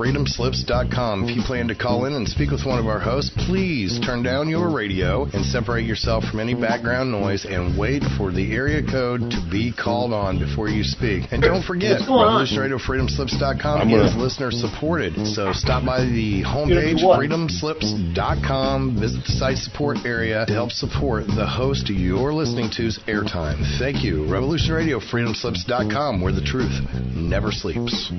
freedomslips.com. If you plan to call in and speak with one of our hosts, please turn down your radio and separate yourself from any background noise and wait for the area code to be called on before you speak. And don't forget, Revolution Radio freedomslips.com is listener supported. So stop by the homepage, freedomslips.com, visit the site support area to help support the host you're listening to's airtime. Thank you. Revolution Radio freedomslips.com, where the truth never sleeps.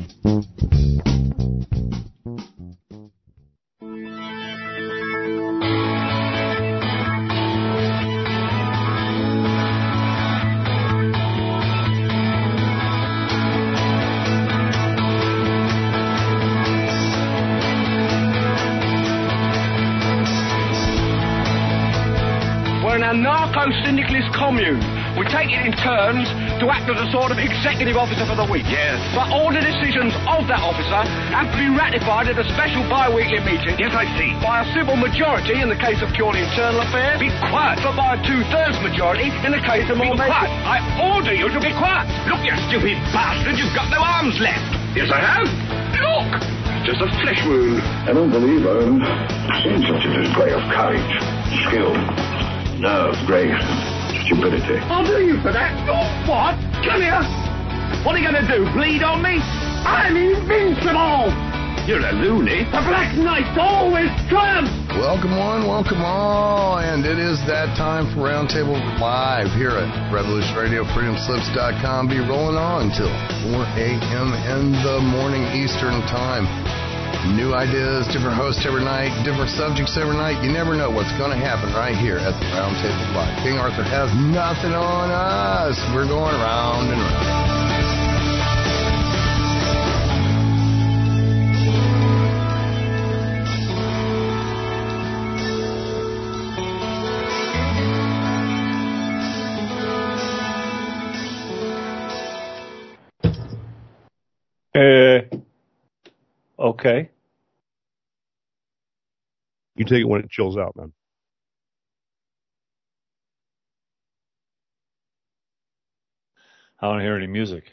Narco-syndicalist commune. We take it in turns to act as a sort of executive officer for the week. Yes. But all the decisions of that officer have to be ratified at a special bi-weekly meeting. Yes, I see. By a simple majority in the case of purely internal affairs. Be quiet. But by a 2/3 majority in the case of more major... I order you to be quiet. Look, you stupid bastard, you've got no arms left. Yes, I have. Look. Just a flesh wound. I don't believe I've seen such a display of courage, skill, nerve, grace, stupidity. I'll do you for that. Oh, what? Come here. What are you going to do, bleed on me? I'm invincible. You're a loony. The Black Knight always triumphs. Welcome on, welcome all. And it is that time for Roundtable Live here at Revolution Radio, freedomslips.com. Be rolling on until 4 a.m. in the morning Eastern Time. New ideas, different hosts every night, different subjects every night. You never know what's going to happen right here at the Roundtable Live. King Arthur has nothing on us. We're going round and round. Okay. You take it when it chills out, man. I don't hear any music.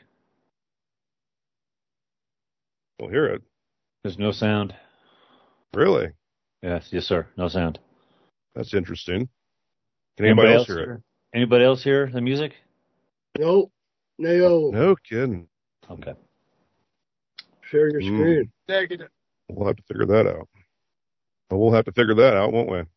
We'll hear it. There's no sound. Really? Yes, sir. No sound. That's interesting. Can anybody else hear it? Anybody else hear the music? Nope. No kidding. Okay. Share your screen. We'll have to figure that out. We'll have to figure that out, won't we?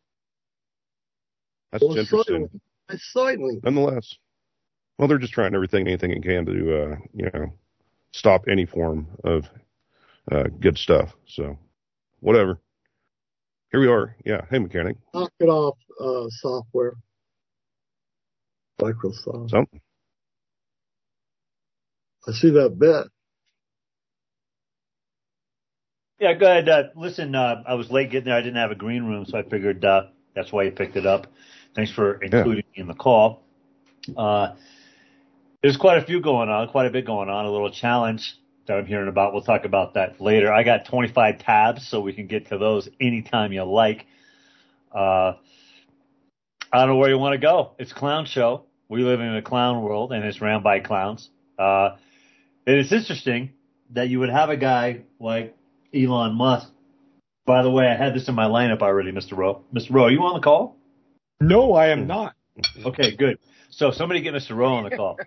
That's interesting. It's silent. Nonetheless. Well, they're just trying anything it can to, stop any form of good stuff. So, whatever. Here we are. Yeah. Hey, mechanic. Knock it off, software. Microsoft. Something. I see that bet. Yeah, go ahead. Listen, I was late getting there. I didn't have a green room, so I figured that's why you picked it up. Thanks for including me in the call. There's quite a bit going on, a little challenge that I'm hearing about. We'll talk about that later. I got 25 tabs, so we can get to those anytime you like. I don't know where you want to go. It's a clown show. We live in a clown world, and it's ran by clowns. And it's interesting that you would have a guy like Elon Musk. By the way, I had this in my lineup already, Mr. Rowe. Mr. Rowe, are you on the call? No, I am not. Okay, good. So somebody get Mr. Rowe on the call.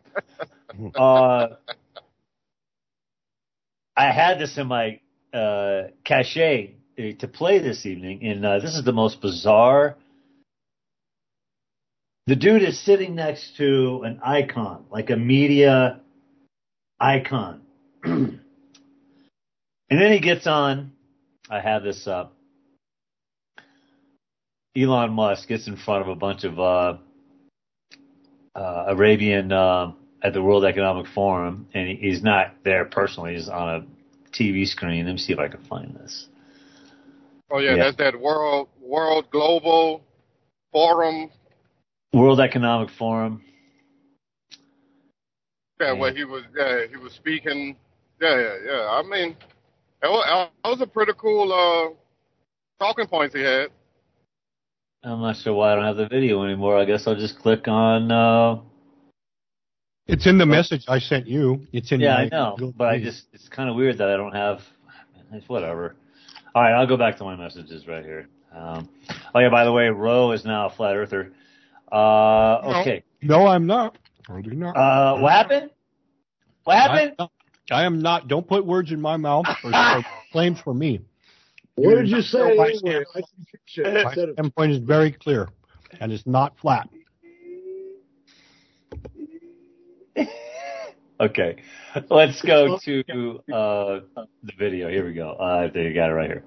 I had this in my cache to play this evening, and this is the most bizarre. The dude is sitting next to an icon, like a media icon. And then he gets on, I have this up. Elon Musk gets in front of a bunch of Arabian at the World Economic Forum, and he's not there personally. He's on a TV screen. Let me see if I can find this. Oh, yeah. That's that World Global Forum. World Economic Forum. Yeah, well, he was speaking. Yeah. I mean, that was a pretty cool talking points he had. I'm not sure why I don't have the video anymore. I guess I'll just click on. It's in the message I sent you. It's in. Yeah, I know, but it's kind of weird that I don't have. It's whatever. All right, I'll go back to my messages right here. Oh yeah, by the way, Roe is now a flat earther. Okay. No, I'm not. I do not. What happened? What happened? I am not. Don't put words in my mouth or claims for me. What did you say? My standpoint is very clear, and it's not flat. Okay, let's go to the video. Here we go. There, you got it right here.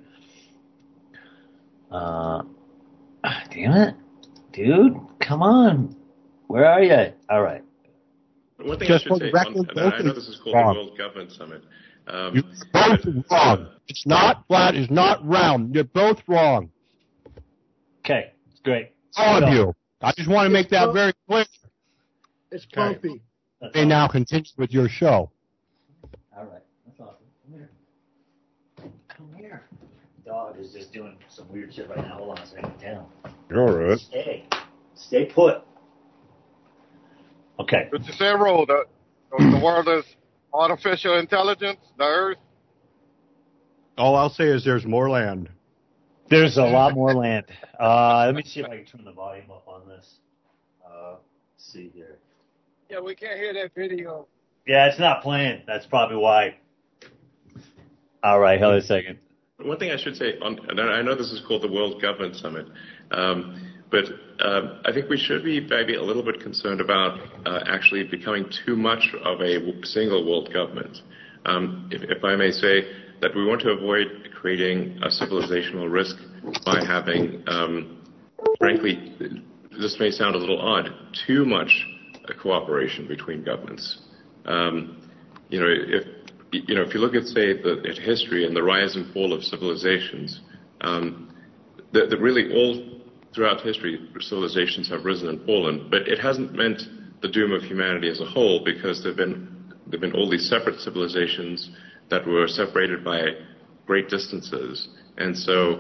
Damn it, dude! Come on, where are you? All right. One thing I should say, I know this is called the World Government Summit. You're both wrong. It's not flat. It's not round. You're both wrong. Okay, great. All of you. I just want to make that very clear. It's bumpy. Okay, now continue with your show. All right, that's awesome. Come here. Come here. Dog is just doing some weird shit right now. Hold on a second. Down. You're all right. Stay put. Okay. But you said, Ro, the world is artificial intelligence, the Earth. All I'll say is there's more land. There's a lot more land. Let me see if I can turn the volume up on this. Let's see here. Yeah, we can't hear that video. Yeah, it's not playing. That's probably why. All right, hold on a second. One thing I should say, and I know this is called the World Government Summit, but I think we should be maybe a little bit concerned about actually becoming too much of a single world government. If I may say, that we want to avoid creating a civilizational risk by having, frankly, this may sound a little odd, too much cooperation between governments. If you look at, say, at history and the rise and fall of civilizations, that really all throughout history, civilizations have risen and fallen, but it hasn't meant the doom of humanity as a whole, because there've been all these separate civilizations that were separated by great distances. And so,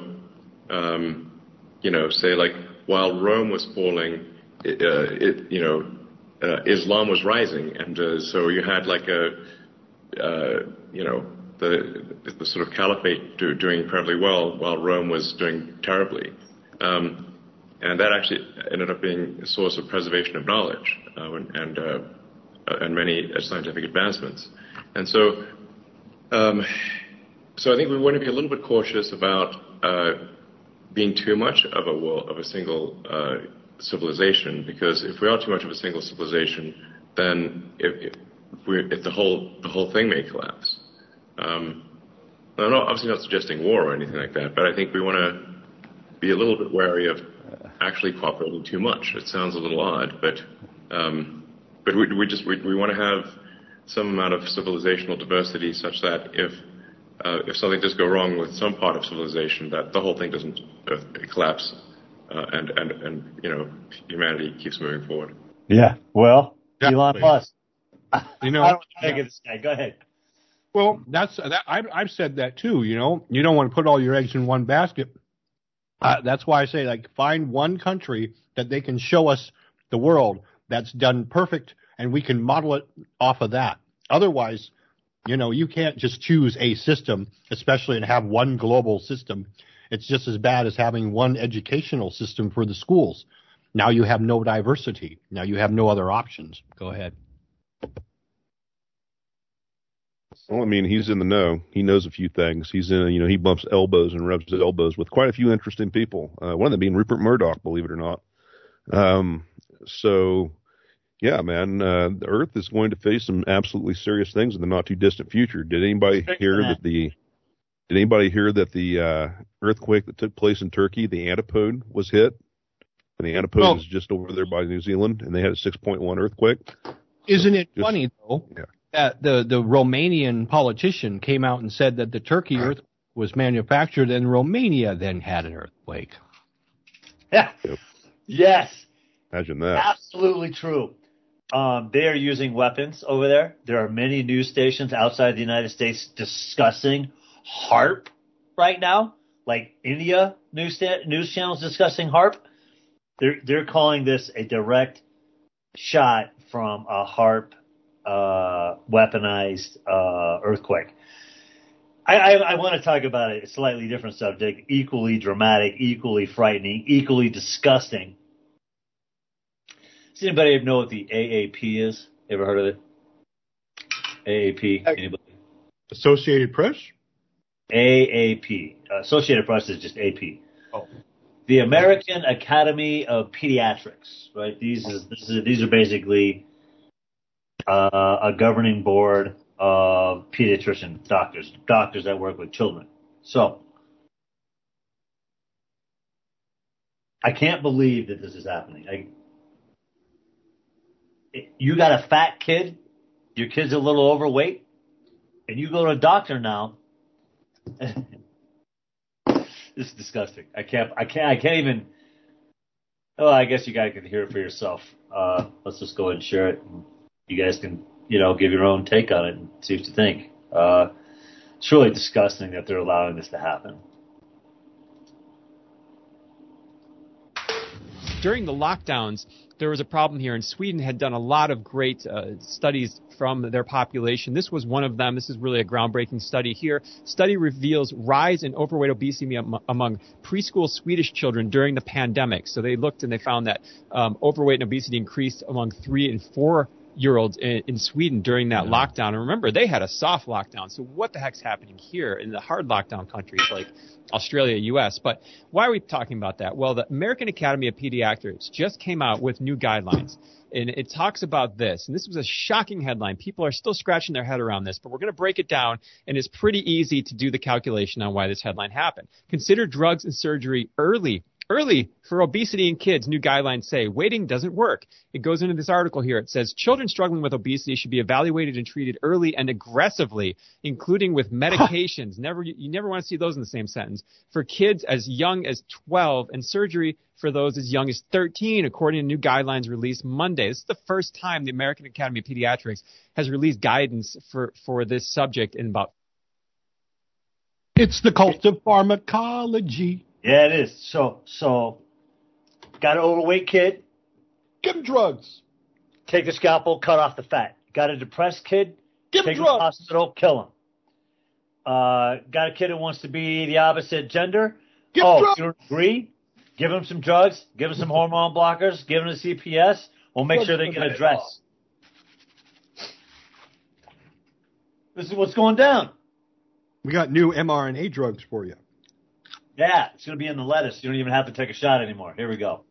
say like while Rome was falling, Islam was rising, and so you had like the sort of caliphate doing incredibly well while Rome was doing terribly. And that actually ended up being a source of preservation of knowledge and many scientific advancements. And so I think we want to be a little bit cautious about being too much of a single civilization, because if we are too much of a single civilization, then if the whole thing may collapse. I'm obviously not suggesting war or anything like that, but I think we want to be a little bit wary of actually cooperating too much. It sounds a little odd, but we want to have some amount of civilizational diversity such that if something does go wrong with some part of civilization, that the whole thing doesn't collapse, and humanity keeps moving forward. Yeah. Well, Elon Musk. I don't want to think of this guy. Go ahead. Well, I've said that too. You don't want to put all your eggs in one basket. That's why I say, like, find one country that they can show us the world that's done perfect, and we can model it off of that. Otherwise, you can't just choose a system, especially and have one global system. It's just as bad as having one educational system for the schools. Now you have no diversity. Now you have no other options. Go ahead. Well, I mean, he's in the know. He knows a few things. He's in, he bumps elbows and rubs his elbows with quite a few interesting people. One of them being Rupert Murdoch, believe it or not. So, yeah, man, the Earth is going to face some absolutely serious things in the not too distant future. Did anybody hear that the earthquake that took place in Turkey, the Antipode, was hit? And the Antipode is just over there by New Zealand, and they had a 6.1 earthquake. Isn't it funny, though? Yeah. The Romanian politician came out and said that the Turkey earthquake was manufactured and Romania then had an earthquake. Yeah. Yep. Yes. Imagine that. Absolutely true. They are using weapons over there. There are many news stations outside the United States discussing HAARP right now, like India news channels discussing HAARP. They're calling this a direct shot from a HAARP weaponized earthquake. I want to talk about a slightly different subject, equally dramatic, equally frightening, equally disgusting. Does anybody know what the AAP is? Ever heard of it? AAP? Anybody? Associated Press? AAP. Associated Press is just AP. Oh. The American Academy of Pediatrics, right? These are basically a governing board of pediatrician doctors that work with children. So, I can't believe that this is happening. You got a fat kid, your kid's a little overweight, and you go to a doctor now. This is disgusting. I can't even. Oh, I guess you guys can hear it for yourself. Let's just go ahead and share it. You guys can, give your own take on it and see what you think. It's really disgusting that they're allowing this to happen. During the lockdowns, there was a problem here, and Sweden had done a lot of great studies from their population. This was one of them. This is really a groundbreaking study here. Study reveals rise in overweight obesity among preschool Swedish children during the pandemic. So they looked and they found that overweight and obesity increased among 3 and 4-year-olds in Sweden during that lockdown. And remember, they had a soft lockdown. So what the heck's happening here in the hard lockdown countries like Australia, U.S.? But why are we talking about that? Well, the American Academy of Pediatrics just came out with new guidelines. And it talks about this. And this was a shocking headline. People are still scratching their head around this. But we're going to break it down. And it's pretty easy to do the calculation on why this headline happened. Consider drugs and surgery early for obesity in kids. New guidelines say waiting doesn't work. It goes into this article here. It says children struggling with obesity should be evaluated and treated early and aggressively, including with medications. You never want to see those in the same sentence. For kids as young as 12 and surgery for those as young as 13, according to new guidelines released Monday. This is the first time the American Academy of Pediatrics has released guidance for this subject in about. It's the cult of pharmacology. Yeah, it is. So, got an overweight kid? Give him drugs. Take the scalpel, cut off the fat. Got a depressed kid? Give him drugs. Take him to the hospital, kill him. Got a kid who wants to be the opposite gender? Give him drugs. You don't agree? Give him some drugs. Give him some hormone blockers. Give him a CPS. We'll make sure they get a dress. This is what's going down. We got new mRNA drugs for you. Yeah, it's going to be in the lettuce. You don't even have to take a shot anymore. Here we go.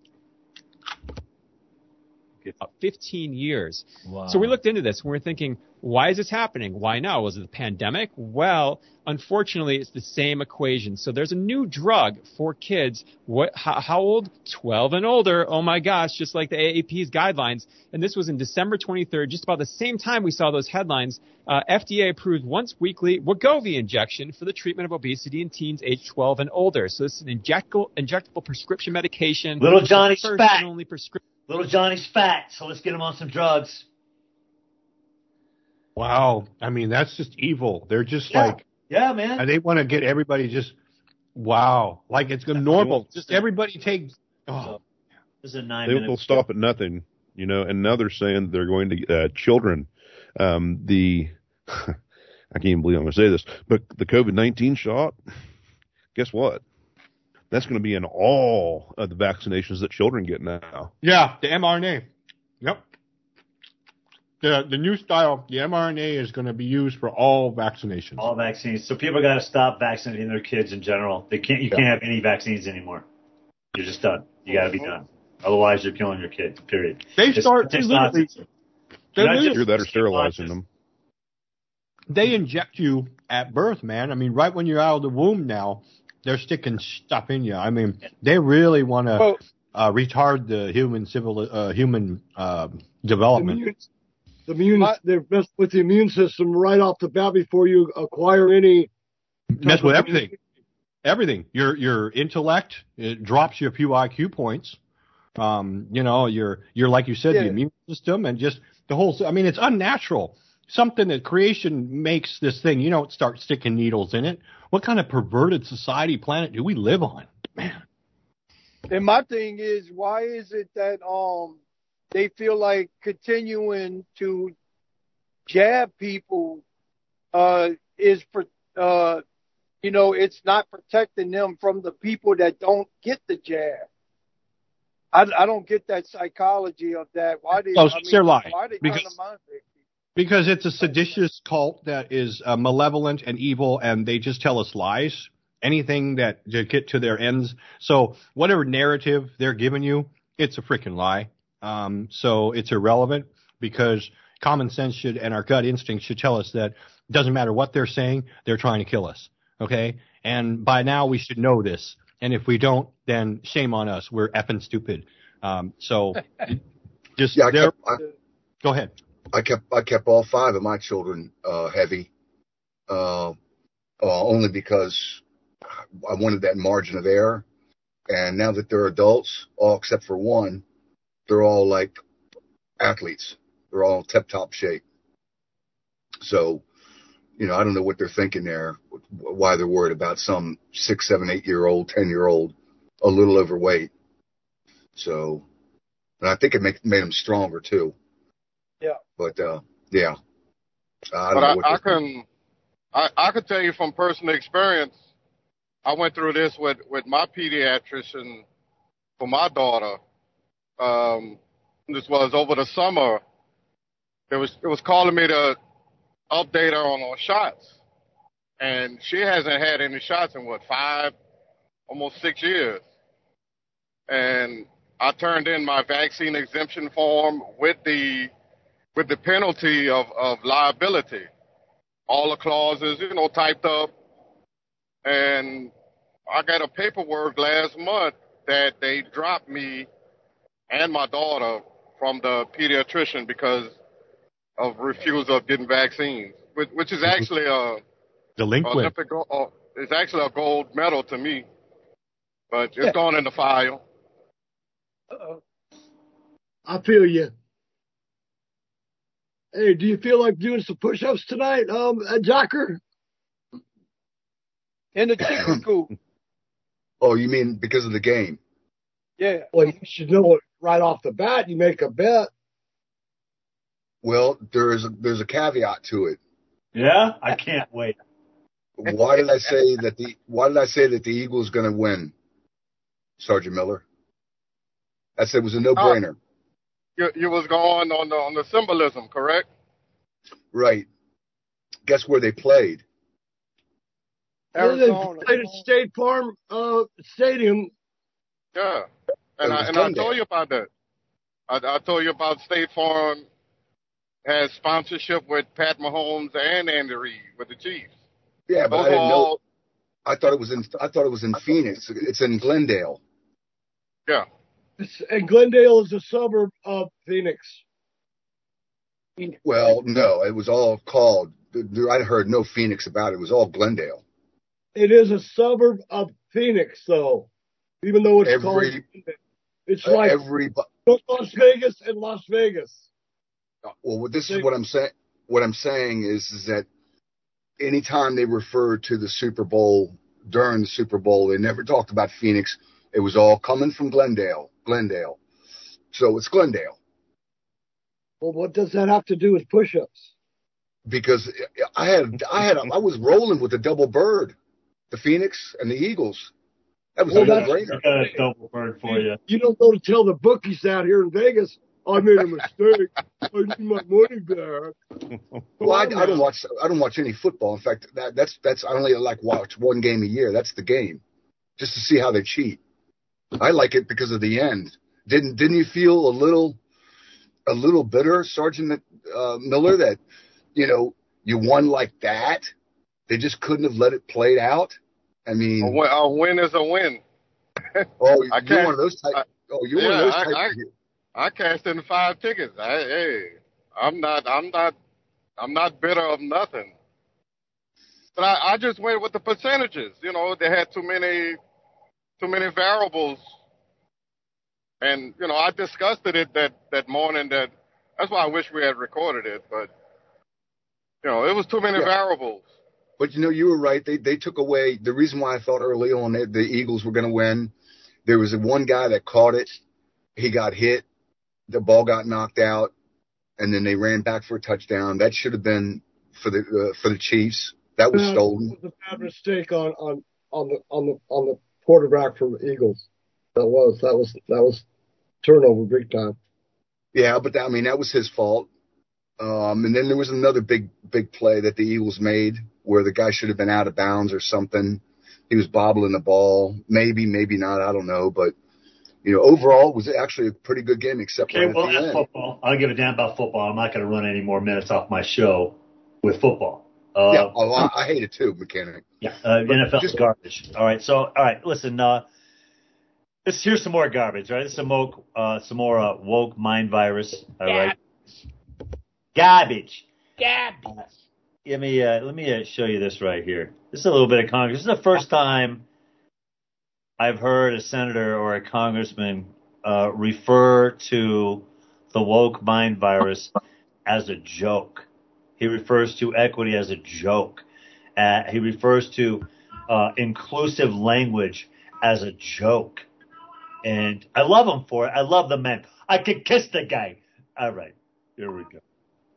15 years. Wow. So we looked into this and we're thinking, why is this happening? Why now? Was it the pandemic? Well, unfortunately, it's the same equation. So there's a new drug for kids. How old? 12 and older. Oh my gosh, just like the AAP's guidelines. And this was in December 23rd, just about the same time we saw those headlines. FDA approved once weekly Wegovy injection for the treatment of obesity in teens aged 12 and older. So this is an injectable prescription medication. Little Johnny's fat. Little Johnny's fat, so let's get him on some drugs. Wow. I mean, that's just evil. They're just Yeah, man. And they want to get everybody just, wow. Like it's normal. Just everybody take, This is a 9 minute. They'll stop at nothing, and now they're saying they're going to children. I can't even believe I'm going to say this, but the COVID-19 shot, guess what? That's going to be in all of the vaccinations that children get now. Yeah, the mRNA. Yep. The new style, the mRNA is going to be used for all vaccinations. All vaccines. So people got to stop vaccinating their kids in general. You can't have any vaccines anymore. You're just done. You got to be done. Otherwise, you're killing your kids. Period. They start literally. Either that or sterilizing them. They inject you at birth, man. I mean, right when you're out of the womb now, they're sticking stuff in you. I mean, they really want to retard the human development. They're messing with the immune system right off the bat before you acquire any. Mess with everything. Everything. Your intellect, it drops you a few IQ points. You're like you said, the immune system and just the whole. I mean, it's unnatural. Something that creation makes this thing. You don't start sticking needles in it. What kind of perverted society planet do we live on, man? And my thing is, why is it that they feel like continuing to jab people is it's not protecting them from the people that don't get the jab. I don't get that psychology of that. Why they? They're lying. Why they because, trying to mind people? Because it's a seditious cult that is malevolent and evil, and they just tell us lies. Anything that to get to their ends. So whatever narrative they're giving you, it's a freaking lie. So it's irrelevant because common sense should and our gut instinct should tell us that it doesn't matter what they're saying, they're trying to kill us. Okay, and by now we should know this. And if we don't, then shame on us. We're effing stupid. So just go ahead. I kept all 5 of my children heavy, only because I wanted that margin of error. And now that they're adults, all except for one, they're all like athletes. They're all tip-top shape. So, I don't know what they're thinking there, why they're worried about some 6, 7, 8-year-old, 10-year-old, a little overweight. So, and I think it made them stronger too. Yeah. But, yeah. I can tell you from personal experience, I went through this with my pediatrician for my daughter. This was over the summer. It was calling me to update her on shots. And she hasn't had any shots in 5, almost 6 years. And I turned in my vaccine exemption form with the penalty of liability. All the clauses, typed up. And I got a paperwork last month that they dropped me and my daughter from the pediatrician because of refusal of getting vaccines, which is actually a delinquent. It's actually a gold medal to me, but it's gone in the file. I feel you. Hey, do you feel like doing some push-ups tonight, Jocker? In the chicken coop. Oh, you mean because of the game? Yeah. Well, you should know it right off the bat. You make a bet. Well, there's a caveat to it. Yeah, I can't wait. Why did I say that the Eagles going to win, Sergeant Miller? I said it was a no-brainer. You was going on the symbolism, correct? Right. Guess where they played? Arizona. They played at State Farm Stadium. Yeah, and I told you about that. I told you about State Farm has sponsorship with Pat Mahomes and Andy Reid with the Chiefs. Yeah, but I didn't know. I thought it was in Phoenix. It's in Glendale. Yeah. And Glendale is a suburb of Phoenix. Well, no, it was all called. I heard no Phoenix about it. It was all Glendale. It is a suburb of Phoenix, though. Even though it's called. It's like Las Vegas and Las Vegas. Well, this is what I'm saying. What I'm saying is that anytime they referred to the Super Bowl during the Super Bowl, they never talked about Phoenix. It was all coming from Glendale. So it's Glendale. Well, what does that have to do with push-ups? Because I was rolling with the double bird, the Phoenix and the Eagles. That was a no-brainer. I got a double bird for you. You don't go to tell the bookies out here in Vegas, I made a mistake. I need my money back. Well, I don't watch any football. In fact, that's I only watch one game a year. That's the game, just to see how they cheat. I like it because of the end. Didn't you feel a little bitter, Sergeant Miller, that you won like that? They just couldn't have let it play out. I mean, a win is a win. Oh, you're one of those type. You're one of those type. I cashed in 5 tickets. I'm not bitter of nothing. But I just went with the percentages. They had too many variables. And, I discussed it that morning. That's why I wish we had recorded it. But, it was too many variables. But, you were right. They took away the reason why I thought early on that the Eagles were going to win. There was one guy that caught it. He got hit. The ball got knocked out, and then they ran back for a touchdown. That should have been for the Chiefs. That was stolen. It was a bad mistake on the quarterback from the Eagles. That was turnover big time. Yeah, but that was his fault. And then there was another big play that the Eagles made where the guy should have been out of bounds or something. He was bobbling the ball. Maybe not. I don't know. But, overall, it was actually a pretty good game except for well, that's football. I don't give a damn about football. I'm not going to run any more minutes off my show with football. I hate it too, Mechanic. Yeah, NFL is garbage. All right, listen. Here's some more garbage, right? This is some more woke mind virus. All right. Garbage. Let me show you this right here. This is a little bit of Congress. This is the first time I've heard a senator or a congressman refer to the woke mind virus as a joke. He refers to equity as a joke. He refers to inclusive language as a joke. And I love him for it. I love the man. I could kiss the guy. All right. Here we go.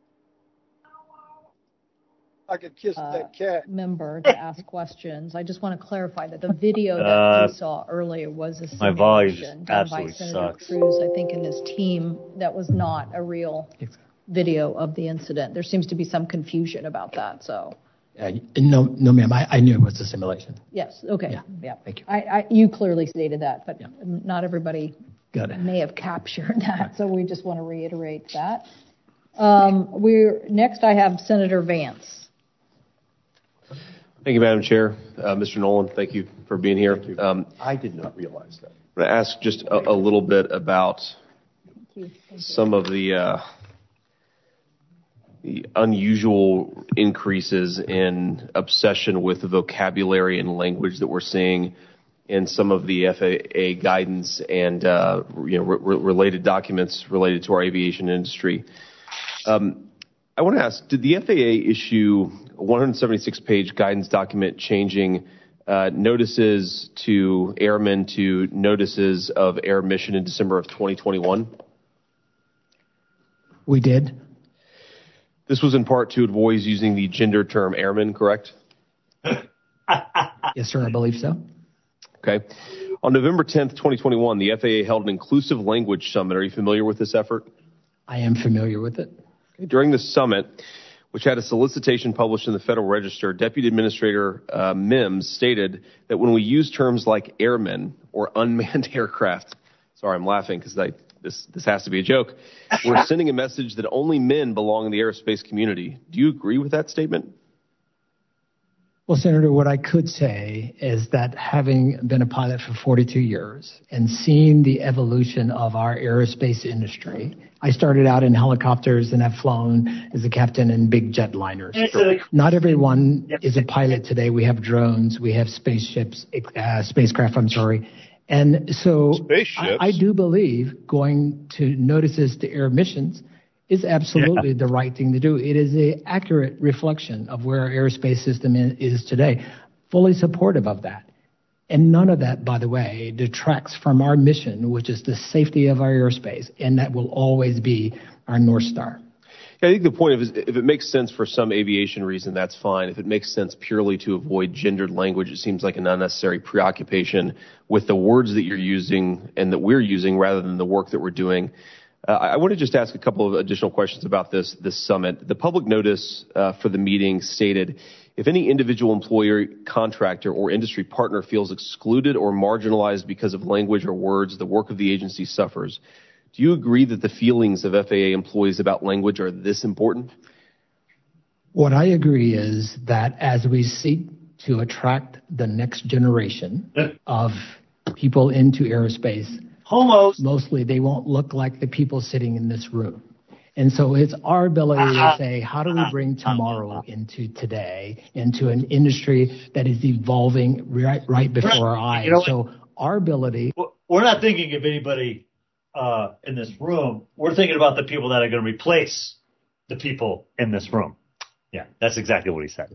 I could kiss that cat. Member to ask questions. I just want to clarify that the video that we saw earlier was a simulation done by Senator Cruz, I think, and his team. That was not a real video of the incident. There seems to be some confusion about that. So. No, ma'am. I knew it was a simulation. Yes. Okay. Yeah. Thank you. You clearly stated that, but not everybody may have captured that. So we just want to reiterate that. Next I have Senator Vance. Thank you, Madam Chair. Mr. Nolan, thank you for being here. I did not realize that. I'm going to ask just a little bit about some of the unusual increases in obsession with the vocabulary and language that we're seeing in some of the FAA guidance and related documents related to our aviation industry. I want to ask, did the FAA issue a 176-page guidance document changing notices to airmen to notices of air mission in December of 2021? We did. This was in part to avoid using the gender term airman, correct? Yes, sir, I believe so. Okay. On November 10th, 2021, the FAA held an inclusive language summit. Are you familiar with this effort? I am familiar with it. Okay. During the summit, which had a solicitation published in the Federal Register, Deputy Administrator Mims stated that when we use terms like airmen or unmanned aircraft, sorry, I'm laughing because this has to be a joke, we're sending a message that only men belong in the aerospace community. Do you agree with that statement? Well, Senator, what I could say is that having been a pilot for 42 years and seeing the evolution of our aerospace industry, I started out in helicopters and have flown as a captain in big jetliners. Not everyone is a pilot today. We have drones, we have spacecraft, And so I do believe going to notices to air missions is absolutely the right thing to do. It is an accurate reflection of where our aerospace system is today. Fully supportive of that. And none of that, by the way, detracts from our mission, which is the safety of our airspace. And that will always be our North Star. Yeah, I think the point is, if it makes sense for some aviation reason, that's fine. If it makes sense purely to avoid gendered language, it seems like an unnecessary preoccupation with the words that you're using and that we're using rather than the work that we're doing. I want to just ask a couple of additional questions about this summit. The public notice for the meeting stated, if any individual employer, contractor, or industry partner feels excluded or marginalized because of language or words, the work of the agency suffers. Do you agree that the feelings of FAA employees about language are this important? What I agree is that as we seek to attract the next generation of people into aerospace, mostly they won't look like the people sitting in this room. And so it's our ability to say, how do we bring tomorrow into today, into an industry that is evolving right before our eyes? You know, so our ability... We're not thinking of anybody in this room. We're thinking about the people that are going to replace the people in this room. Yeah, that's exactly what he said.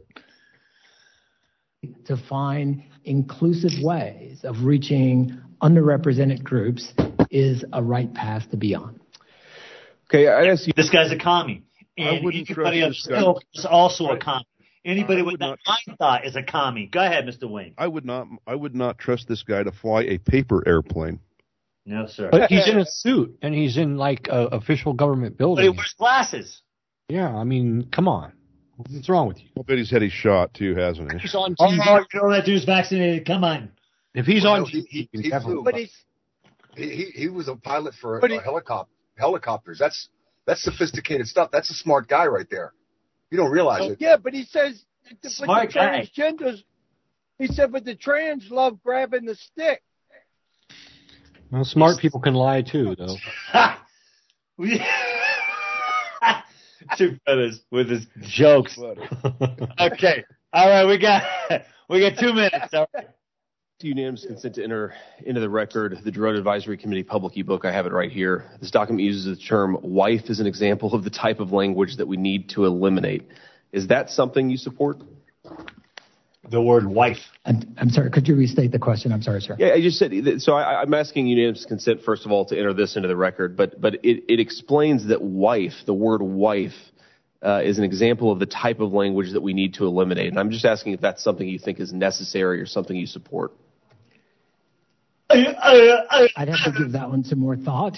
To find inclusive ways of reaching underrepresented groups is a right path to be on. Okay, I ask you. This guy's a commie. And anybody else is also a commie. Anybody with that mind thought is a commie. Go ahead, Mr. Wayne. I would not trust this guy to fly a paper airplane. No, sir. But he's in a suit and he's in like a official government building. But he wears glasses. Yeah, I mean, come on. What's wrong with you? I bet he's had his shot too, hasn't he? He's on TV. Oh, you know that dude's vaccinated. Come on. If he's on TV, he flew, but he was a pilot for helicopters. That's sophisticated stuff. That's a smart guy right there. You don't realize it. Yeah, but he says smart the transgenders. He said, but the trans love grabbing the stick. Well, smart people can lie too, though. Two brothers with his jokes. Okay. All right, we got 2 minutes. All right. Unanimous consent to enter into the record the Drone Advisory Committee public ebook. I have it right here. This document uses the term wife as an example of the type of language that we need to eliminate. Is that something you support? The word wife. I'm sorry, could you restate the question? I'm sorry, sir. Yeah, I just said, so I'm asking unanimous consent, first of all, to enter this into the record, but it explains that wife, the word wife, is an example of the type of language that we need to eliminate. And I'm just asking if that's something you think is necessary or something you support. I'd have to give that one some more thought.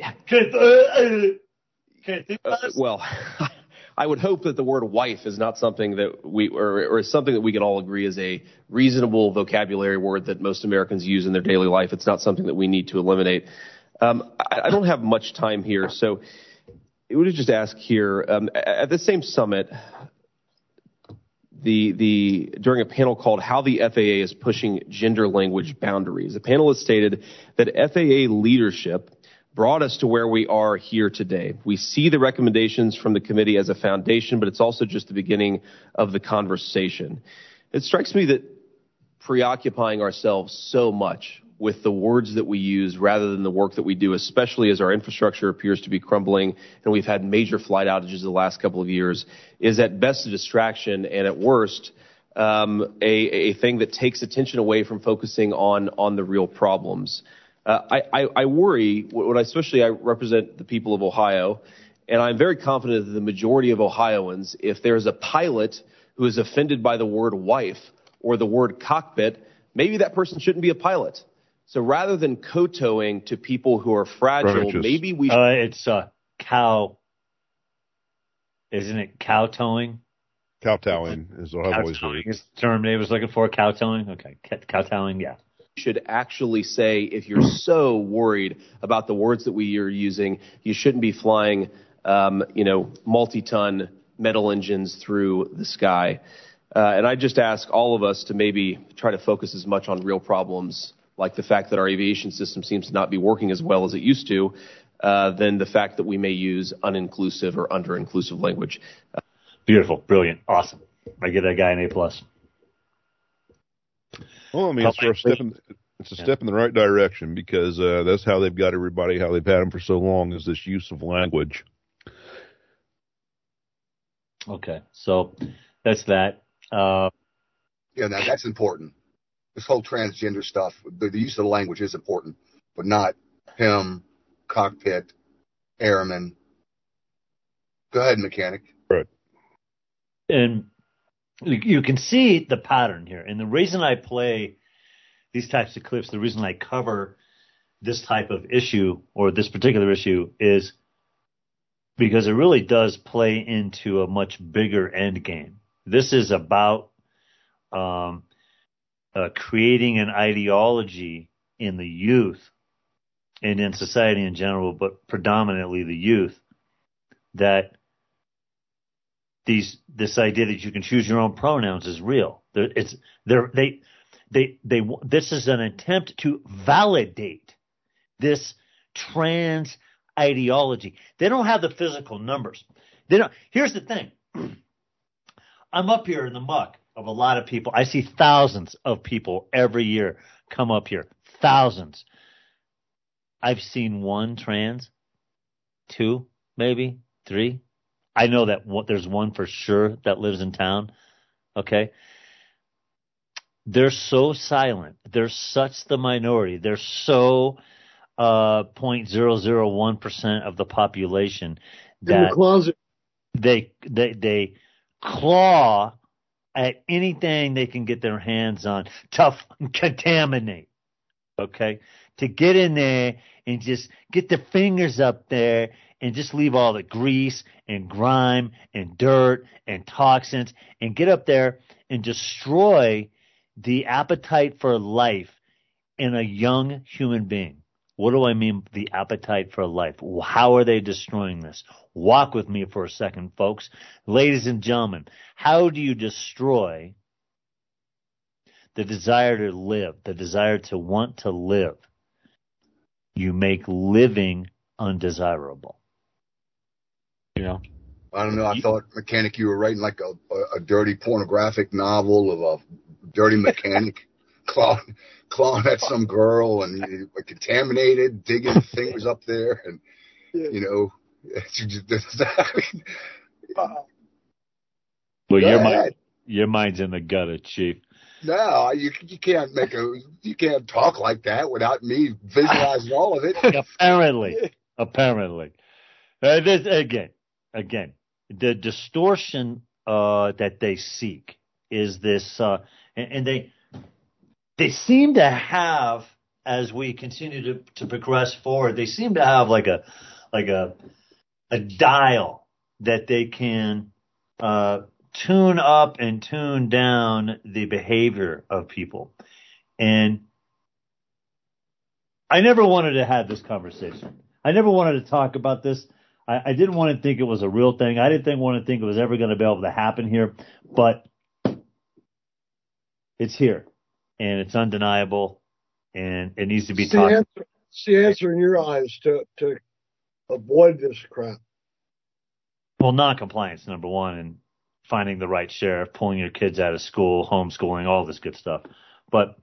Well, I would hope that the word wife is not something that or is something that we can all agree is a reasonable vocabulary word that most Americans use in their daily life. It's not something that we need to eliminate. I don't have much time here, so I would just ask here, at the same summit, during a panel called How the FAA is Pushing Gender Language Boundaries, the panelists stated that FAA leadership brought us to where we are here today. We see the recommendations from the committee as a foundation, but it's also just the beginning of the conversation. It strikes me that preoccupying ourselves so much with the words that we use rather than the work that we do, especially as our infrastructure appears to be crumbling and we've had major flight outages the last couple of years, is at best a distraction and at worst a thing that takes attention away from focusing on the real problems. I worry, especially I represent the people of Ohio, and I'm very confident that the majority of Ohioans, if there's a pilot who is offended by the word wife or the word cockpit, maybe that person shouldn't be a pilot. So rather than kowtowing to people who are fragile, maybe we should... It's cow. Isn't it kowtowing? Kowtowing is what I've always heard. Is the term they was looking for, kowtowing? Okay, kowtowing, yeah. Should actually say, if you're so worried about the words that we are using, you shouldn't be flying, multi-ton metal engines through the sky. And I just ask all of us to maybe try to focus as much on real problems, like the fact that our aviation system seems to not be working as well as it used to, than the fact that we may use uninclusive or under-inclusive language. Beautiful, brilliant, awesome. I give that guy an A+. Well, I mean, it's a step in the right direction because that's how they've got everybody, how they've had them for so long, is this use of language. Okay, so that's that. That's important. This whole transgender stuff, the use of the language is important, but not him, cockpit, airman. Go ahead, mechanic. Right. And you can see the pattern here. And the reason I play these types of clips, the reason I cover this type of issue or this particular issue is because it really does play into a much bigger end game. This is about creating an ideology in the youth and in society in general, but predominantly the youth, that this idea that you can choose your own pronouns is real. This is an attempt to validate this trans ideology. They don't have the physical numbers. Here's the thing. I'm up here in the muck of a lot of people. I see thousands of people every year come up here. Thousands. I've seen one trans, 2, maybe 3. I know that there's one for sure that lives in town. Okay. They're so silent. They're such the minority. They're so 0.001% of the population that in the closet. They claw at anything they can get their hands on to contaminate. Okay? To get in there and just get their fingers up there and just leave all the grease and grime and dirt and toxins and get up there and destroy the appetite for life in a young human being. What do I mean, the appetite for life? How are they destroying this? Walk with me for a second, folks. Ladies and gentlemen, how do you destroy the desire to live, the desire to want to live? You make living undesirable. I don't know. I thought, Mechanic, you were writing like a dirty pornographic novel of a dirty mechanic clawing at some girl and contaminated, digging fingers up there, and well, your mind's in the gutter, Chief. No, you can't talk like that without me visualizing all of it. Apparently. Again, the distortion that they seek is this, and they seem to have, as we continue to progress forward, they seem to have like a dial that they can tune up and tune down the behavior of people. And I never wanted to have this conversation. I never wanted to talk about this. I didn't want to think it was a real thing. I didn't want to think it was ever going to be able to happen here, but it's here, and it's undeniable, and it needs to be talked. It's the answer in your eyes to avoid this crap. Well, non-compliance, number one, and finding the right sheriff, pulling your kids out of school, homeschooling, all this good stuff. But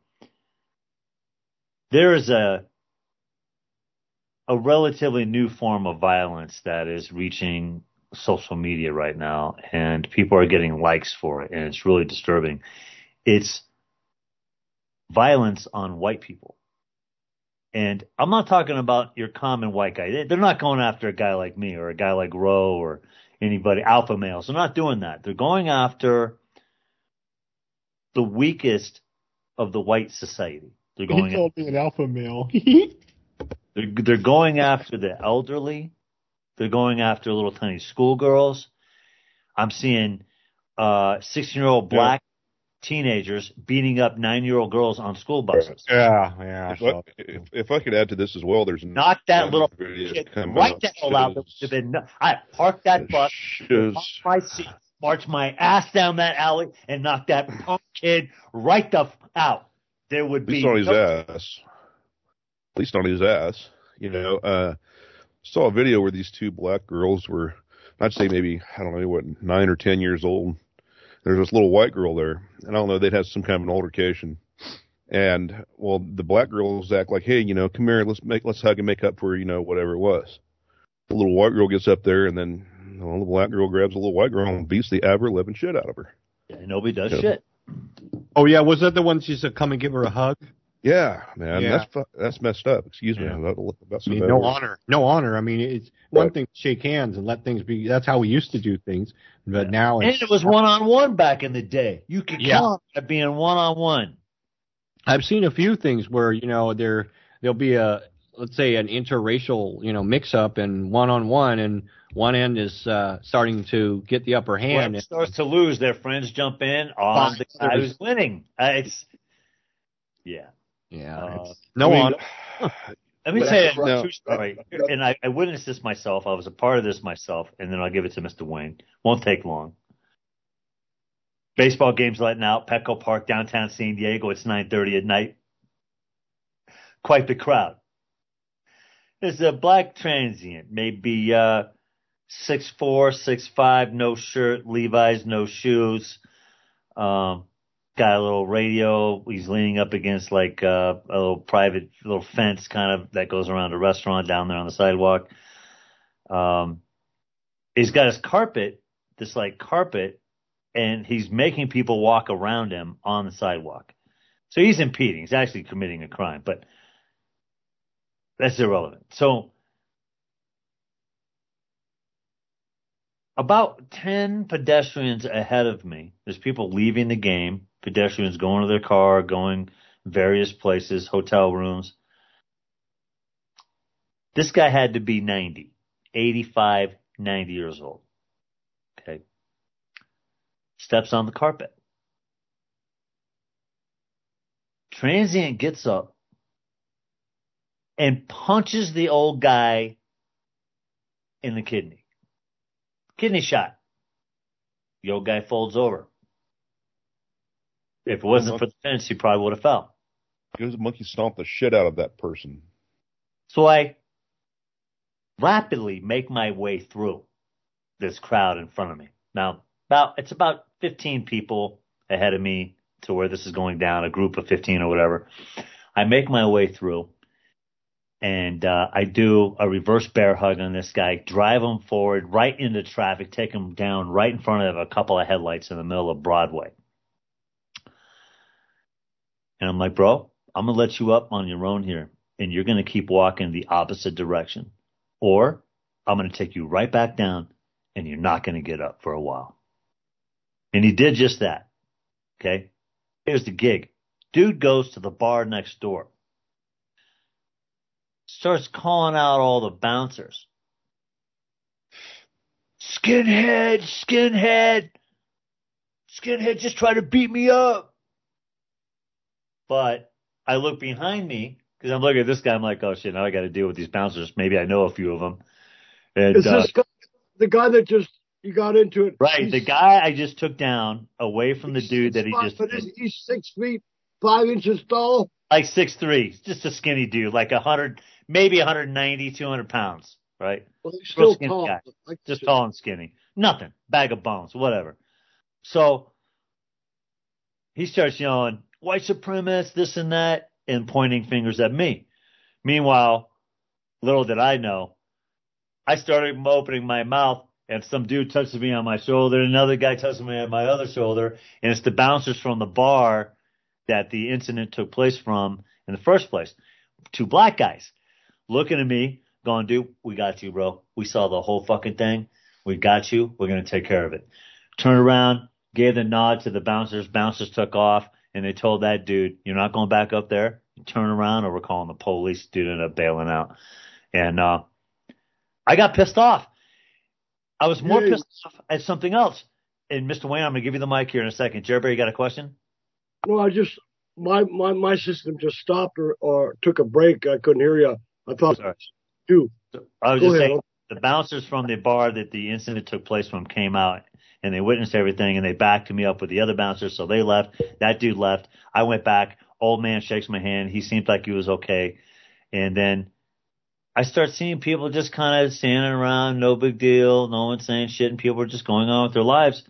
there is a relatively new form of violence that is reaching social media right now, and people are getting likes for it, and it's really disturbing. It's violence on white people. And I'm not talking about your common white guy. They're not going after a guy like me or a guy like Roe or anybody, alpha males. They're not doing that. They're going after the weakest of the white society. They're going. He told me an alpha male. They're going after the elderly. They're going after little tiny schoolgirls. I'm seeing 16-year-old black teenagers beating up 9-year-old girls on school buses. Yeah. If I could add to this as well, there's knock that little kid right the hell out. I parked that bus, off my seat, march my ass down that alley, and knock that punk kid right the out. There would be at least on his ass. Saw a video where these two black girls were, I'd say maybe, 9 or 10 years old. There's this little white girl there, and I don't know, they'd had some kind of an altercation. And, well, the black girls act like, hey, come here, let's hug and make up for, whatever it was. The little white girl gets up there, and then the black girl grabs the little white girl and beats the ever-living shit out of her. Yeah, nobody does shit. Oh, yeah, was that the one she said, come and give her a hug? Yeah, man, yeah. That's messed up. Excuse me. No honor. I mean, it's one thing to shake hands and let things be. That's how we used to do things, but now it was one-on-one back in the day. You could count at being one-on-one. I've seen a few things where there'll be let's say an interracial mix-up and one-on-one, and one end is starting to get the upper hand. When it starts to lose, their friends jump in on the guy who's winning. No honor. Let me say a true story, and I witnessed this myself. I was a part of this myself, and then I'll give it to Mr. Wayne. Won't take long. Baseball games letting out, Petco Park, downtown San Diego. It's 9:30 at night. Quite the crowd. There's a black transient, maybe 6'4", 6'5", no shirt, Levi's, no shoes. Got a little radio. He's leaning up against like a little private little fence kind of that goes around a restaurant down there on the sidewalk. He's got his carpet, and he's making people walk around him on the sidewalk. So he's impeding. He's actually committing a crime, but that's irrelevant. So about 10 pedestrians ahead of me. There's people leaving the game, pedestrians going to their car, going various places, hotel rooms. This guy had to be 90, 85, 90 years old. Okay. Steps on the carpet. Transient gets up and punches the old guy in the kidney. Kidney shot. The old guy folds over. If it wasn't for the fence, he probably would have fell. Goes monkey stomp the shit out of that person. So I rapidly make my way through this crowd in front of me. Now, it's about 15 people ahead of me to where this is going down, a group of 15 or whatever. I make my way through, and I do a reverse bear hug on this guy, drive him forward right into traffic, take him down right in front of a couple of headlights in the middle of Broadway. And I'm like, bro, I'm going to let you up on your own here, and you're going to keep walking the opposite direction. Or I'm going to take you right back down, and you're not going to get up for a while. And he did just that. Okay? Here's the gig. Dude goes to the bar next door. Starts calling out all the bouncers. Skinhead, skinhead. Skinhead just tried to beat me up. But I look behind me, because I'm looking at this guy, I'm like, oh shit, now I got to deal with these bouncers. Maybe I know a few of them. And, is this the guy that just, you got into it? Right, the guy I just took down away from the dude that he just... He's 6 feet, 5 inches tall? Like 6'3", just a skinny dude, like 100, maybe 190, 200 pounds, right? Well, he's still tall. Just tall and skinny. Nothing, bag of bones, whatever. So he starts yelling, white supremacist, this and that, and pointing fingers at me. Meanwhile, little did I know, I started opening my mouth, and some dude touches me on my shoulder, and another guy touches me on my other shoulder, and it's the bouncers from the bar that the incident took place from in the first place. 2 black guys looking at me, going, dude, we got you, bro. We saw the whole fucking thing. We got you. We're going to take care of it. Turned around, gave the nod to the bouncers. Bouncers took off, and they told that dude, you're not going back up there. Turn around, or we're calling the police. Dude ended up bailing out. And I got pissed off. I was more pissed off at something else. And Mr. Wayne, I'm going to give you the mic here in a second. Jerry, you got a question? No, I just, my system just stopped or took a break. I couldn't hear you. I thought you. I was just saying, the bouncers from the bar that the incident took place from came out, and they witnessed everything, and they backed me up with the other bouncers, so they left. That dude left. I went back. Old man shakes my hand. He seemed like he was okay. And then I start seeing people just kind of standing around, no big deal, no one saying shit, and people were just going on with their lives.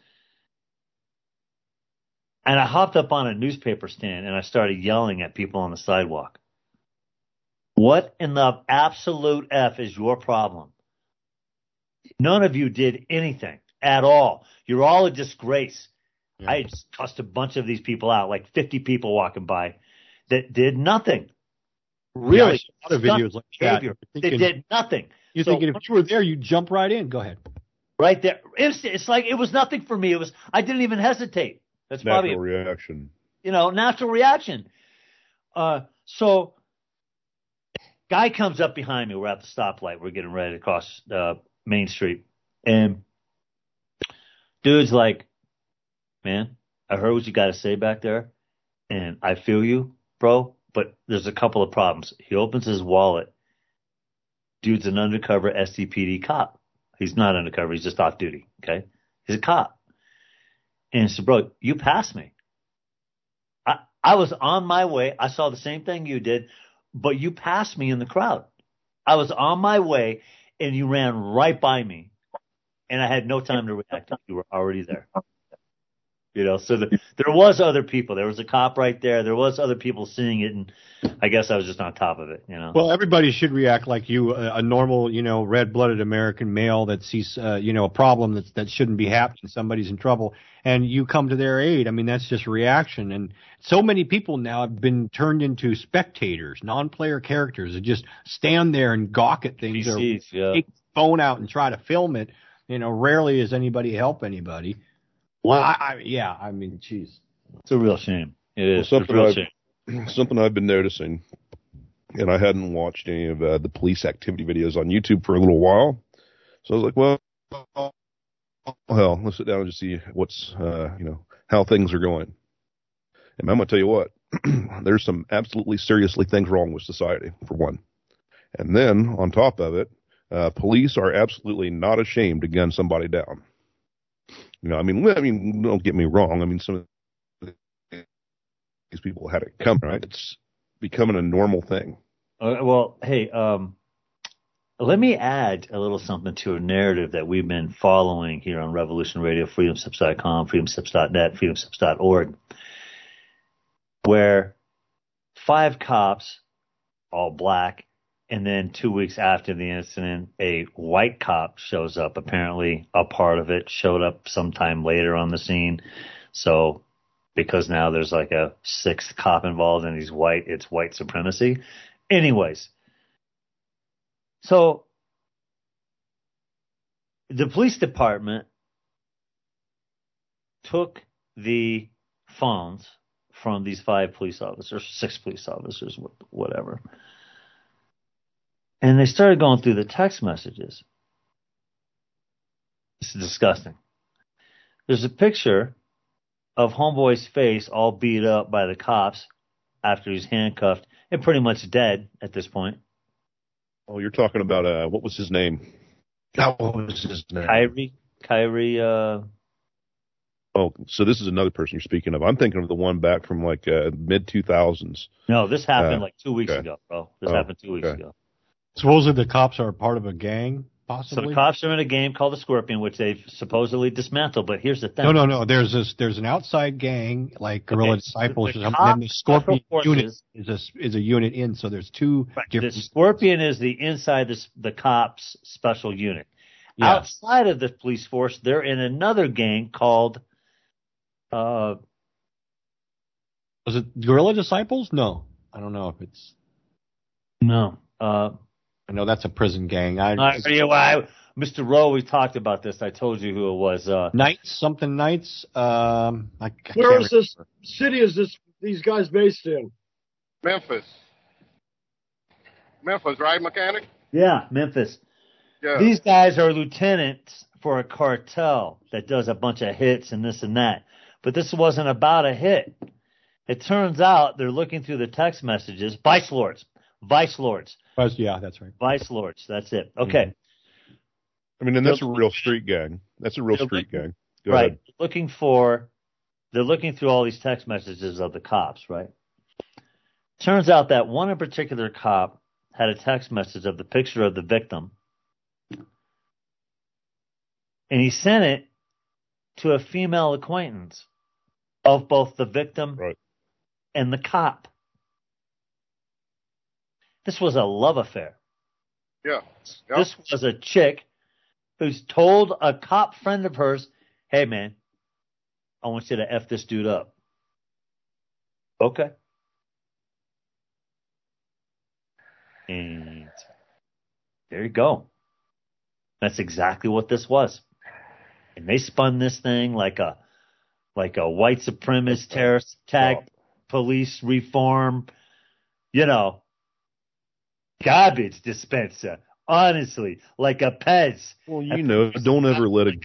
And I hopped up on a newspaper stand, and I started yelling at people on the sidewalk. What in the absolute F is your problem? None of you did anything at all. You're all a disgrace. Yeah. I just cussed a bunch of these people out, like 50 people walking by that did nothing. Really? Yeah, I saw a lot of videos like that. They did nothing. You're thinking if you were there, you'd jump right in. Go ahead. Right there. It's like it was nothing for me. I didn't even hesitate. That's natural reaction. Natural reaction. So guy comes up behind me. We're at the stoplight. We're getting ready to cross Main Street. And dude's like, man, I heard what you got to say back there. And I feel you, bro. But there's a couple of problems. He opens his wallet. Dude's an undercover SCPD cop. He's not undercover. He's just off duty. Okay. He's a cop. And he said, bro, you passed me. I was on my way. I saw the same thing you did, but you passed me in the crowd. I was on my way, and you ran right by me, and I had no time to react. You were already there. So there was other people. There was a cop right there. There was other people seeing it, and I guess I was just on top of it. Well, everybody should react like you, a normal, red-blooded American male that sees, a problem that shouldn't be happening. Somebody's in trouble, and you come to their aid. I mean, that's just reaction. And so many people now have been turned into spectators, non-player characters that just stand there and gawk at things, or take the phone out and try to film it. rarely does anybody help anybody. Well, I mean, geez. It's a real shame. It is. Well, something I've been noticing, and I hadn't watched any of the police activity videos on YouTube for a little while. So I was like, well, let's sit down and just see what's, how things are going. And I'm going to tell you what, there's some absolutely seriously things wrong with society, for one. And then, on top of it, police are absolutely not ashamed to gun somebody down. I mean, don't get me wrong. I mean, some of these people had it coming, right? It's becoming a normal thing. Well, hey, let me add a little something to a narrative that we've been following here on Revolution Radio, freedomsips.com, freedomsips.net, freedomsips.org, where 5 cops, all black, and then 2 weeks after the incident, a white cop shows up. Apparently, a part of it showed up sometime later on the scene. So, because now there's like a 6th cop involved and he's white, it's white supremacy. Anyways, so the police department took the phones from these 5 police officers, 6 police officers, whatever. And they started going through the text messages. This is disgusting. There's a picture of Homeboy's face all beat up by the cops after he's handcuffed and pretty much dead at this point. Oh, you're talking about, what was his name? What was his name? Kyrie. Oh, so this is another person you're speaking of. I'm thinking of the one back from like mid-2000s. No, this happened like 2 weeks ago, bro. This happened 2 weeks ago. Supposedly the cops are part of a gang, possibly? So the cops are in a game called the Scorpion, which they've supposedly dismantled. But here's the thing. No. There's an outside gang, like Guerrilla Disciples, and then the Scorpion unit is a unit in. So there's 2 different. The Scorpion is the inside the cops special unit. Yeah. Outside of the police force, they're in another gang called. Was it Guerrilla Disciples? No, I don't know if it's. No. I know that's a prison gang. Mr. Rowe, we talked about this. I told you who it was. Knights. Where is this city? Is these guys based in? Memphis, right, mechanic? Yeah, Memphis. Yeah. These guys are lieutenants for a cartel that does a bunch of hits and this and that. But this wasn't about a hit. It turns out they're looking through the text messages. Vice Lords. Yeah, that's right. Vice Lords. That's it. Okay. I mean, and that's a real street gang. Go right. ahead. They're looking through all these text messages of the cops, right? Turns out that one in particular cop had a text message of the picture of the victim. And he sent it to a female acquaintance of both the victim and the cop. This was a love affair. Yeah. Yep. This was a chick who's told a cop friend of hers, hey, man, I want you to F this dude up. Okay. And there you go. That's exactly what this was. And they spun this thing like a white supremacist terrorist attack, police reform, garbage dispenser. Honestly, like a Pez. Well, don't ever let a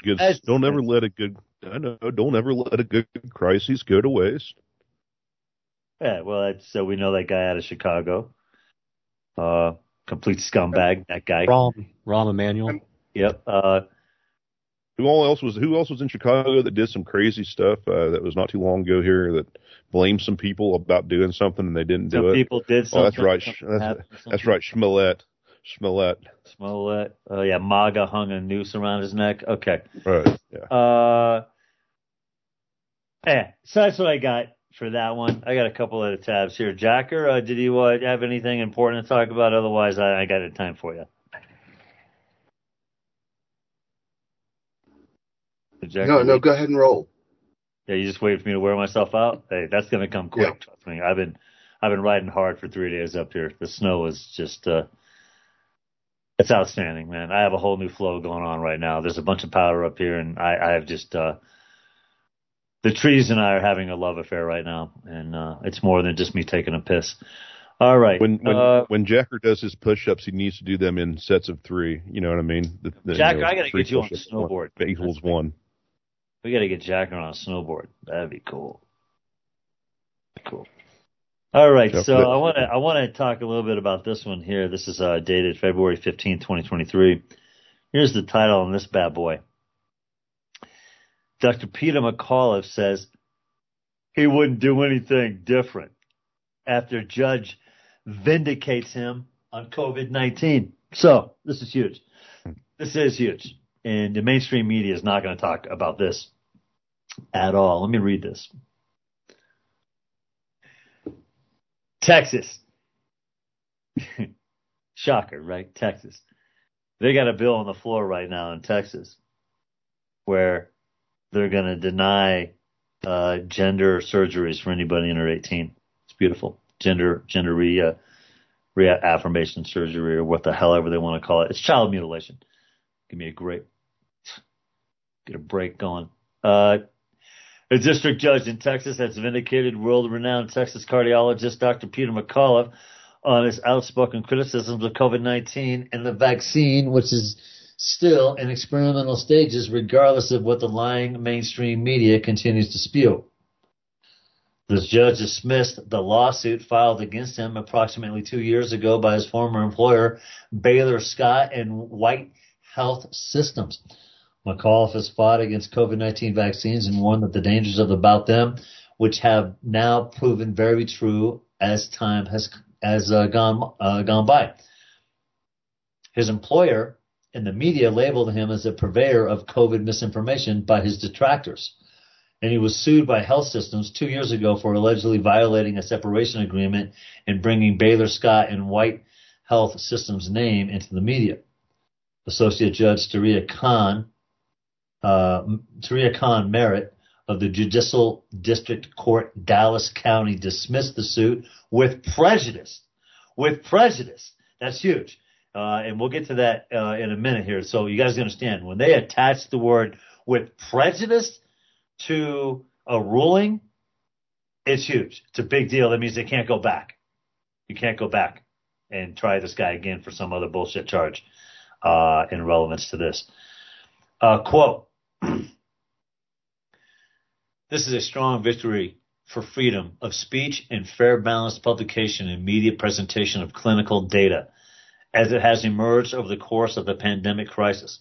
good crisis go to waste. Yeah, well, so we know that guy out of Chicago. Complete scumbag, that guy. Rahm Emanuel. Yep. Who else was in Chicago that did some crazy stuff that was not too long ago here that blamed some people about doing something and they didn't do it? Some people did something. Oh, that's right. That's right. Smollett. Oh, yeah. MAGA hung a noose around his neck. Okay. Right. Yeah. So that's what I got for that one. I got a couple of tabs here. Jacker, did you have anything important to talk about? Otherwise, I got a time for you. No, go ahead and roll. Yeah, you just waited for me to wear myself out? Hey, that's going to come quick. Yeah. Trust me. I've been riding hard for 3 days up here. The snow is just It's outstanding, man. I have a whole new flow going on right now. There's a bunch of powder up here, and I have just the trees and I are having a love affair right now, and it's more than just me taking a piss. All right. When Jacker does his push-ups, he needs to do them in sets of 3. You know what I mean? Jacker, I got to get you on a snowboard. Equals 1. We got to get Jacker on a snowboard. That'd be cool. Cool. All right, so I want to talk a little bit about this one here. This is dated February 15, 2023. Here's the title on this bad boy. Dr. Peter McAuliffe says he wouldn't do anything different after judge vindicates him on COVID-19. So this is huge. This is huge. And the mainstream media is not going to talk about this at all. Let me read this. Texas. Shocker, right? Texas. They got a bill on the floor right now in Texas where they're going to deny gender surgeries for anybody under 18. It's beautiful. Gender reaffirmation surgery, or what the hell ever they want to call it. It's child mutilation. Give me get a break going. A district judge in Texas has vindicated world-renowned Texas cardiologist Dr. Peter McAuliffe on his outspoken criticisms of COVID-19 and the vaccine, which is still in experimental stages, regardless of what the lying mainstream media continues to spew. This judge dismissed the lawsuit filed against him approximately 2 years ago by his former employer, Baylor Scott and White Health Systems. McAuliffe has fought against COVID-19 vaccines and warned that the dangers about them, which have now proven very true as time has gone by. His employer and the media labeled him as a purveyor of COVID misinformation by his detractors, and he was sued by health systems 2 years ago for allegedly violating a separation agreement and bringing Baylor Scott and White Health Systems' name into the media. Associate Judge Taria Khan Merritt of the Judicial District Court, Dallas County, dismissed the suit with prejudice. With prejudice. That's huge. And we'll get to that in a minute here. So you guys understand, when they attach the word with prejudice to a ruling, it's huge. It's a big deal. That means they can't go back. You can't go back and try this guy again for some other bullshit charge in relevance to this. Quote, this is a strong victory for freedom of speech and fair, balanced publication and media presentation of clinical data as it has emerged over the course of the pandemic crisis.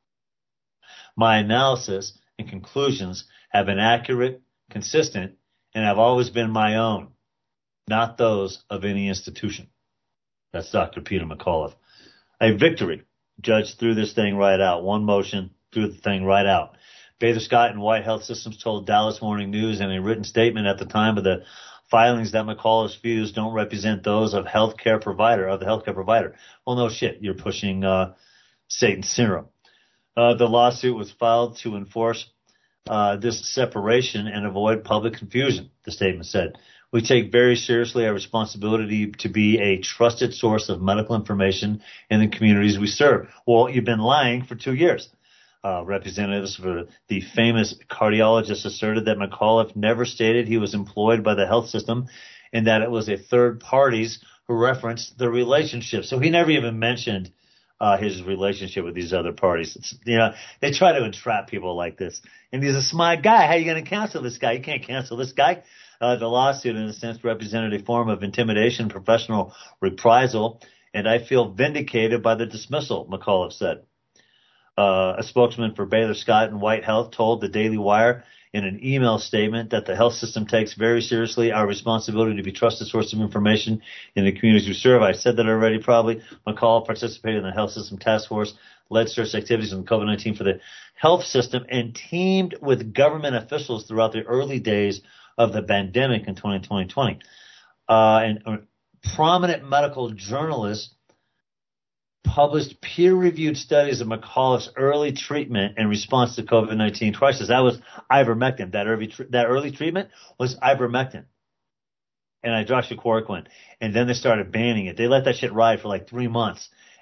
My analysis and conclusions have been accurate, consistent, and have always been my own, not those of any institution. That's Dr. Peter McAuliffe. A victory. Judge threw this thing right out. One motion, threw the thing right out. Baylor Scott and White Health Systems told Dallas Morning News in a written statement at the time of the filings that McAuliffe's views don't represent those of the healthcare provider. Well, no shit. You're pushing Satan's syndrome. The lawsuit was filed to enforce this separation and avoid public confusion, the statement said. We take very seriously our responsibility to be a trusted source of medical information in the communities we serve. Well, you've been lying for 2 years. Representatives for the famous cardiologist asserted that McAuliffe never stated he was employed by the health system and that it was a third parties who referenced the relationship. So he never even mentioned his relationship with these other parties. It's, they try to entrap people like this. And he's a smart guy. How are you going to cancel this guy? You can't cancel this guy. The lawsuit, in a sense, represented a form of intimidation, professional reprisal, and I feel vindicated by the dismissal, McAuliffe said. A spokesman for Baylor Scott and White Health told the Daily Wire in an email statement that the health system takes very seriously our responsibility to be a trusted source of information in the communities we serve. I said that already probably. McAuliffe participated in the health system task force, led search activities on COVID-19 for the health system, and teamed with government officials throughout the early days of the pandemic in 2020. And prominent medical journalists published peer-reviewed studies of McAuliffe's early treatment in response to COVID-19 crisis. That was ivermectin. That early treatment was ivermectin and hydroxychloroquine. And then they started banning it. They let that shit ride for like 3 months.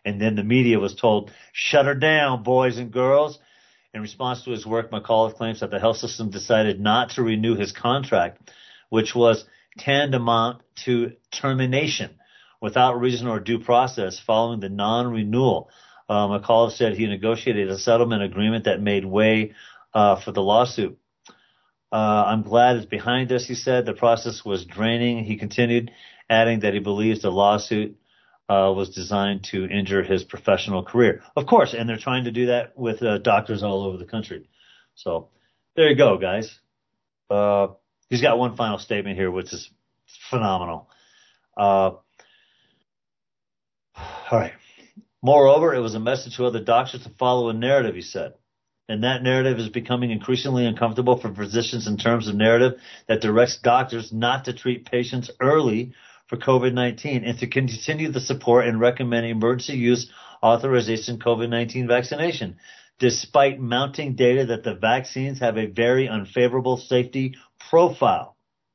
And then the media was told, shut her down, boys and girls. In response to his work, McAuliffe claims that the health system decided not to renew his contract, which was tantamount to termination without reason or due process following the non-renewal. McAuliffe said he negotiated a settlement agreement that made way for the lawsuit. I'm glad it's behind us, he said. The process was draining, he continued, adding that he believes the lawsuit was designed to injure his professional career. Of course, and they're trying to do that with doctors all over the country. So there you go, guys. He's got one final statement here, which is phenomenal. All right. Moreover, it was a message to other doctors to follow a narrative, he said. And that narrative is becoming increasingly uncomfortable for physicians in terms of narrative that directs doctors not to treat patients early for COVID-19 and to continue the support and recommend emergency use authorization COVID-19 vaccination, despite mounting data that the vaccines have a very unfavorable safety profile.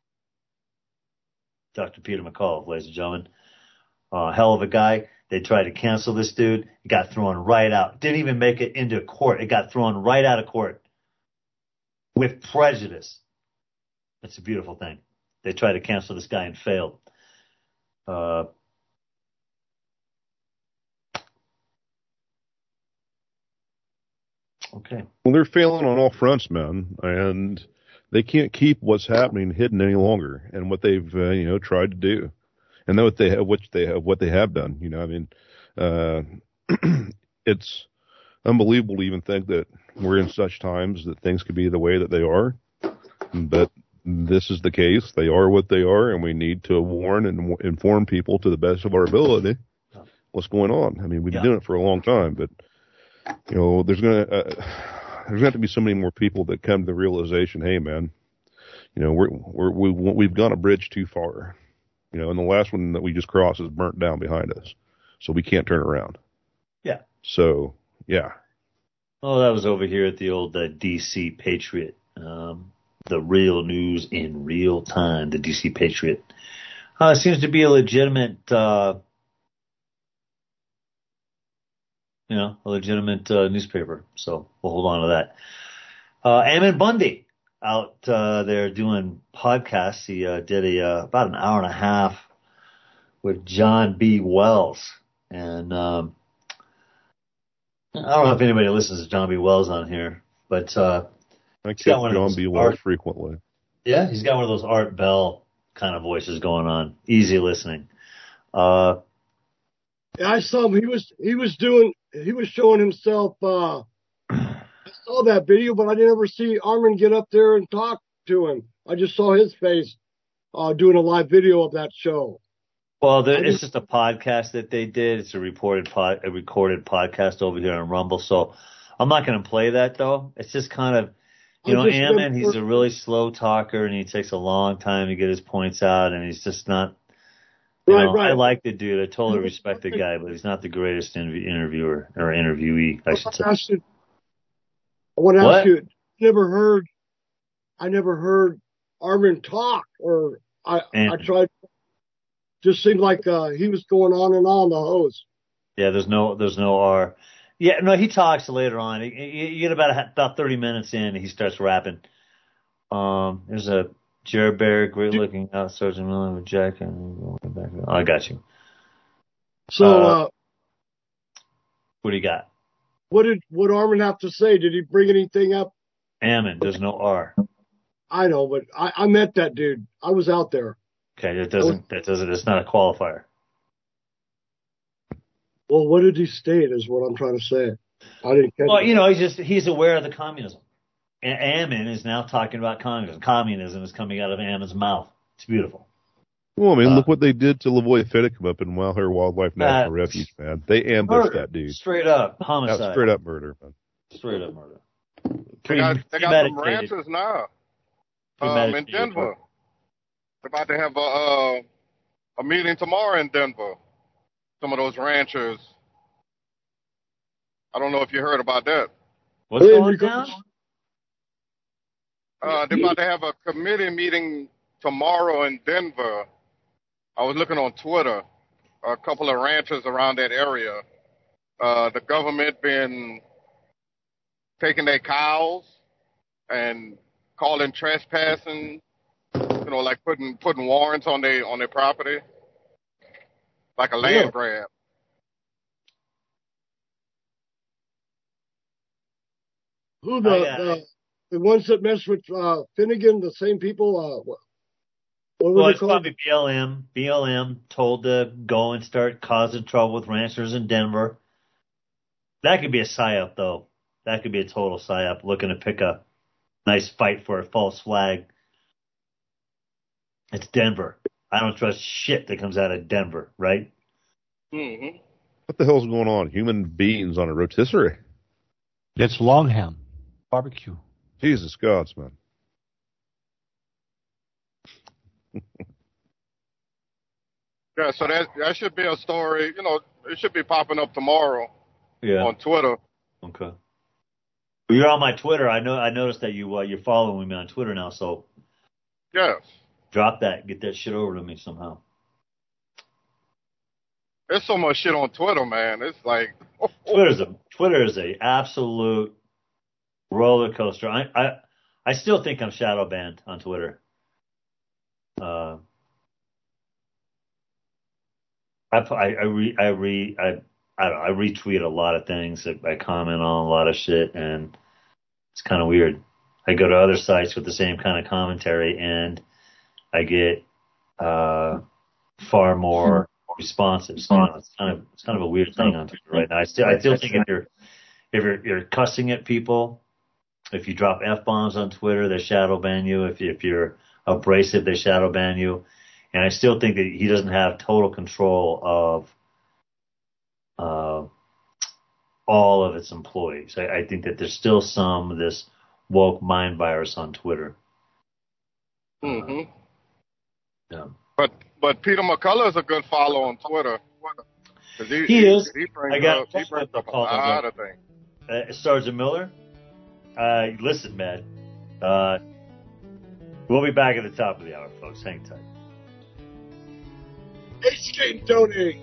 Dr. Peter McAuliffe, ladies and gentlemen. Hell of a guy. They tried to cancel this dude. It got thrown right out. Didn't even make it into court. It got thrown right out of court with prejudice. That's a beautiful thing. They tried to cancel this guy and failed. Okay. Well, they're failing on all fronts, man, and they can't keep what's happening hidden any longer, and what they've tried to do. And what they have done, I mean, it's unbelievable to even think that we're in such times that things could be the way that they are. But this is the case. They are what they are, and we need to warn and inform people to the best of our ability what's going on. I mean, we've been doing it for a long time, but there's going to have to be so many more people that come to the realization, hey, man, we've gone a bridge too far. And the last one that we just crossed is burnt down behind us. So we can't turn around. Yeah. So, yeah. Oh, that was over here at the old DC Patriot. The real news in real time, the DC Patriot. It seems to be a legitimate, newspaper. So we'll hold on to that. Ammon Bundy. Out there doing podcasts. He did about an hour and a half with John B. Wells. And I don't know if anybody listens to John B. Wells on here, but I catch John B. Wells frequently. Yeah, he's got one of those Art Bell kind of voices going on. Easy listening. Yeah, I saw him. He was showing himself. I saw that video, but I didn't ever see Armin get up there and talk to him. I just saw his face doing a live video of that show. Well, it's just a podcast that they did. It's a recorded podcast over here on Rumble. So I'm not going to play that, though. It's just kind of, Ammon, he's a really slow talker, and he takes a long time to get his points out, and he's just not. Right. I like the dude. I totally respect the guy, but he's not the greatest interviewer or interviewee, I should say. I want to ask you, I never heard Armin talk, or I tried. Just seemed like he was going on and on the hose. Yeah, there's no R. Yeah, no, he talks later on. You get about 30 minutes in, and he starts rapping. There's a Jared Bear, great looking out, Sergeant Miller with Jack. I got you. So, what do you got? What did Armin have to say? Did he bring anything up? Ammon, there's no R. I know, but I met that dude. I was out there. Okay, it's not a qualifier. Well, what did he state is what I'm trying to say. I didn't catch it. He's aware of the communism. And Ammon is now talking about communism. Communism is coming out of Ammon's mouth. It's beautiful. Well, I mean, look what they did to Lavoy Fiddicum up in Wildhair Wildlife National Refuge, man. They ambushed that dude. Straight up homicide. Straight up murder, man. Straight up murder. They got some ranchers now in Denver. They're about to have a meeting tomorrow in Denver. Some of those ranchers. I don't know if you heard about that. What's going down? They're about to have a committee meeting tomorrow in Denver. I was looking on Twitter. A couple of ranchers around that area the government been taking their cows and calling trespassing, like putting warrants on their property, like a land grab. Who the ones that mess with Finnegan, the same people? What were they called? Probably BLM. BLM told to go and start causing trouble with ranchers in Denver. That could be a psyop, though. That could be a total psyop, looking to pick a nice fight for a false flag. It's Denver. I don't trust shit that comes out of Denver, right? Mm-hmm. What the hell's going on? Human beings on a rotisserie? It's Longham barbecue. Jesus gods, man. Yeah, so that should be a story. It should be popping up tomorrow on Twitter. Okay. Well, you're on my Twitter. I noticed that you're following me on Twitter now. So yes, drop that. Get that shit over to me somehow. There's so much shit on Twitter, man. It's like Twitter is a absolute roller coaster. I still think I'm shadow banned on Twitter. I retweet a lot of things. I comment on a lot of shit, and it's kind of weird. I go to other sites with the same kind of commentary, and I get far more responsive. It's kind of a weird thing on Twitter right now. I still think if you're cussing at people, if you drop F-bombs on Twitter, they shadow ban you. If you're abrasive, they shadow ban you. And I still think that he doesn't have total control of all of its employees. I think that there's still some of this woke mind virus on Twitter. Mm-hmm. Yeah. But Peter McCullough is a good follow on Twitter. He is. He brings up a lot of things. Sergeant Miller, listen, man. We'll be back at the top of the hour, folks. Hang tight. HK Tony.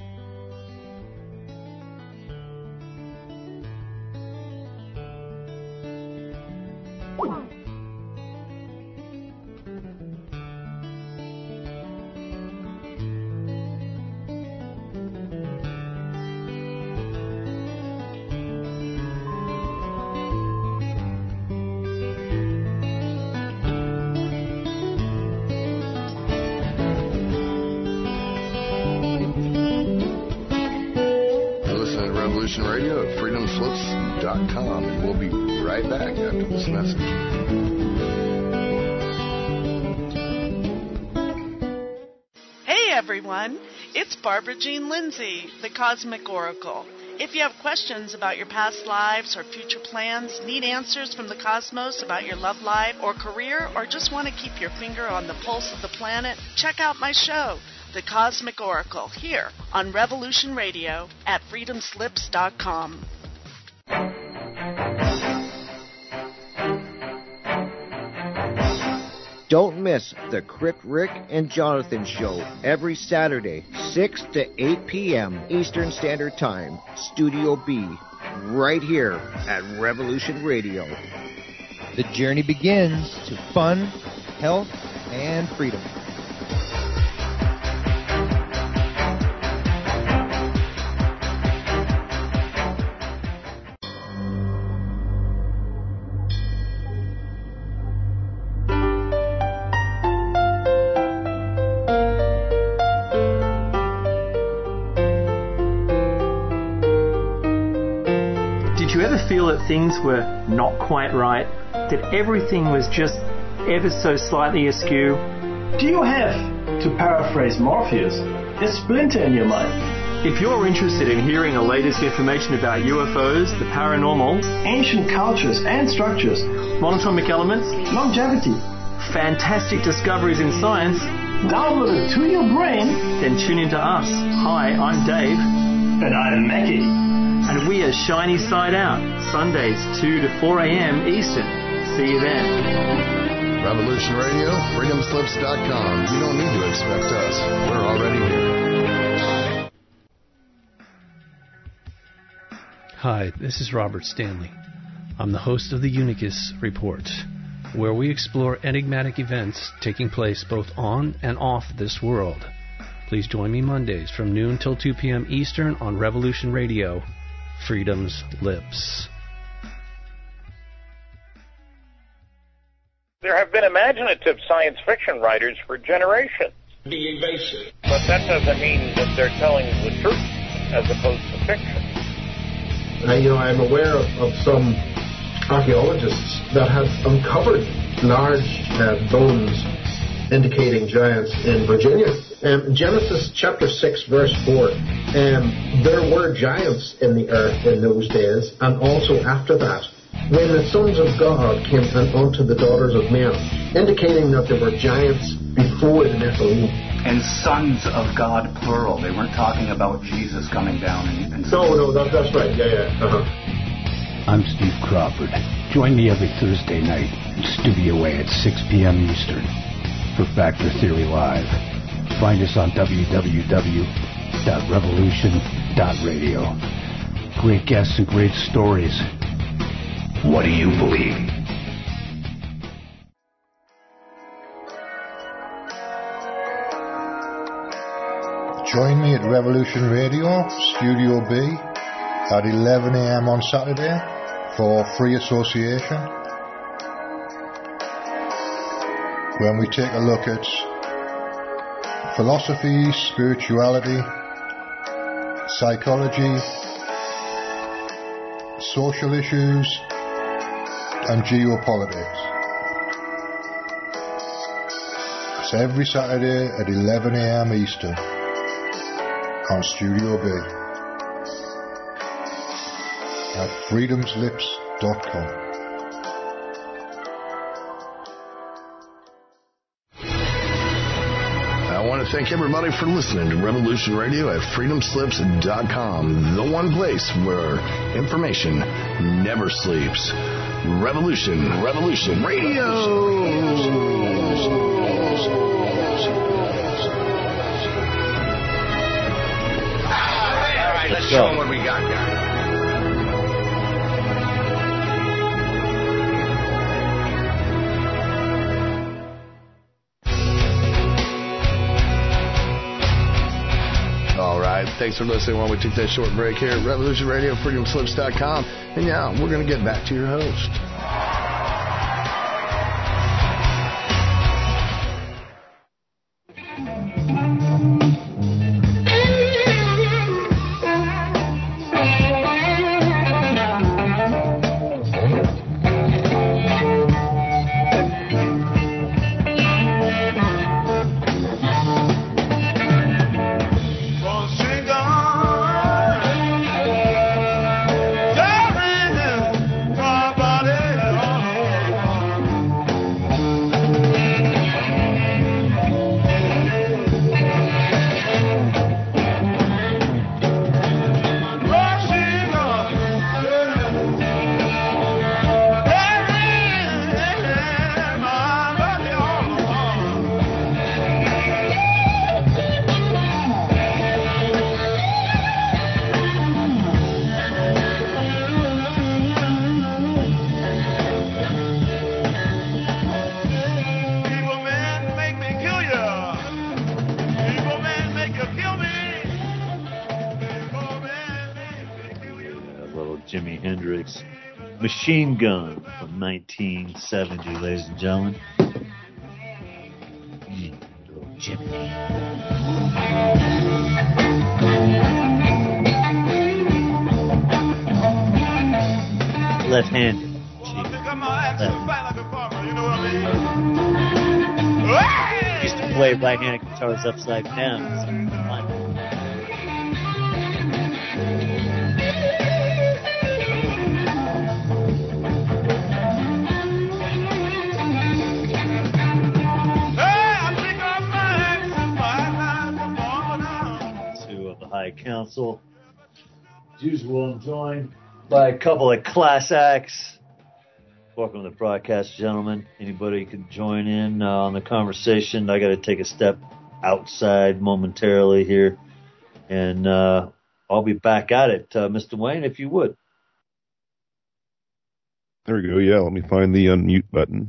Radio at freedomslips.com, and we'll be right back after this message. Hey everyone, it's Barbara Jean Lindsay, the Cosmic Oracle. If you have questions about your past lives or future plans, need answers from the cosmos about your love life or career, or just want to keep your finger on the pulse of the planet, check out my show, The Cosmic Oracle, here on Revolution Radio at freedomslips.com. Don't miss the Crypt Rick and Jonathan Show every Saturday, 6 to 8 p.m. Eastern Standard Time, Studio B, right here at Revolution Radio. The journey begins to fun, health, and freedom. Feel that things were not quite right, that everything was just ever so slightly askew? Do you have, to paraphrase Morpheus, a splinter in your mind? If you're interested in hearing the latest information about UFOs, the paranormal, ancient cultures and structures, monatomic elements, longevity, fantastic discoveries in science, downloaded to your brain, then tune into us. Hi, I'm Dave. And I'm Mackie. And we are Shiny Side Out, Sundays 2 to 4 a.m. Eastern. See you then. Revolution Radio, freedomslips.com. You don't need to expect us. We're already here. Hi, this is Robert Stanley. I'm the host of the Unicus Report, where we explore enigmatic events taking place both on and off this world. Please join me Mondays from noon till 2 p.m. Eastern on Revolution Radio, Freedom's Lips. There have been imaginative science fiction writers for generations. Be evasive. But that doesn't mean that they're telling the truth as opposed to fiction. I'm aware of some archaeologists that have uncovered large bones indicating giants in Virginia. Genesis chapter 6 verse 4, there were giants in the earth in those days, and also after that, when the sons of God came unto the daughters of men, indicating that there were giants before the Nephilim. And sons of God, plural. They weren't talking about Jesus coming down and No, that's right. Yeah. Uh-huh. I'm Steve Crawford. Join me every Thursday night in Studio A at 6 p.m. Eastern for Factor Theory Live. Find us on www.revolution.radio. Great guests and great stories. What do you believe? Join me at Revolution Radio, Studio B, at 11 a.m. on Saturday for Free Association, when we take a look at philosophy, spirituality, psychology, social issues, and geopolitics. It's every Saturday at 11 a.m. Eastern on Studio B at freedomslips.com. I want to thank everybody for listening to Revolution Radio at freedomslips.com, the one place where information never sleeps. Revolution Radio. All right, let's show them what we got, guys. All right, thanks for listening while we took that short break here at Revolution Radio, freedomslips.com. And yeah, we're going to get back to your host. Machine Gun from 1970, ladies and gentlemen. Jimmy. Left-handed. Used to play right-handed guitars upside down. High Council. As usual, I'm joined by a couple of class acts. Welcome to the broadcast, gentlemen. Anybody can join in on the conversation. I got to take a step outside momentarily here, and I'll be back at it. Mr. Wayne, if you would. There we go. Yeah, let me find the unmute button.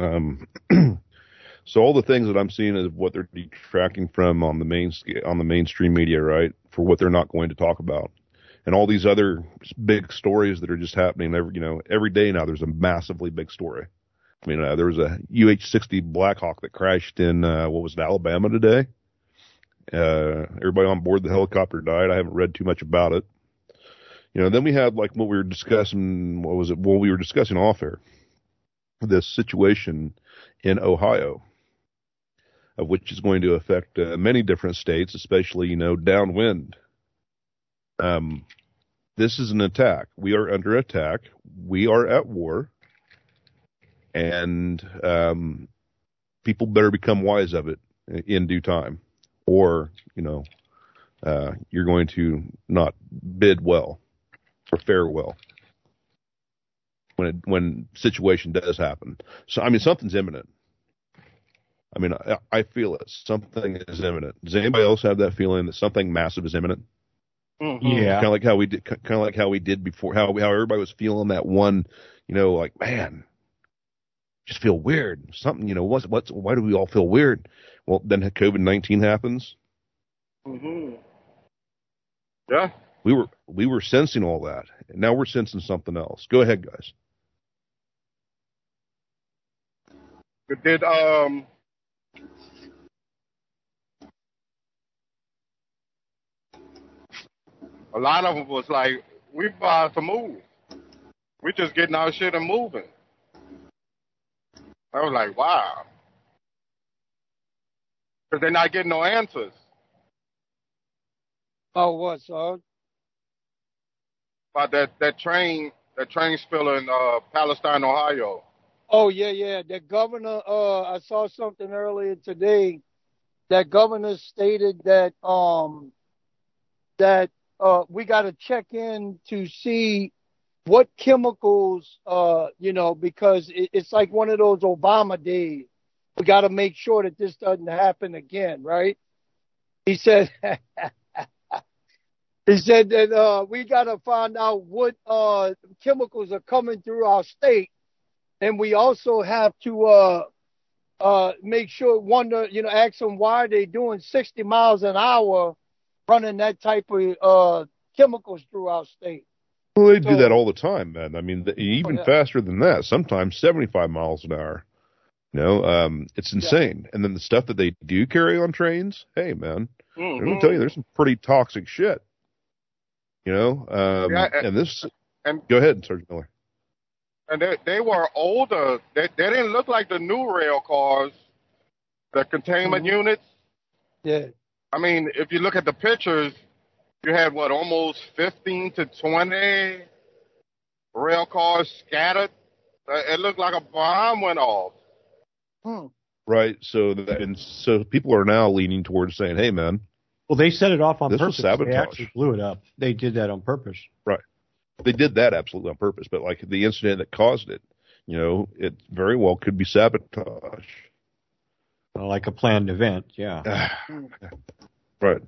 So all the things that I'm seeing is what they're detracting from on the mainstream media, right? For what they're not going to talk about, and all these other big stories that are just happening. Every day now, there's a massively big story. I mean, there was a UH-60 Blackhawk that crashed in Alabama today. Everybody on board the helicopter died. I haven't read too much about it. Then we had like what we were discussing. What was it? Well, we were discussing off air. This situation in Ohio, of which is going to affect many different states, especially, downwind. This is an attack. We are under attack. We are at war. And people better become wise of it in due time. Or, you're going to not bid well or fare well when situation does happen. So, I mean, something's imminent. I mean, I feel it. Something is imminent. Does anybody else have that feeling that something massive is imminent? Mm-hmm. Yeah. Kind of like how we did before, how everybody was feeling that one, like, man, just feel weird. Something, why do we all feel weird? Well, then COVID-19 happens. Mm-hmm. Yeah. We were sensing all that, and now we're sensing something else. Go ahead, guys. Did a lot of them was like, we about to move. We just getting our shit and moving. I was like, wow. Because they're not getting no answers. Oh, what, son? About that train spill in Palestine, Ohio. Oh, yeah. The governor, I saw something earlier today. That governor stated that we got to check in to see what chemicals, because it's like one of those Obama days. We got to make sure that this doesn't happen again, right? He said, that we got to find out what chemicals are coming through our state, and we also have to make sure, ask them why are they doing 60 miles an hour running that type of chemicals through our state. Well, they do that all the time, man. I mean, even faster than that, sometimes 75 miles an hour. It's insane. Yeah. And then the stuff that they do carry on trains, hey, man, I'm going to tell you, there's some pretty toxic shit. Go ahead, Sergeant Miller. And they were older. They didn't look like the new rail cars, the containment units. Yeah. I mean, if you look at the pictures, you had almost 15 to 20 rail cars scattered. It looked like a bomb went off. Right. So people are now leaning towards saying, "Hey, man." Well, they set it off on this purpose. Was sabotage. They actually blew it up. They did that on purpose. Right. They did that absolutely on purpose. But like the incident that caused it, it very well could be sabotage. Like a planned event. Yeah. Right.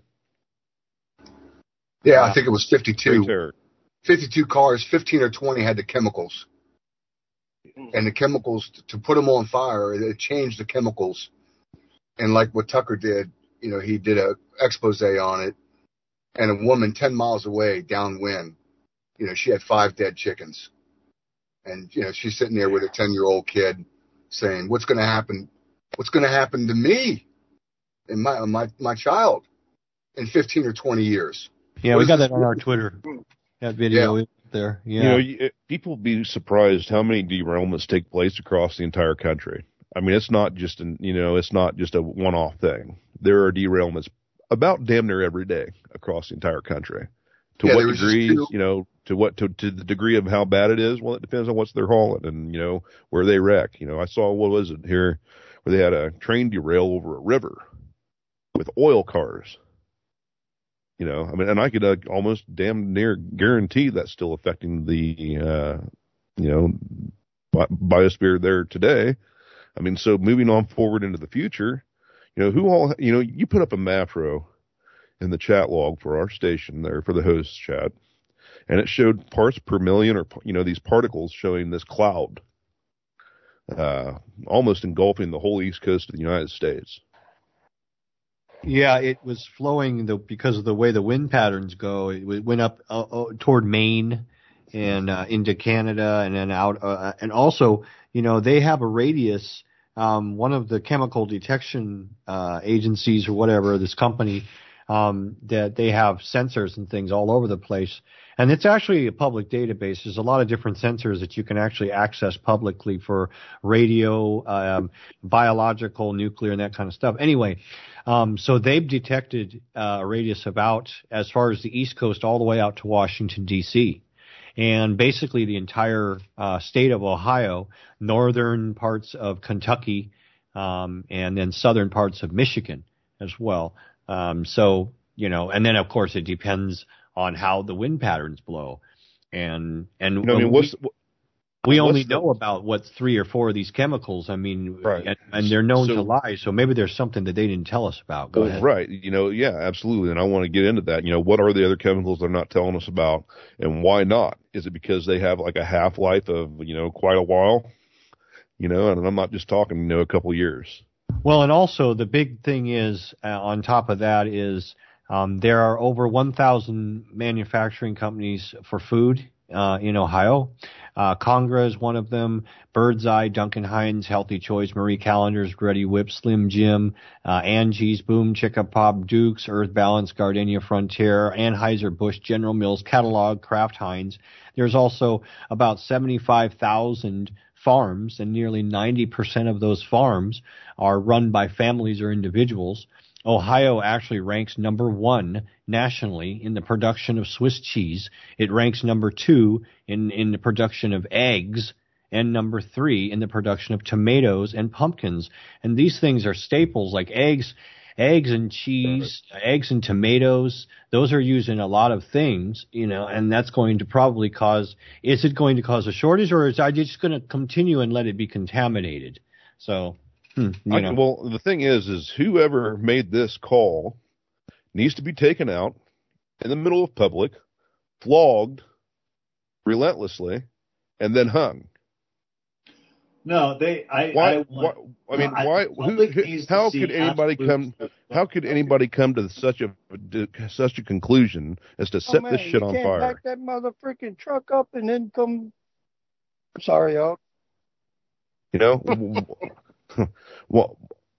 Yeah, I think it was 52. 52 cars, 15 or 20 had the chemicals. And the chemicals, to put them on fire, it changed the chemicals. And like what Tucker did, he did a expose on it. And a woman 10 miles away downwind, she had 5 dead chickens. And, she's sitting there with a 10-year-old kid saying, what's going to happen? What's going to happen to me and my child in 15 or 20 years? Yeah, we got that on our Twitter. That video there. Yeah. People be surprised how many derailments take place across the entire country. I mean, it's not just it's not just a one-off thing. There are derailments about damn near every day across the entire country. To what degree, to the degree of how bad it is? Well, it depends on what they're hauling and, where they wreck. I saw, what was it here, where they had a train derail over a river with oil cars. And I could almost damn near guarantee that's still affecting the, biosphere there today. I mean, so moving on forward into the future, you put up a macro in the chat log for our station there for the host chat. and it showed parts per million, or these particles showing this cloud, almost engulfing the whole east coast of the United States. Yeah, it was flowing because of the way the wind patterns go. It went up toward Maine and into Canada, and then out. And also, they have a radius. One of the chemical detection agencies or whatever, this company, that they have sensors and things all over the place. And it's actually a public database. There's a lot of different sensors that you can actually access publicly for radio, biological, nuclear, and that kind of stuff. Anyway, so they've detected a radius of out as far as the East Coast all the way out to Washington, D.C., and basically the entire state of Ohio, northern parts of Kentucky, and then southern parts of Michigan as well. So, and then of course it depends on how the wind patterns blow. And we only know about 3 or 4 of these chemicals. I mean, right. and they're known to lie. So maybe there's something that they didn't tell us about. Go ahead. Right. Yeah, absolutely. And I want to get into that. What are the other chemicals they're not telling us about, and why not? Is it because they have like a half-life of, quite a while? And I'm not just talking, a couple years. Well, and also the big thing is, on top of that is, there are over 1,000 manufacturing companies for food in Ohio. Congra is one of them. Birdseye, Duncan Hines, Healthy Choice, Marie Callender's, Ready Whip, Slim Jim, Angie's, Boom, Chicka Pop, Duke's, Earth Balance, Gardenia Frontier, Anheuser-Busch, General Mills, Catalog, Kraft Heinz. There's also about 75,000 farms, and nearly 90% of those farms are run by families or individuals. Ohio actually ranks number 1 nationally in the production of Swiss cheese. It ranks number 2 in the production of eggs, and number 3 in the production of tomatoes and pumpkins. And these things are staples, like eggs and cheese, eggs and tomatoes. Those are used in a lot of things, and that's going to probably is it going to cause a shortage, or is I just going to continue and let it be contaminated? So, well, the thing is whoever made this call needs to be taken out in the middle of public, flogged relentlessly, and then hung. No, How could anybody come to such a conclusion as to set this shit on fire? You can't back that mother freaking truck up and then come. I'm sorry, y'all. Well,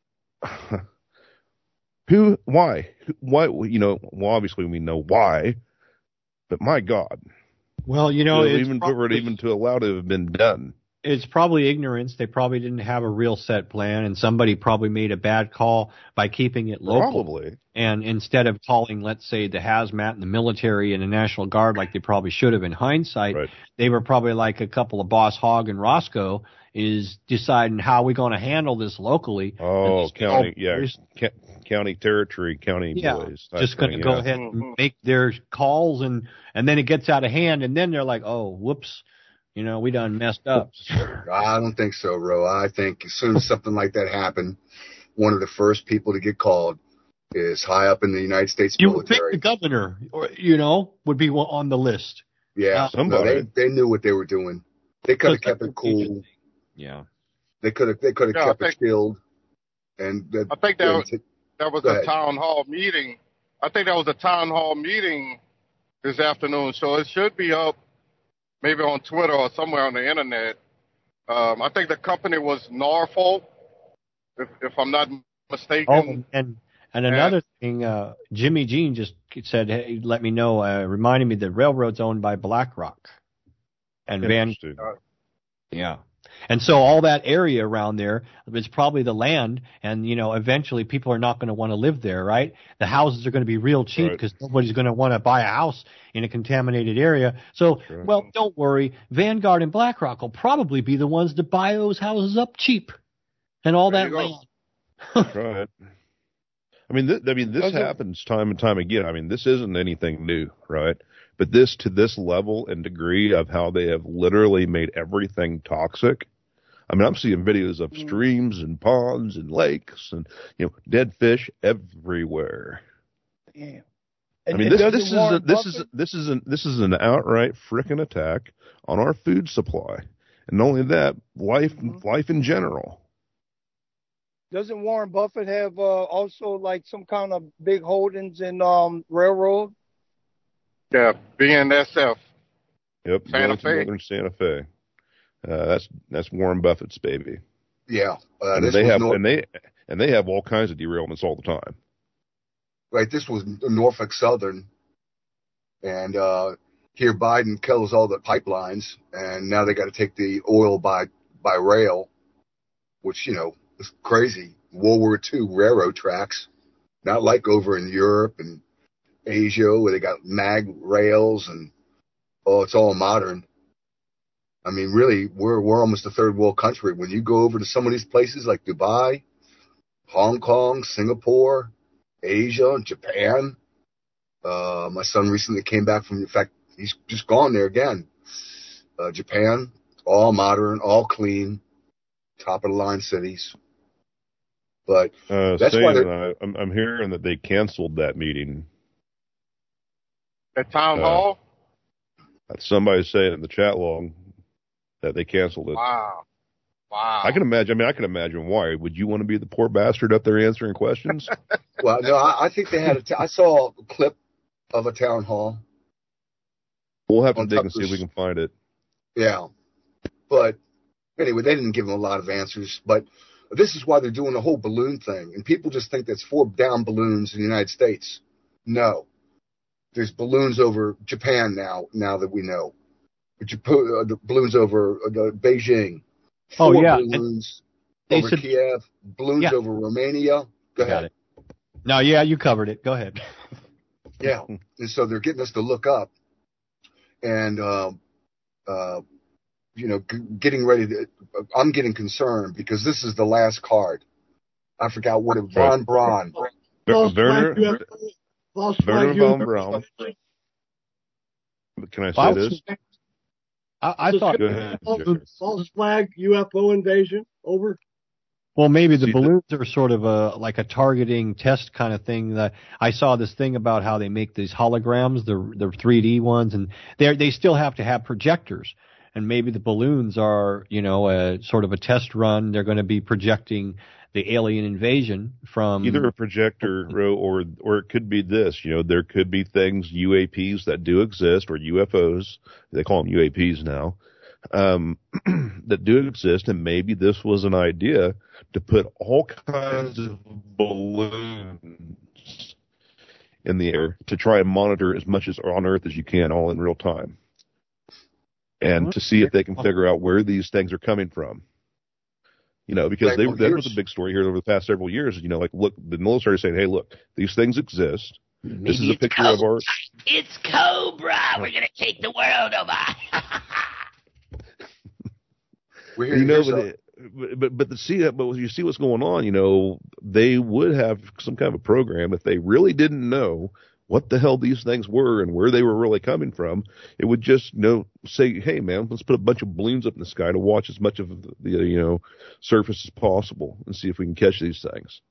why? Well, obviously we know why, but my God. Well, even to allow it to have been done. It's probably ignorance. They probably didn't have a real set plan, and somebody probably made a bad call by keeping it local. Probably. And instead of calling, let's say, the hazmat and the military and the National Guard like they probably should have in hindsight, right. They were probably like a couple of Boss Hogg and Roscoe is deciding how we're going to handle this locally. Oh, county territory, county boys. Just going to go ahead and make their calls, and then it gets out of hand, and then they're like, oh, whoops. We done messed up. I don't think so, Ro. I think as soon as something like that happened, one of the first people to get called is high up in the United States military. You would think the governor, would be on the list. Yeah, somebody. No, they knew what they were doing. They could have kept it cool. Yeah, they could have kept it chilled. And I think that was a town hall meeting. I think that was a town hall meeting this afternoon, so it should be up. Maybe on Twitter or somewhere on the internet. I think the company was Norfolk, if I'm not mistaken. Oh, and another thing, Jimmy Jean just said, hey, let me know, reminded me the railroad's owned by BlackRock and yeah. And so all that area around there is probably the land, and, eventually people are not going to want to live there, right? The houses are going to be real cheap because nobody's going to want to buy a house in a contaminated area. So, well, don't worry. Vanguard and BlackRock will probably be the ones to buy those houses up cheap and all that land. That's right. This happens time and time again. This isn't anything new, right? But this to this level and degree of how they have literally made everything toxic. I'm seeing videos of streams and ponds and lakes and, dead fish everywhere. Yeah. I mean, this is an outright frickin' attack on our food supply, and not only that, life in general. Doesn't Warren Buffett have also like some kind of big holdings in railroad? Yeah, BNSF. Yep, Santa Fe. Northern Santa Fe. That's Warren Buffett's baby. Yeah, and they have all kinds of derailments all the time. Right, this was Norfolk Southern, and here Biden kills all the pipelines, and now they got to take the oil by rail, which is crazy. World War II railroad tracks, not like over in Europe and Asia where they got mag rails and it's all modern. I mean, really, we're almost a third world country. When you go over to some of these places like Dubai, Hong Kong, Singapore, Asia, Japan. My son recently came back from, in fact, he's just gone there again. Japan, all modern, all clean, top of the line cities. But that's why I'm hearing that they canceled that meeting. At town hall? Somebody saying in the chat log that they canceled it. Wow. I can imagine why. Would you want to be the poor bastard up there answering questions? Well, no, I think they had I saw a clip of a town hall. We'll have to dig and see if we can find it. Yeah. But anyway, they didn't give them a lot of answers. But this is why they're doing the whole balloon thing. And people just think that's 4 down balloons in the United States. No. There's balloons over Japan now that we know. The balloons over Beijing. 4 balloons over Kiev. Balloons over Romania. Go ahead. No, you covered it. Go ahead. Yeah. And so they're getting us to look up. And, getting ready to, I'm getting concerned because this is the last card. I forgot what it was. Von Braun. Werner von Braun. Can I say this? I thought. Go ahead, false flag UFO invasion. Over. Well, maybe the balloons are sort of like a targeting test kind of thing. That I saw this thing about how they make these holograms, the 3D ones, and they still have to have projectors. And maybe the balloons are, a sort of a test run. They're going to be projecting the alien invasion from either a projector or it could be this. There could be things, UAPs that do exist, or UFOs. They call them UAPs now. That do exist, and maybe this was an idea to put all kinds of balloons in the air to try and monitor as much as on Earth as you can, all in real time, and to see if they can figure out where these things are coming from. Because that was a big story here over the past several years. Look, the military saying, "Hey, look, these things exist. This is a picture of our." It's Cobra. We're gonna take the world over. But you see what's going on. They would have some kind of a program if they really didn't know what the hell these things were and where they were really coming from. It would just say, "Hey, man, let's put a bunch of balloons up in the sky to watch as much of the surface as possible and see if we can catch these things."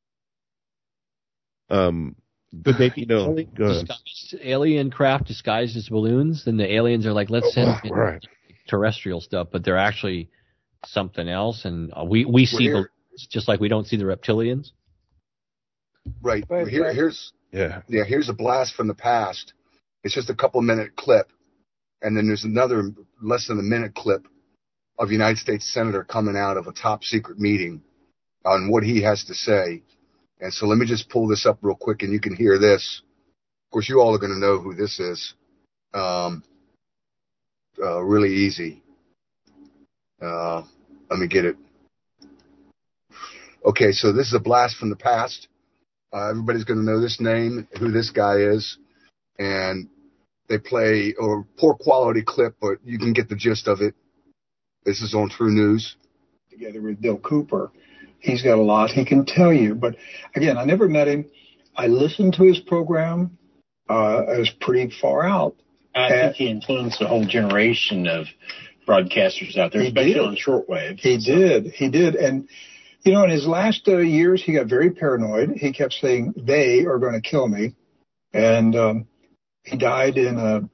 Could they be alien craft disguised as balloons? Then the aliens are like, "Let's send in terrestrial stuff," but they're actually something else, and we see balloons just like we don't see the reptilians. Right. Here's a blast from the past. It's just a couple-minute clip, and then there's another less than a minute clip of a United States Senator coming out of a top-secret meeting on what he has to say. And so let me just pull this up real quick, and you can hear this. Of course, you all are going to know who this is. Really easy. Let me get it. Okay, so this is a blast from the past. Everybody's going to know this name, who this guy is, and they play a poor quality clip, but you can get the gist of it. This is on True News. Together with Bill Cooper. He's got a lot he can tell you. But again, I never met him. I listened to his program. It was pretty far out. I think he influenced a whole generation of broadcasters out there, especially on shortwave. He did. And in his last years, he got very paranoid. He kept saying, "They are going to kill me." And he died he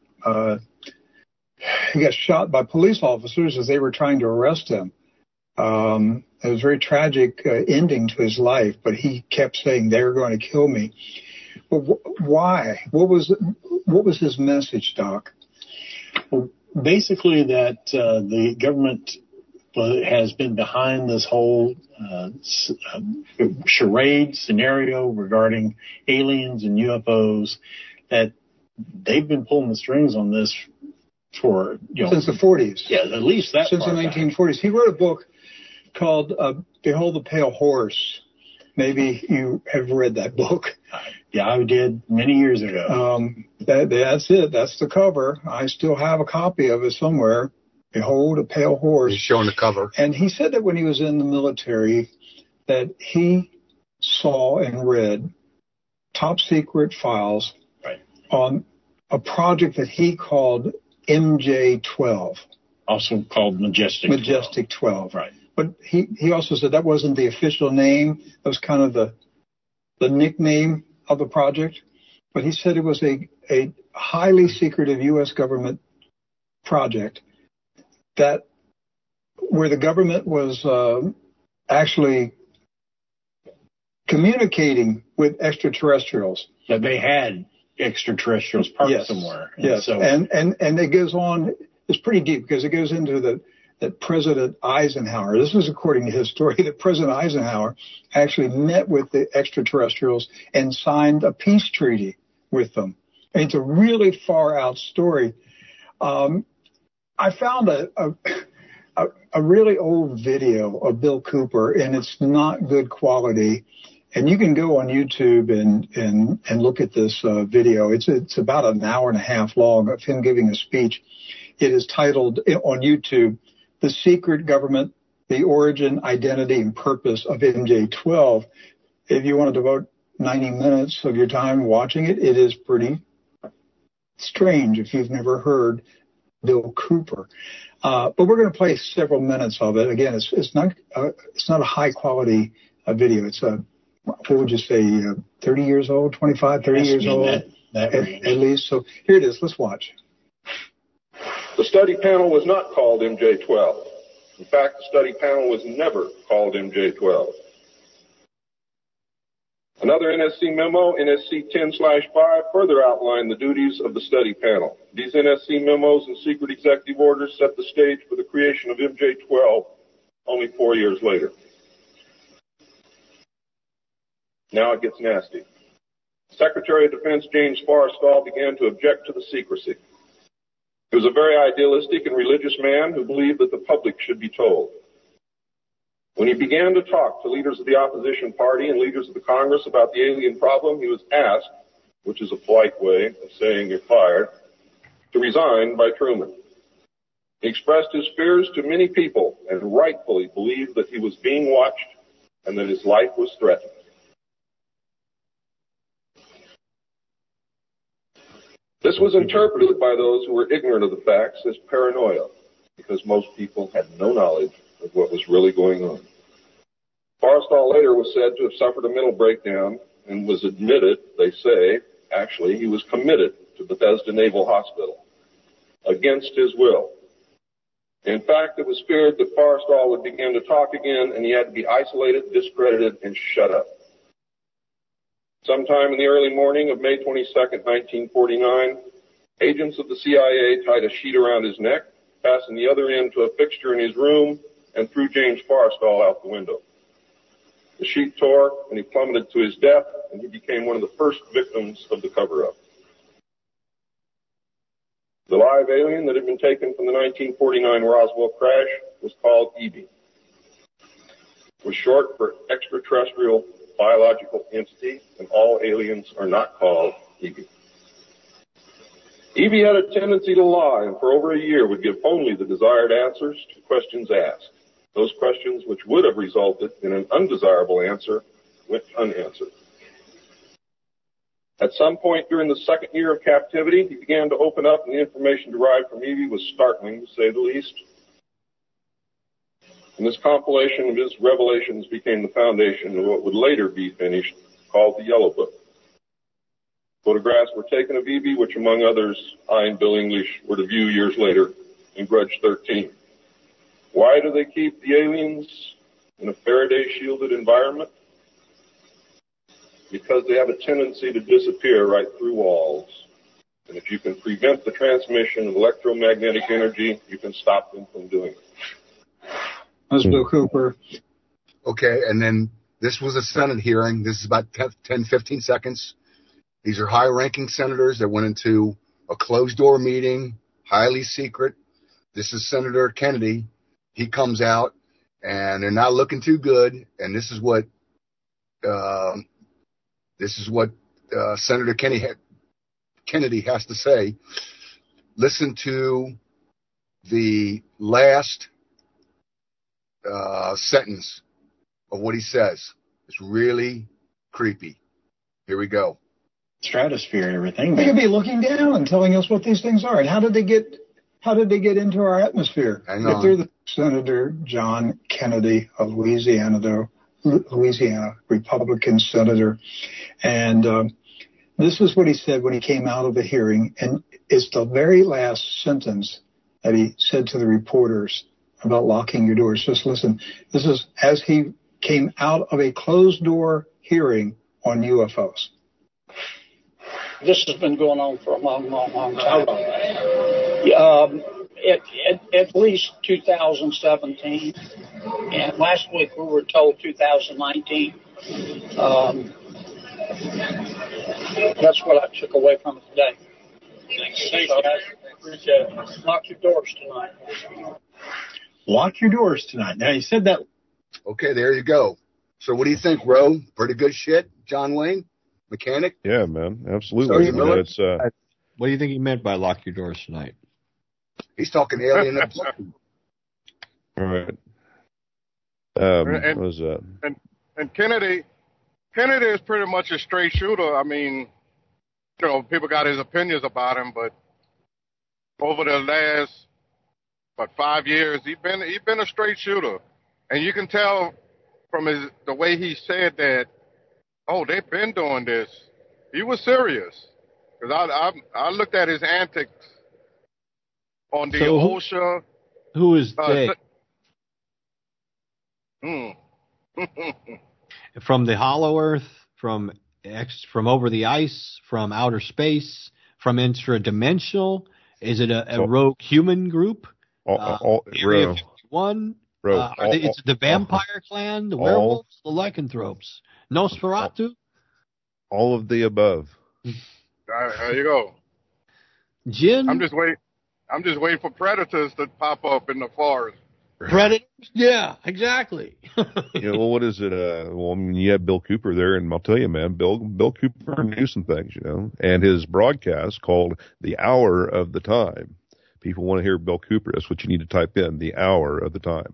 got shot by police officers as they were trying to arrest him. It was a very tragic ending to his life, but he kept saying, they're going to kill me. But why? What was his message, Doc? Well, basically that the government has been behind this whole charade scenario regarding aliens and UFOs, that they've been pulling the strings on this for, since the 40s. Yeah, at least that since the 1940s. He wrote a book called Behold the Pale Horse. Maybe you have read that book. Yeah, I did many years ago. That's it. That's the cover. I still have a copy of it somewhere. Behold a Pale Horse. He's showing the cover. And he said that when he was in the military, that he saw and read top secret files on a project that he called MJ-12. Also called Majestic 12. Right. But he also said that wasn't the official name. That was kind of the nickname of the project. But he said it was a highly secretive U.S. government project that where the government was actually communicating with extraterrestrials. That they had extraterrestrials parked somewhere. Yes. And it goes on. It's pretty deep because it goes into that President Eisenhower, this was according to his story, that President Eisenhower actually met with the extraterrestrials and signed a peace treaty with them. And it's a really far out story. I found a really old video of Bill Cooper, and it's not good quality. And you can go on YouTube and look at this video. It's about an hour and a half long of him giving a speech. It is titled on YouTube, The Secret Government, The Origin, Identity, and Purpose of MJ-12. If you want to devote 90 minutes of your time watching it, it is pretty strange if you've never heard Bill Cooper. But we're going to play several minutes of it. Again, it's not a high quality video. It's what would you say, 30 years old, 25, 30 years old, at least. So here it is. Let's watch. The study panel was not called MJ-12. In fact, the study panel was never called MJ-12. Another NSC memo, NSC 10/5, further outlined the duties of the study panel. These NSC memos and secret executive orders set the stage for the creation of MJ-12 only 4 years later. Now it gets nasty. Secretary of Defense James Forrestal began to object to the secrecy. He was a very idealistic and religious man who believed that the public should be told. When he began to talk to leaders of the opposition party and leaders of the Congress about the alien problem, he was asked, which is a polite way of saying you're fired, to resign by Truman. He expressed his fears to many people and rightfully believed that he was being watched and that his life was threatened. This was interpreted by those who were ignorant of the facts as paranoia, because most people had no knowledge of what was really going on. Forrestal later was said to have suffered a mental breakdown and was admitted, they say, actually, he was committed to Bethesda Naval Hospital against his will. In fact, it was feared that Forrestal would begin to talk again and he had to be isolated, discredited, and shut up. Sometime in the early morning of May 22nd, 1949, agents of the CIA tied a sheet around his neck, fastened the other end to a fixture in his room, and threw James Forrestal out the window. The sheet tore, and he plummeted to his death, and he became one of the first victims of the cover-up. The live alien that had been taken from the 1949 Roswell crash was called EB. It was short for extraterrestrial biological entity, and all aliens are not called EB. EB had a tendency to lie, and for over a year would give only the desired answers to questions asked. Those questions which would have resulted in an undesirable answer went unanswered. At some point during the second year of captivity, he began to open up, and the information derived from EB was startling, to say the least. And this compilation of his revelations became the foundation of what would later be finished, called the Yellow Book. Photographs were taken of Evie, which, among others, I and Bill English were to view years later in Grudge 13. Why do they keep the aliens in a Faraday-shielded environment? Because they have a tendency to disappear right through walls. And if you can prevent the transmission of electromagnetic energy, you can stop them from doing it. That's Bill Cooper. Okay, and then this was a Senate hearing. This is about 10, 15 seconds. These are high-ranking senators that went into a closed-door meeting, highly secret. This is Senator Kennedy. He comes out, and they're not looking too good. And this is what Senator Kennedy has to say. Listen to the last sentence of what he says. It's really creepy. Here we go. Stratosphere and everything. They could be looking down and telling us what these things are. And how did they get into our atmosphere? Hang on. If they're the Senator John Kennedy of Louisiana, Republican senator. And this is what he said when he came out of the hearing. And it's the very last sentence that he said to the reporters about locking your doors. Just listen. This is as he came out of a closed-door hearing on UFOs. This has been going on for a long time. At least 2017, and last week we were told 2019. That's what I took away from it today. Thanks, guys. Appreciate it. Lock your doors tonight. Lock your doors tonight. Now, you said that. Okay, there you go. So what do you think, Ro? Pretty good shit, John Wayne? Mechanic? Yeah, man, absolutely. What do you think he meant by lock your doors tonight? He's talking alien abduction. All right. What was that? And Kennedy is pretty much a straight shooter. I mean, you know, people got his opinions about him, but over the last 5 years, he's been a straight shooter, and you can tell from the way he said that. Oh, they've been doing this. He was serious. Because I looked at his antics on the OSHA. Who is they? From the Hollow Earth, from over the ice, from outer space, from intradimensional? Is it a rogue human group? Area 51? It's the vampire clan, the werewolves, the lycanthropes. Nosferatu? All of the above. There you go. Jinn? I'm just waiting for predators to pop up in the forest. Predators? Yeah, exactly. Well, what is it? I mean, you have Bill Cooper there, and I'll tell you, man, Bill Cooper knew some things, and his broadcast called The Hour of the Time. People want to hear Bill Cooper. That's what you need to type in, The Hour of the Time.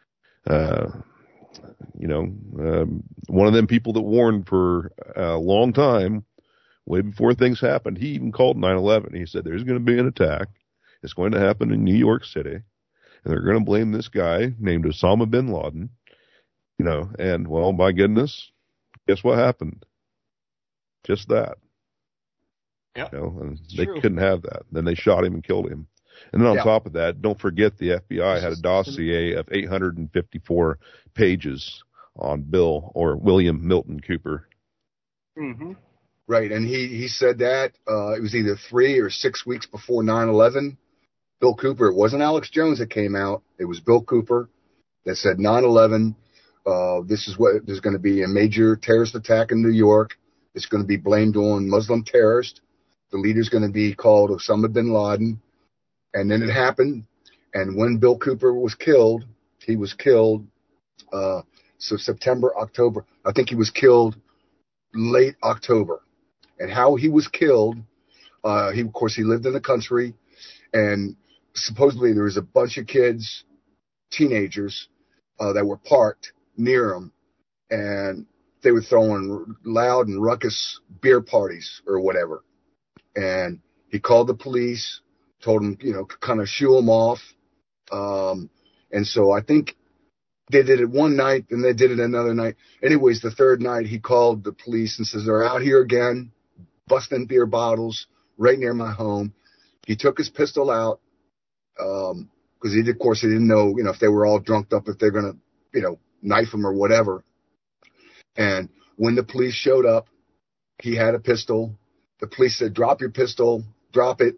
One of them people that warned for a long time, way before things happened. He even called 9/11. He said there's going to be an attack. It's going to happen in New York City, and they're going to blame this guy named Osama bin Laden. And well, my goodness, guess what happened? Just that. Yeah. And they couldn't have that. Then they shot him and killed him. And then on top of that, don't forget the FBI had a dossier of 854 pages on Bill or William Milton Cooper. Mm-hmm. Right, and he said that it was either 3 or 6 weeks before 9/11. Bill Cooper, it wasn't Alex Jones that came out. It was Bill Cooper that said 9/11, there's going to be a major terrorist attack in New York. It's going to be blamed on Muslim terrorists. The leader's going to be called Osama bin Laden. And then it happened. And when Bill Cooper was killed, he was killed September, October. I think he was killed late October. And how he was killed, of course, he lived in the country. And supposedly there was a bunch of kids, teenagers, that were parked near him. And they were throwing loud and ruckus beer parties or whatever. And he called the police, told them, kind of shoo them off. And so I think they did it one night, and they did it another night. Anyways, the third night he called the police and says, they're out here again. busting beer bottles right near my home. He took his pistol out because he didn't know, if they were all drunked up, if they're going to, knife him or whatever. And when the police showed up, he had a pistol. The police said, drop your pistol, drop it,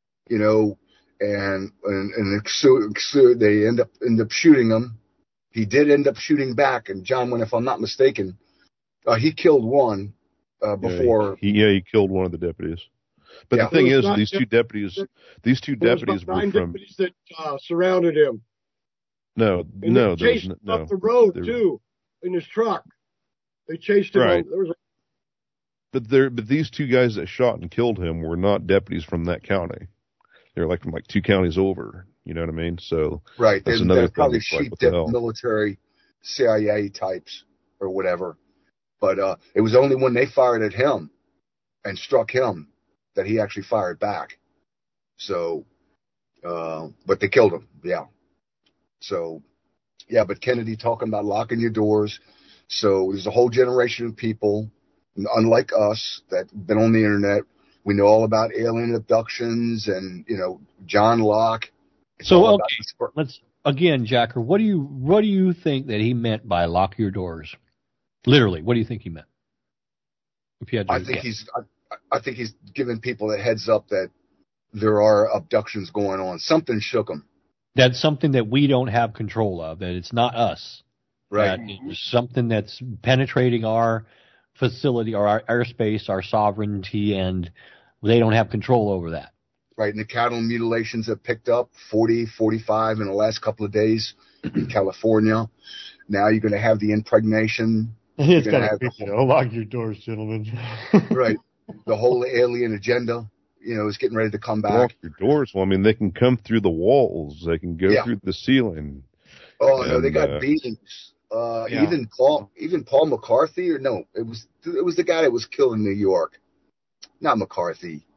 and they end up shooting him. He did end up shooting back. And John, if I'm not mistaken, he killed one before. He killed one of the deputies. But the thing is, these two deputies were from deputies that surrounded him. No, they chased him up the road too in his truck. They chased him. Right. But these two guys that shot and killed him were not deputies from that county. They're from 2 counties over. You know what I mean? So right, that's another they're thing. Probably sheep-dip military, CIA types or whatever. But it was only when they fired at him and struck him that he actually fired back. So, but they killed him. Yeah. So, yeah. But Kennedy talking about locking your doors. So there's a whole generation of people, unlike us, that have been on the internet. We know all about alien abductions and, John Locke. So, okay, let's again, Jacker, what do you think that he meant by lock your doors? Literally, what do you think he meant? If you had to I think he's giving people a heads up that there are abductions going on. Something shook him. That's something that we don't have control of, that it's not us. Right. It's something that's penetrating our facility or our airspace, our sovereignty, and they don't have control over that. Right. And the cattle mutilations have picked up 40, 45 in the last couple of days in California. Now you're going to have the impregnation. It's kind of creepy. Lock your doors, gentlemen. Right. The whole alien agenda, is getting ready to come back. Lock your doors. Well, I mean, they can come through the walls. They can go through the ceiling. Oh, no, they got beatings. Even Paul McCarthy, or no, it was the guy that was killed in New York. Not McCarthy.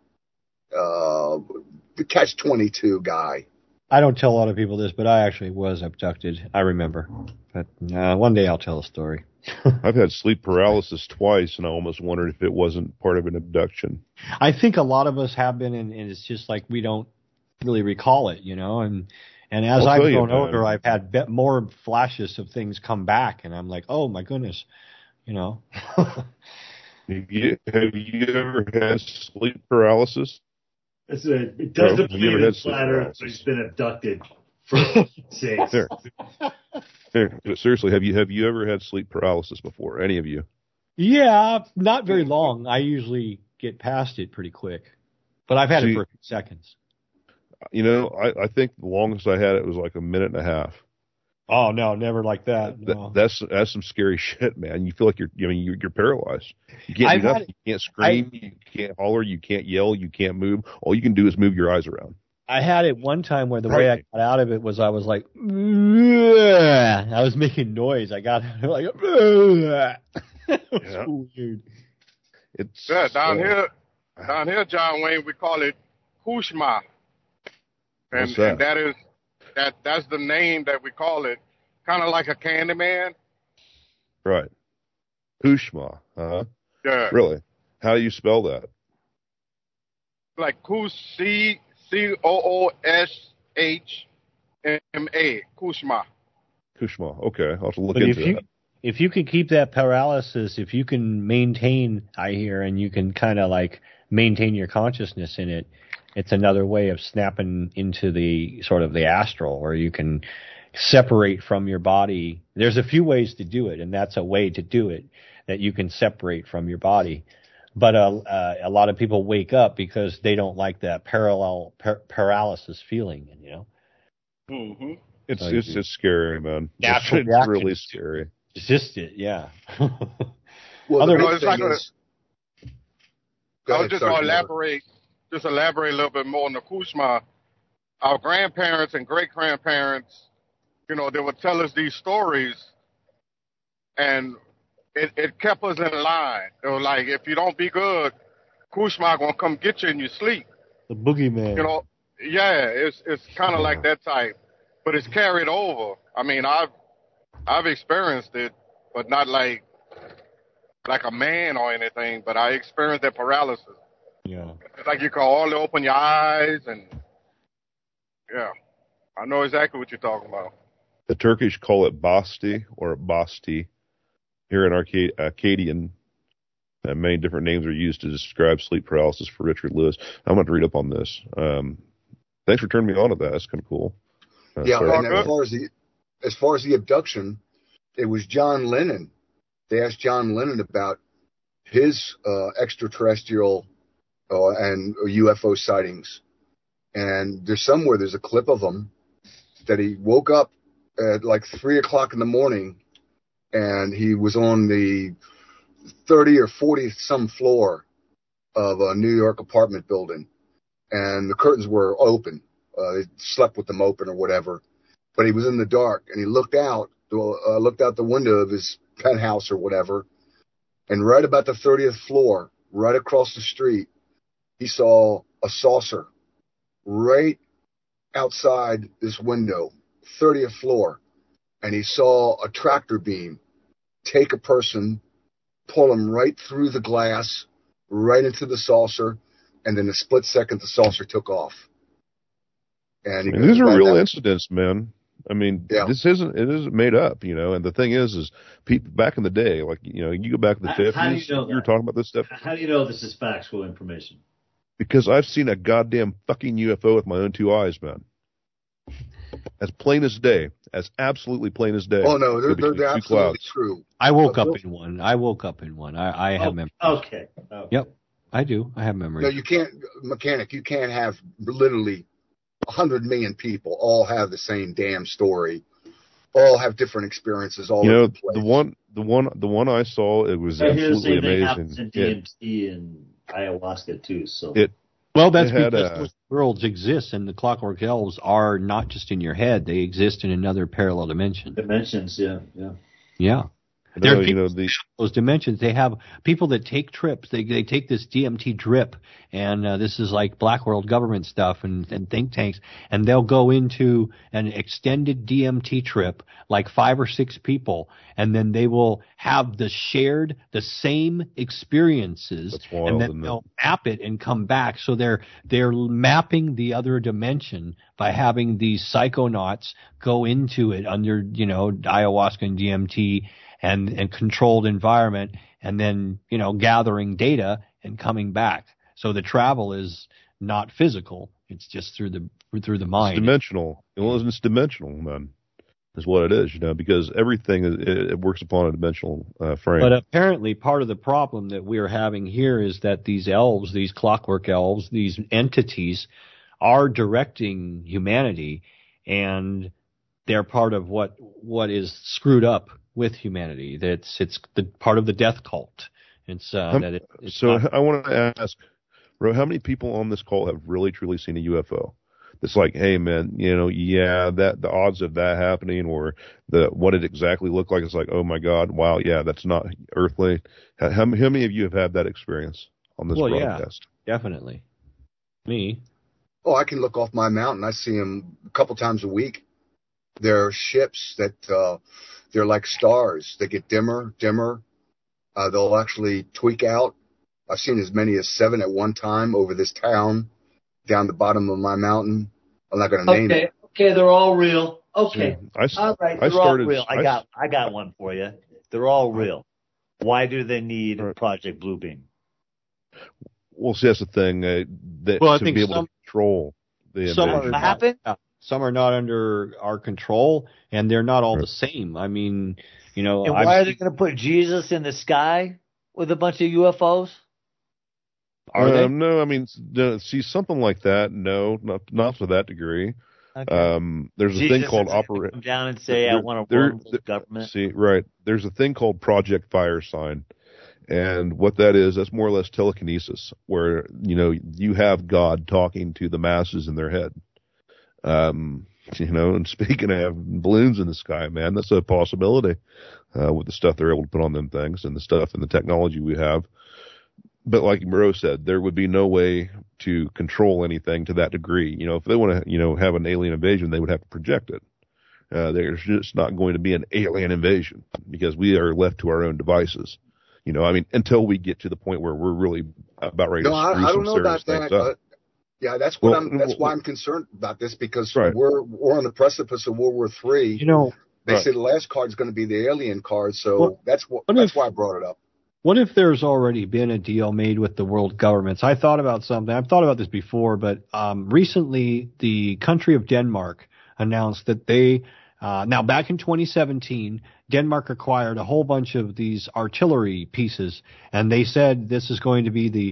The Catch-22 guy. I don't tell a lot of people this, but I actually was abducted. I remember. But one day I'll tell a story. I've had sleep paralysis twice, and I almost wondered if it wasn't part of an abduction. I think a lot of us have been, and it's just like we don't really recall it, And as I've grown older, I've had more flashes of things come back, and I'm like, oh my goodness, Have you ever had sleep paralysis? It does appear that Flatter has been abducted for sakes. Seriously, have you ever had sleep paralysis before? Any of you? Yeah, not very long. I usually get past it pretty quick, but I've had it for a few seconds. I think the longest I had it was like a minute and a half. Oh no, never like that. No. That's some scary shit, man. You feel like you're paralyzed. You can't do nothing. You can't scream. You can't holler. You can't yell. You can't move. All you can do is move your eyes around. I had it one time where the way I got out of it was I was like, I was making noise. I got like, it was weird. It's down here, John Wayne, we call it Kushma, and that's the name that we call it, kind of like a Candyman. Right, Kushma, huh? Yeah. Really? How do you spell that? Like Cooshma, Kushma. Kushma. Okay, I'll have to look into that. If you can keep that paralysis, if you can maintain, I hear, and you can kind of like maintain your consciousness in it, it's another way of snapping into the sort of the astral, where you can separate from your body. There's a few ways to do it, and that's a way to do it, that you can separate from your body. But a lot of people wake up because they don't like that paralysis feeling, Mm-hmm. It's scary, man. Natural it's really scary. Resist it, yeah. Well, I was just going to elaborate a little bit more on the Kushma. Our grandparents and great-grandparents, they would tell us these stories, and it kept us in line. It was like, if you don't be good, Kushma going to come get you in your sleep. The boogeyman. It's kind of like that type, but it's carried over. I mean, I've experienced it, but not like like a man or anything, but I experienced that paralysis. Yeah. It's like you can hardly open your eyes, and yeah, I know exactly what you're talking about. The Turkish call it basti or basti. Here in Akkadian, many different names are used to describe sleep paralysis for Richard Lewis. I'm going to read up on this. Thanks for turning me on to that. That's kind of cool. Yeah, and as far as the abduction, it was John Lennon. They asked John Lennon about his extraterrestrial and UFO sightings. And there's a clip of him that he woke up at like 3 o'clock in the morning, and he was on the 30 or 40 some floor of a New York apartment building, and the curtains were open. They slept with them open or whatever, but he was in the dark, and he looked out the window of his penthouse or whatever, and right about the 30th floor, right across the street, he saw a saucer right outside this window, 30th floor, and he saw a tractor beam take a person, pull him right through the glass, right into the saucer, and in a split second, the saucer took off. And these are real incidents, man. I mean, it isn't made up, you know. And the thing is people back in the day, like, you know, you go back to the 50s, you were talking about this stuff. How do you know this is factual information? Because I've seen a goddamn fucking UFO with my own two eyes, man. As plain as day. As absolutely plain as day. Oh, no, they're absolutely true. I woke up in one. I have memory. Okay. Yep, I do. I have memory. No, you can't, mechanic, you can't have literally 100 million people all have the same damn story. All have different experiences all over the place. The one I saw, it was absolutely amazing. In DMT and ayahuasca too, so that's because those worlds exist, and the Clockwork Elves are not just in your head; they exist in another parallel dimension. Dimensions, yeah. There are people, those dimensions. They have people that take trips. They take this DMT drip, and this is like Black World government stuff and think tanks, and they'll go into an extended DMT trip, like 5 or 6 people, and then they will have the same experiences, and then they'll map it and come back. So they're mapping the other dimension by having these psychonauts go into it under, you know, ayahuasca and DMT. And controlled environment, and then, you know, gathering data and coming back. So the travel is not physical; it's just through the mind. It's dimensional. It's dimensional, then, is what it is. You know, because everything it works upon a dimensional frame. But apparently, part of the problem that we are having here is that these elves, these Clockwork Elves, these entities, are directing humanity, and they're part of what is screwed up with humanity. It's the part of the death cult. I want to ask, Ro, how many people on this call have really truly seen a UFO? It's like, hey man, you know, that the odds of that happening, or what it exactly looked like, it's like, oh my God, wow, yeah, that's not earthly. How many of you have had that experience on this broadcast? Yeah, definitely. Me. Oh, I can look off my mountain. I see them a couple times a week. There are ships that they're like stars. They get dimmer. They'll actually tweak out. I've seen as many as 7 at one time over this town down the bottom of my mountain. I'm not going to name it. Okay, they're all real. Okay. All right, they're all real. I got one for you. They're all real. Why do they need Project Bluebeam? Well, see, that's the thing. To be able to control the invasion. Some are not under our control, and they're not all the same. I mean, you know. And why are they going to put Jesus in the sky with a bunch of UFOs? Are they? No, I mean, see, something like that. No, not to that degree. Okay. There's a thing called come down and say, I want to work with the government. See, right. There's a thing called Project Firesign. And what that is, that's more or less telekinesis, where, you know, you have God talking to the masses in their head. You know, and speaking of balloons in the sky, man, that's a possibility with the stuff they're able to put on them things and the stuff and the technology we have. But like Moreau said, there would be no way to control anything to that degree. You know, if they want to, you know, have an alien invasion, they would have to project it. There's just not going to be an alien invasion because we are left to our own devices. You know, I mean, until we get to the point where we're really about ready to screw I don't know some about serious that. things up. Yeah, that's why I'm concerned about this, because we're on the precipice of World War III. You know, they say the last card is going to be the alien card, so that's why I brought it up. What if there's already been a deal made with the world governments? I thought about something. I've thought about this before, but recently the country of Denmark announced that they now back in 2017, Denmark acquired a whole bunch of these artillery pieces, and they said this is going to be the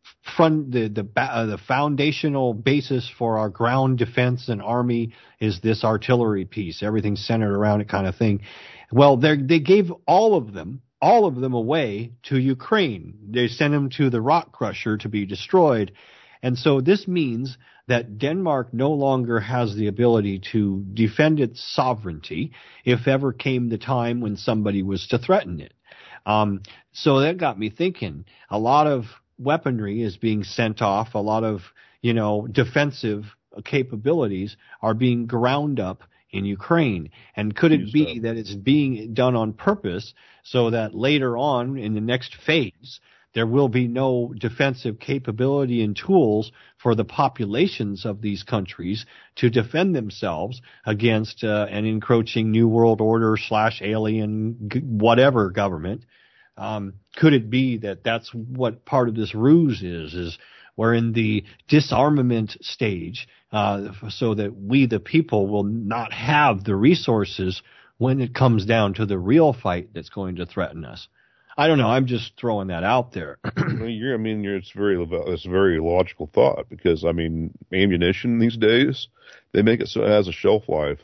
foundational basis for our ground defense and army is this artillery piece. Everything's centered around it, kind of thing. Well, they gave all of them away to Ukraine. They sent them to the rock crusher to be destroyed. And so this means that Denmark no longer has the ability to defend its sovereignty if ever came the time when somebody was to threaten it. So that got me thinking. A lot of weaponry is being sent off. A lot of, defensive capabilities are being ground up in Ukraine. And could it be that it's being done on purpose so that later on in the next phase, there will be no defensive capability and tools for the populations of these countries to defend themselves against an encroaching New World Order / alien whatever government? Could it be that that's what part of this ruse is we're in the disarmament stage so that we, the people, will not have the resources when it comes down to the real fight that's going to threaten us? I don't know. I'm just throwing that out there. It's a very logical thought, because ammunition these days, they make it so it has a shelf life.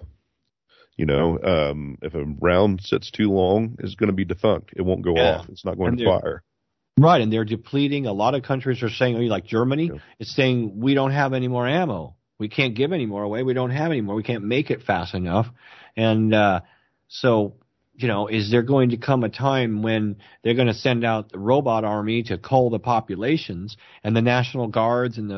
If a round sits too long, it's going to be defunct. It won't go off. It's not going to fire. Right, and they're depleting. A lot of countries are saying, like Germany, it's saying we don't have any more ammo. We can't give any more away. We don't have any more. We can't make it fast enough. And so, is there going to come a time when they're going to send out the robot army to cull the populations, and the National Guards and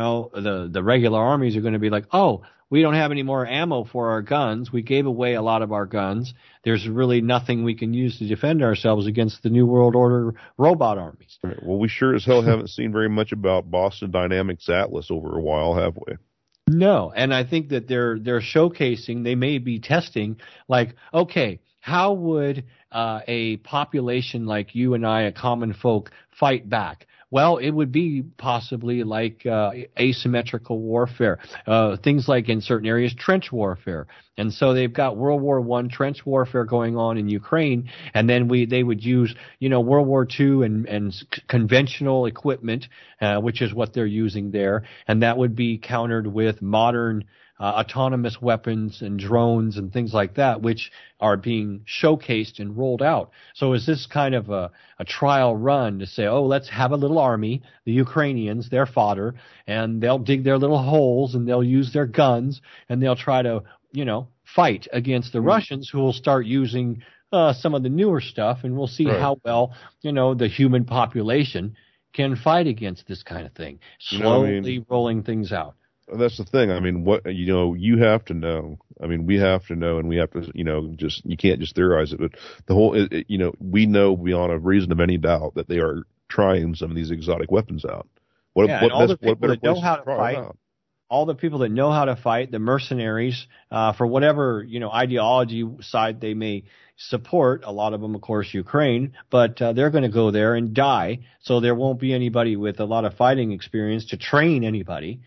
the regular armies are going to be like, oh, we don't have any more ammo for our guns. We gave away a lot of our guns. There's really nothing we can use to defend ourselves against the New World Order robot armies. Right. Well, we sure as hell haven't seen very much about Boston Dynamics Atlas over a while, have we? No, and I think that they're showcasing, they may be testing, like, okay, how would a population like you and I, a common folk, fight back? Well, it would be possibly like asymmetrical warfare, things like in certain areas trench warfare. And so they've got World War I trench warfare going on in Ukraine, and then they would use World War II and conventional equipment, which is what they're using there, and that would be countered with modern autonomous weapons and drones and things like that, which are being showcased and rolled out. So is this kind of a trial run to say, oh, let's have a little army, the Ukrainians, their fodder, and they'll dig their little holes and they'll use their guns and they'll try to, fight against the Russians, who will start using some of the newer stuff, and we'll see how well, the human population can fight against this kind of thing, slowly rolling things out. That's the thing. You have to know. We have to know, and we have to, you can't just theorize it. But the whole, we know beyond a reason of any doubt that they are trying some of these exotic weapons out. All the people that know how to fight, all the people that know how to fight, the mercenaries, for whatever, ideology side they may support, a lot of them, of course, Ukraine, but they're going to go there and die. So there won't be anybody with a lot of fighting experience to train anybody.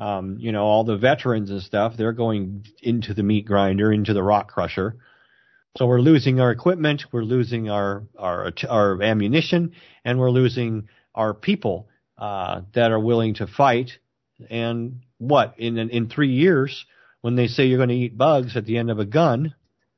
All the veterans and stuff, they're going into the meat grinder, into the rock crusher. So we're losing our equipment, we're losing our ammunition, and we're losing our people that are willing to fight. And in 3 years, when they say you're going to eat bugs at the end of a gun,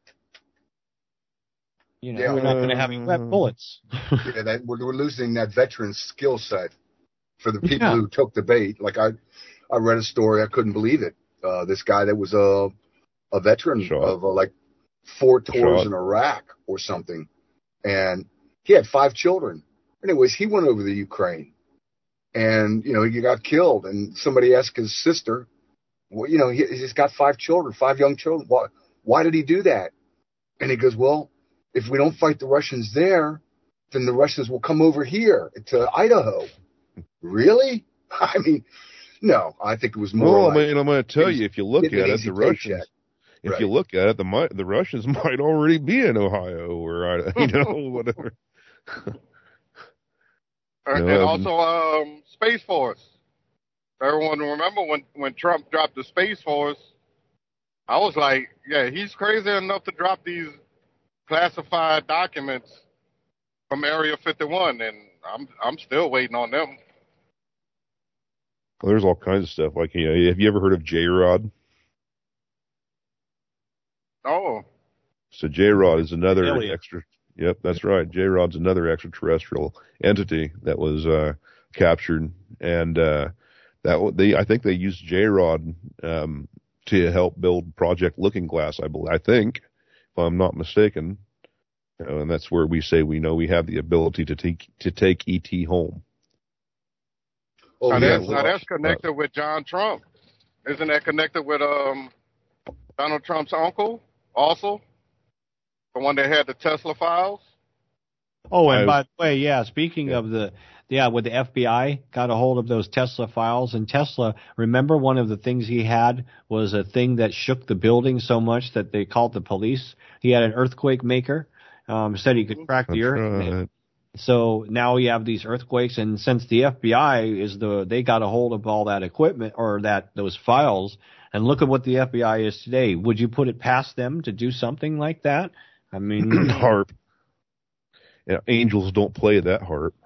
we're not going to have any bullets. We're losing that veteran skill set for the people who took the bait. Like I read a story, I couldn't believe it. This guy that was a veteran of like 4 tours in Iraq or something, and he had 5 children. Anyways, he went over to Ukraine, and he got killed. And somebody asked his sister, well, he's got 5 children, 5 young children. Why did he do that? And he goes, well, if we don't fight the Russians there, then the Russians will come over here to Idaho. Really? I mean, no, I think it was more. Well, like, I mean, I'm going to tell you, if you look at it, easy the Russians. paycheck. If Right. you look at it, the Russians might already be in Ohio or whatever. And also Space Force. Everyone remember when Trump dropped the Space Force? I was like, yeah, he's crazy enough to drop these classified documents from Area 51, and I'm still waiting on them. Well, there's all kinds of stuff. Like, have you ever heard of J-Rod? Oh. So J-Rod is another Alien. extra. Yep, that's right. J-Rod's another extraterrestrial entity that was captured, and I think they used J-Rod to help build Project Looking Glass. I think, if I'm not mistaken, and that's where we say we know we have the ability to take ET home. Oh, Now that's connected with John Trump. Isn't that connected with Donald Trump's uncle also? The one that had the Tesla files? Oh, and by the way, speaking of with the FBI got a hold of those Tesla files, and Tesla, remember one of the things he had was a thing that shook the building so much that they called the police. He had an earthquake maker, said he could track the earth. Right. So now we have these earthquakes, and since the FBI they got a hold of all that equipment or those files, and look at what the FBI is today. Would you put it past them to do something like that? I mean, harp. Yeah, angels don't play that harp.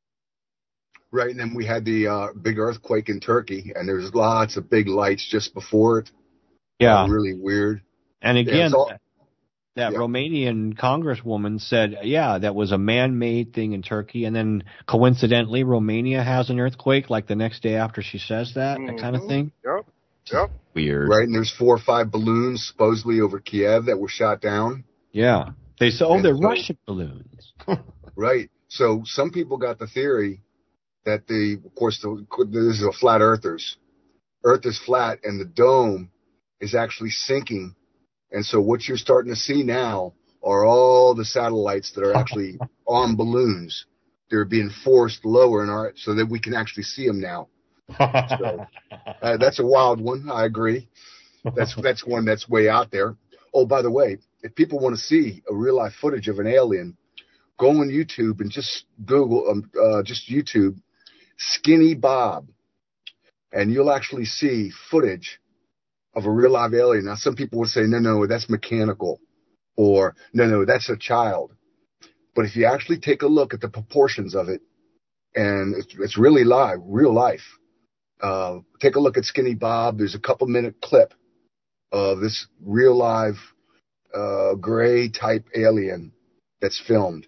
Right, and then we had the big earthquake in Turkey, and there's lots of big lights just before it. Yeah. Really weird. And again, Yeah, Romanian congresswoman said, that was a man-made thing in Turkey, and then coincidentally, Romania has an earthquake like the next day after she says that kind of thing. Yep. Weird. Right, and there's 4 or 5 balloons supposedly over Kiev that were shot down. Yeah. They said, they're Russian balloons. Right. So some people got the theory that this is a flat earthers. Earth is flat and the dome is actually sinking. And so what you're starting to see now are all the satellites that are actually on balloons. They're being forced lower so that we can actually see them now. So, that's a wild one. I agree. That's one that's way out there. Oh, by the way, if people want to see a real life footage of an alien, go on YouTube and just Google, just YouTube Skinny Bob, and you'll actually see footage of a real live alien. Now, some people would say, no, that's mechanical, or no, that's a child. But if you actually take a look at the proportions of it, and it's really live, real life. Take a look at Skinny Bob. There's a couple-minute clip of this real live gray type alien that's filmed,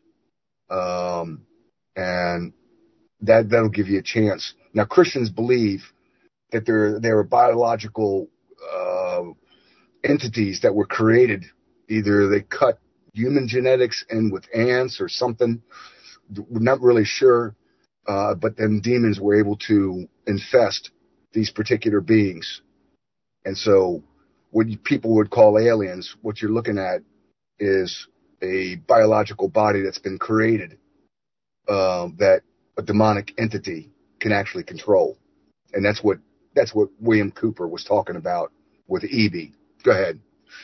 and that'll give you a chance. Now, Christians believe that there are biological entities that were created. Either they cut human genetics in with ants or something. We're not really sure, but then demons were able to infest these particular beings. And so what people would call aliens, what you're looking at is a biological body that's been created that a demonic entity can actually control. And that's what William Cooper was talking about with EB. Go ahead.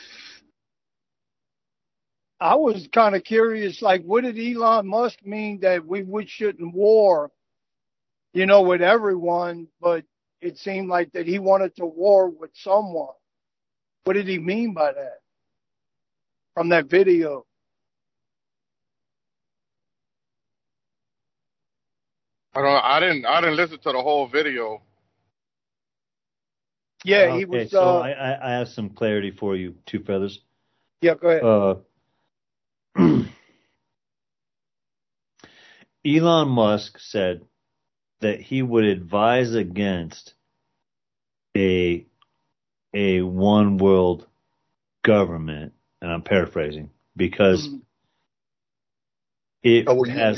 I was kind of curious, like, what did Elon Musk mean that we shouldn't war, with everyone, but it seemed like that he wanted to war with someone. What did he mean by that from that video? I didn't listen to the whole video. Yeah, he was. So I have some clarity for you, Two Feathers. Yeah, go ahead. Elon Musk said that he would advise against a one world government, and I'm paraphrasing, because it has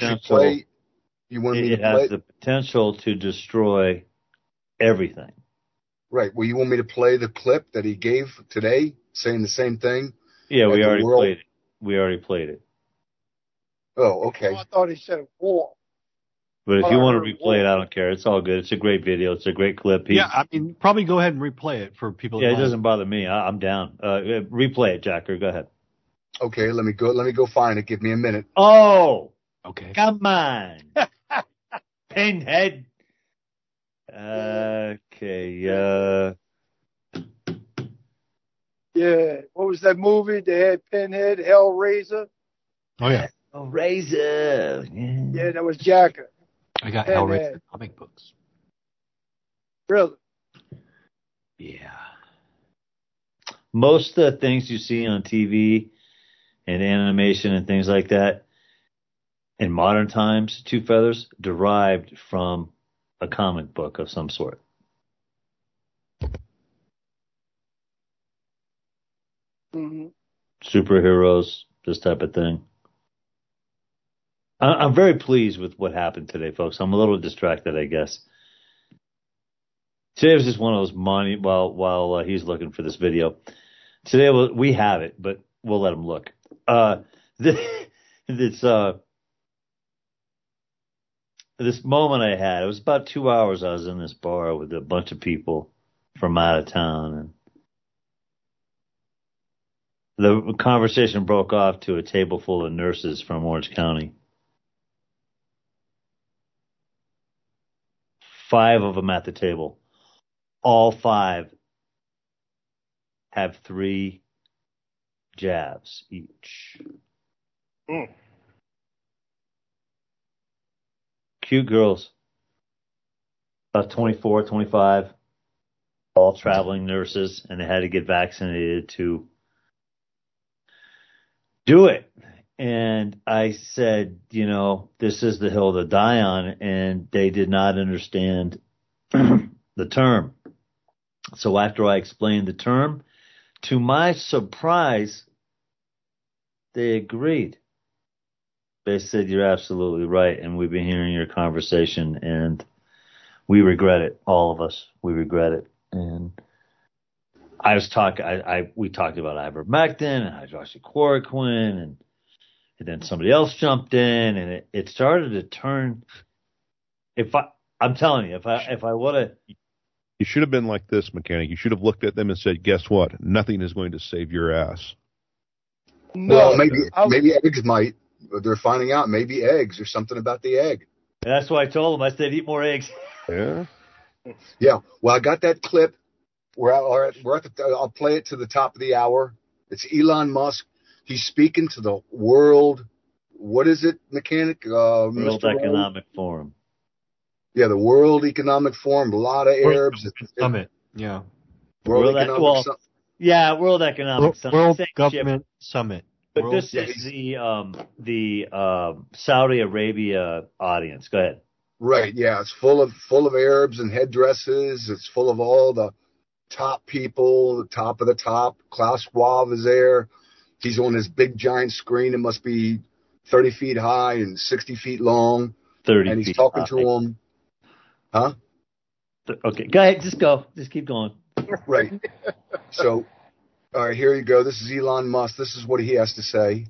the potential to destroy everything. Right. Well, you want me to play the clip that he gave today saying the same thing? Yeah, we already played it. Oh, okay. I thought he said war. But if Well, you I want heard to replay it, I don't care. It's all good. It's a great video. It's a great clip. Yeah, I mean, probably go ahead and replay it for people. Yeah, it doesn't bother me. I'm down. Replay it, Jacker. Go ahead. Okay, let me go find it. Give me a minute. Oh, okay. Come on, Pinhead. Okay. Yeah. What was that movie? They had Pinhead, Hellraiser. Oh yeah. Hellraiser. Yeah, that was Jacker. I got Pinhead. Hellraiser comic books. Really? Yeah. Most of the things you see on TV and animation and things like that in modern times, Two Feathers, derived from a comic book of some sort. Mm-hmm. Superheroes, this type of thing. I'm very pleased with what happened today, folks. I'm a little distracted, I guess. Today was just one of those while he's looking for this video. Today we have it, but we'll let him look. This moment I had, it was about 2 hours I was in this bar with a bunch of people from out of town, and the conversation broke off to a table full of nurses from Orange County. 5 of them at the table. All 5 have 3 jabs each. Cute girls. About 24, 25. All traveling nurses, and they had to get vaccinated to do it. And I said, this is the hill to die on, and they did not understand the term. So after I explained the term, to my surprise, they agreed. They said, you're absolutely right, and we've been hearing your conversation, and we regret it, all of us. We regret it. And I was we talked about ivermectin and hydroxychloroquine, and then somebody else jumped in, and it started to turn. I'm telling you, if I would have. You should have been like this, mechanic. You should have looked at them and said, guess what? Nothing is going to save your ass. No, well, maybe eggs might. They're finding out maybe eggs or something about the egg. And that's why I told them. I said, eat more eggs. Yeah. Yeah. Well, I got that clip. I'll play it to the top of the hour. It's Elon Musk. He's speaking to the world. What is it, mechanic? World Economic Forum. Yeah, the World Economic Forum. A lot of Arabs. Summit. Yeah. World Economic Summit. Yeah, World Economic Summit. World Government Summit. But this is the Saudi Arabia audience. Go ahead. Right. Yeah, it's full of Arabs and headdresses. It's full of all the top people, the top of the top. Klaus Schwab is there. He's on this big giant screen. It must be 30 feet high and 60 feet long. 30 and he's feet talking high. to him. Huh? Okay, go ahead. Just go. Just keep going. Right. So, all right, here you go. This is Elon Musk. This is what he has to say.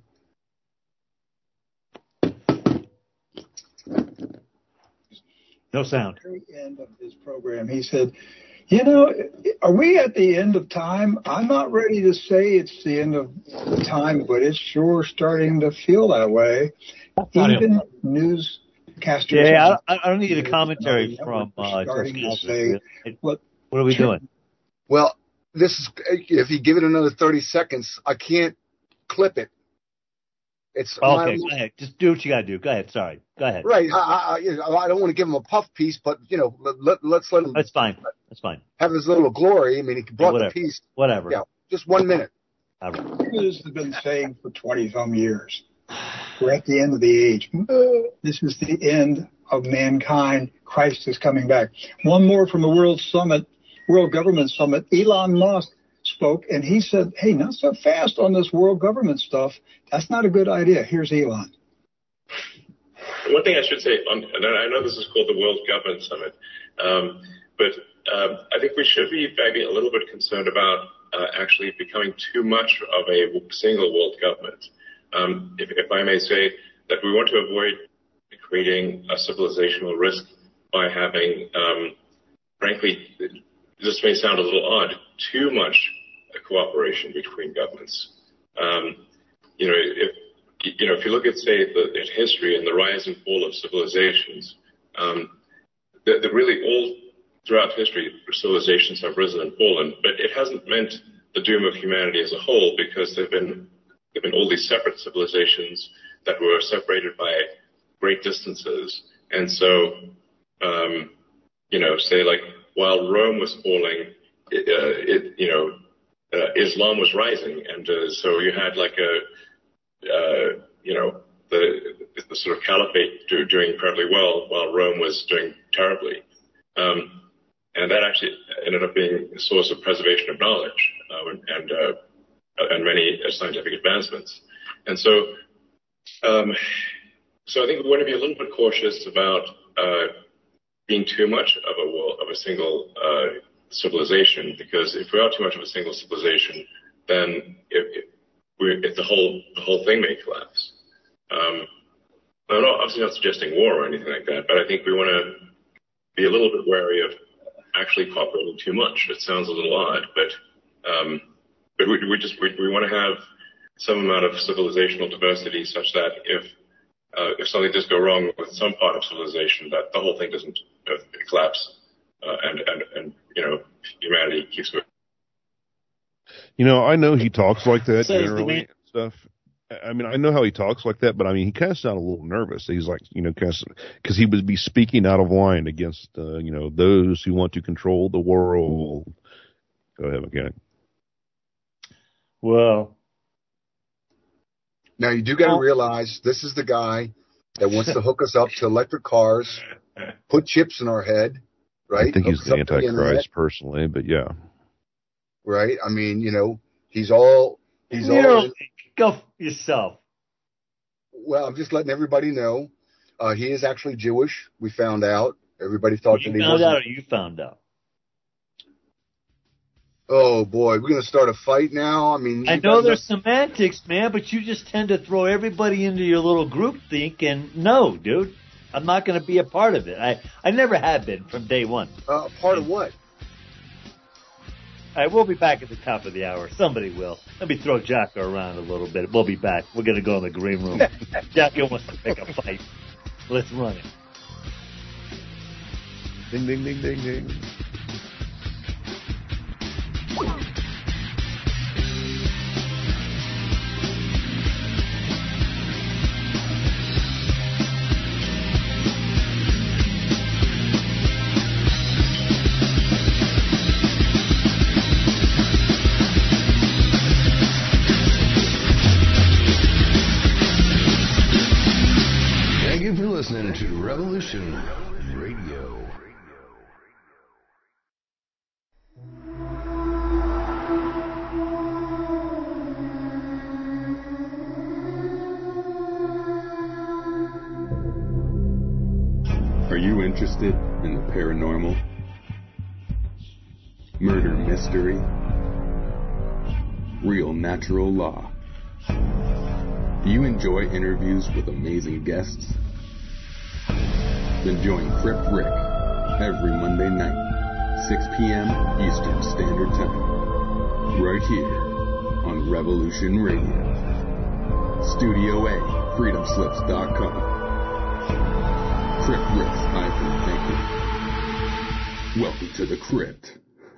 No sound. At the very end of his program, he said, are we at the end of time? I'm not ready to say it's the end of the time, but it's sure starting to feel that way. Even newscasters. Yeah, I don't need a commentary from starting to say, what are we doing? Well, this is if you give it another 30 seconds, I can't clip it. It's okay. Go ahead. Just do what you got to do. Go ahead. Sorry. Go ahead. Right. I don't want to give him a puff piece, but let's let him. That's fine. That's fine. Have his little glory. I mean, he brought the piece. Whatever. Yeah. Just 1 minute. This has been saying for 20-some years. We're at the end of the age. This is the end of mankind. Christ is coming back. One more from the World Government Summit. Elon Musk spoke, and he said, hey, not so fast on this world government stuff. That's not a good idea. Here's Elon. One thing I should say, and I know this is called the World Government Summit, but I think we should be maybe a little bit concerned about actually becoming too much of a single world government. If I may say, that we want to avoid creating a civilizational risk by having, frankly, this may sound a little odd, too much cooperation between governments. If you look at, say, at history and the rise and fall of civilizations, really all throughout history, civilizations have risen and fallen, but it hasn't meant the doom of humanity as a whole, because there've been all these separate civilizations that were separated by great distances. And so, say like while Rome was falling, Islam was rising, and so you had like the sort of caliphate doing incredibly well while Rome was doing terribly. And that actually ended up being a source of preservation of knowledge and many scientific advancements. And so I think we want to be a little bit cautious about being too much of a single civilization, because if we are too much of a single civilization, then the whole thing may collapse. I'm obviously not suggesting war or anything like that, but I think we want to be a little bit wary of actually cooperating too much. It sounds a little odd, but we want to have some amount of civilizational diversity such that if something does go wrong with some part of civilization, that the whole thing doesn't collapse, and humanity keeps moving. I know he talks like that generally and stuff. I mean, I know how he talks like that, but I mean, he kind of sounded a little nervous. He's like, because he would be speaking out of line against, those who want to control the world. Go ahead, Mechanic. Well, now you do got to realize this is the guy that wants to hook us up to electric cars, put chips in our head, right? I think he's the Antichrist personally, but yeah. Right? I mean, he's all go yourself. Well, I'm just letting everybody know. He is actually Jewish. We found out. Everybody thought that he wasn't. You found out, or you found out? Oh boy, we're gonna start a fight now. I mean, I know there's semantics, man, but you just tend to throw everybody into your little group think. And no, dude, I'm not gonna be a part of it. I never have been from day one. Part of what? All right, we'll be back at the top of the hour. Somebody will. Let me throw Jocko around a little bit. We'll be back. We're going to go in the green room. Jocko wants to pick a fight. Let's run it. Ding, ding, ding, ding, ding. Listening to Revolution Radio. Are you interested in the paranormal, murder mystery, real natural law? Do you enjoy interviews with amazing guests? Then join Crip Rick every Monday night, 6 p.m. Eastern Standard Time, right here on Revolution Radio. Studio A, freedomslips.com. Crip Rick's Thinker. Welcome to the crypt.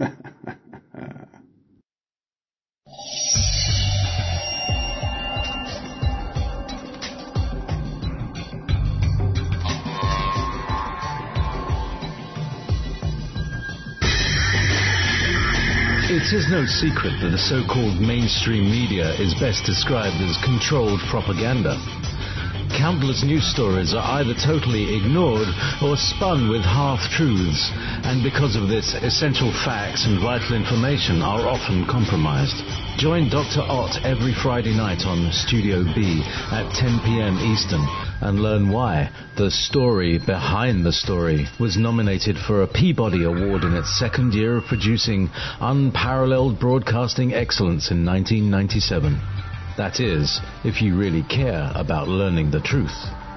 It is no secret that the so-called mainstream media is best described as controlled propaganda. Countless news stories are either totally ignored or spun with half-truths, and because of this, essential facts and vital information are often compromised. Join Dr. Ott every Friday night on Studio B at 10 p.m. Eastern and learn why The Story Behind the Story was nominated for a Peabody Award in its second year of producing unparalleled broadcasting excellence in 1997. That is, if you really care about learning the truth.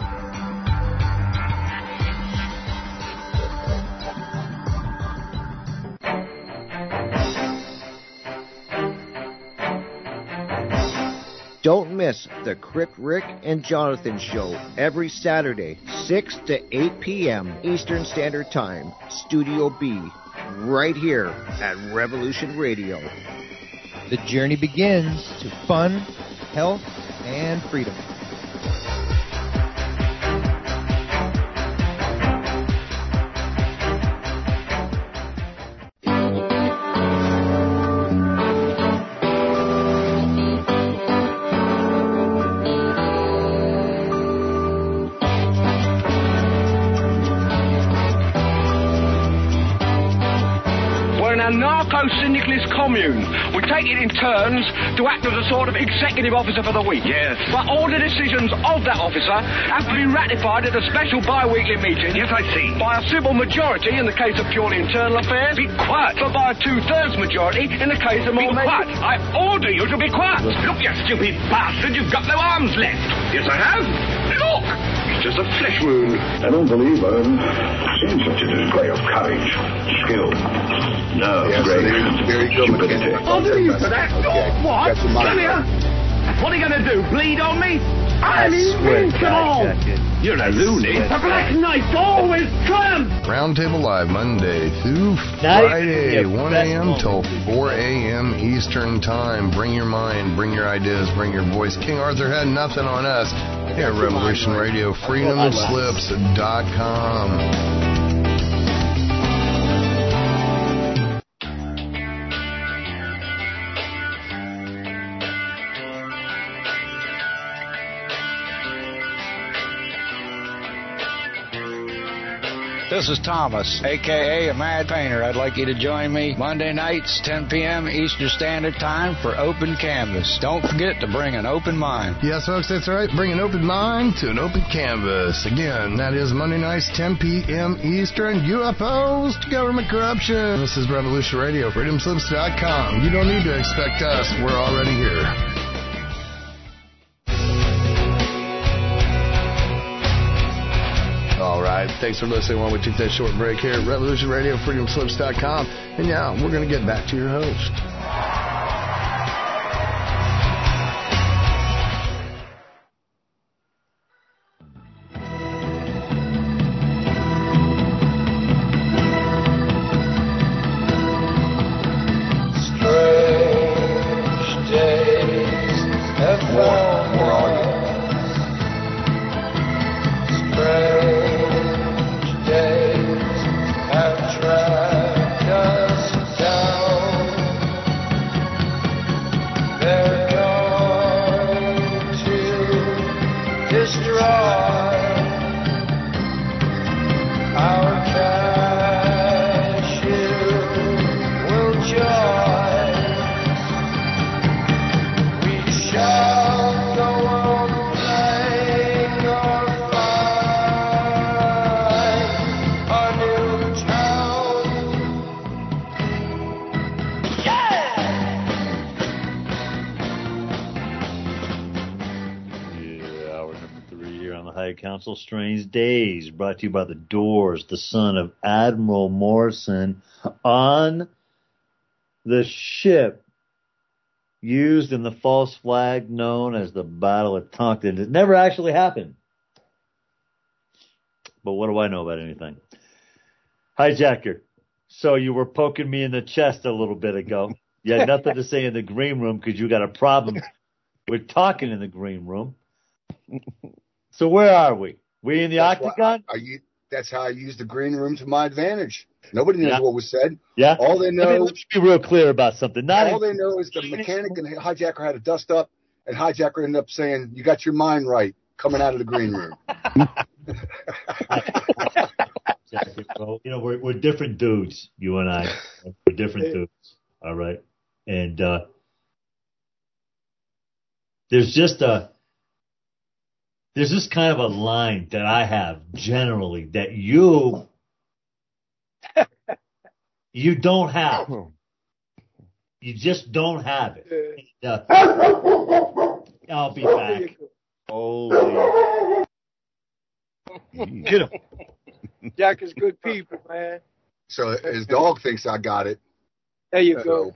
Don't miss the Crip Rick and Jonathan Show every Saturday, 6 to 8 p.m. Eastern Standard Time, Studio B, right here at Revolution Radio. The journey begins to fun, health, and freedom. Syndicalist commune. We take it in turns to act as a sort of executive officer for the week. Yes. But all the decisions of that officer have to be ratified at a special bi-weekly meeting. Yes, I see. By a simple majority in the case of purely internal affairs. Be quiet. But by a 2/3 majority in the case of more... Be quiet. I order you to be quiet. Look, you stupid bastard, you've got no arms left. Yes, I have. Look. It's just a flesh wound. I don't believe I've seen such a display of courage, skill, nerve, grace. There you go, McKenna. I'll do you for that. Okay. What? Come here. What are you going to do? Bleed on me? I'm invincible. You're a loony. The Black Knight always triumphs. Roundtable Live, Monday through Friday, 1 a.m. till 4 a.m. Eastern Time. Bring your mind, bring your ideas, bring your voice. King Arthur had nothing on us here at Revolution Radio, freedomslips.com. This is Thomas, a.k.a. a Mad Painter. I'd like you to join me Monday nights, 10 p.m. Eastern Standard Time for Open Canvas. Don't forget to bring an open mind. Yes, folks, that's right. Bring an open mind to an open canvas. Again, that is Monday nights, 10 p.m. Eastern. UFOs to government corruption. This is Revolution Radio, freedomslips.com. You don't need to expect us. We're already here. All right. Thanks for listening while we took that short break here at Revolution Radio, freedomslips.com. And yeah, we're going to get back to your host. Council Strange Days, brought to you by the Doors, the son of Admiral Morrison, on the ship used in the false flag known as the Battle of Tonkin. It never actually happened. But what do I know about anything? Hijacker, so you were poking me in the chest a little bit ago. You had nothing to say in the green room because you got a problem with talking in the green room. So where are we? We in the octagon? That's how I use the green room to my advantage. Nobody knows what was said. Yeah. All they know. Let's be real clear about something. All they know is the mechanic and hijacker had a dust up, and hijacker ended up saying, "You got your mind right," coming out of the green room. You know, we're different dudes, you and I. We're different dudes. All right. And there's this kind of a line that I have generally that you don't have. You just don't have it. I'll be back. Holy. Get him. Jack is good people, man. So his dog thinks I got it. There you go.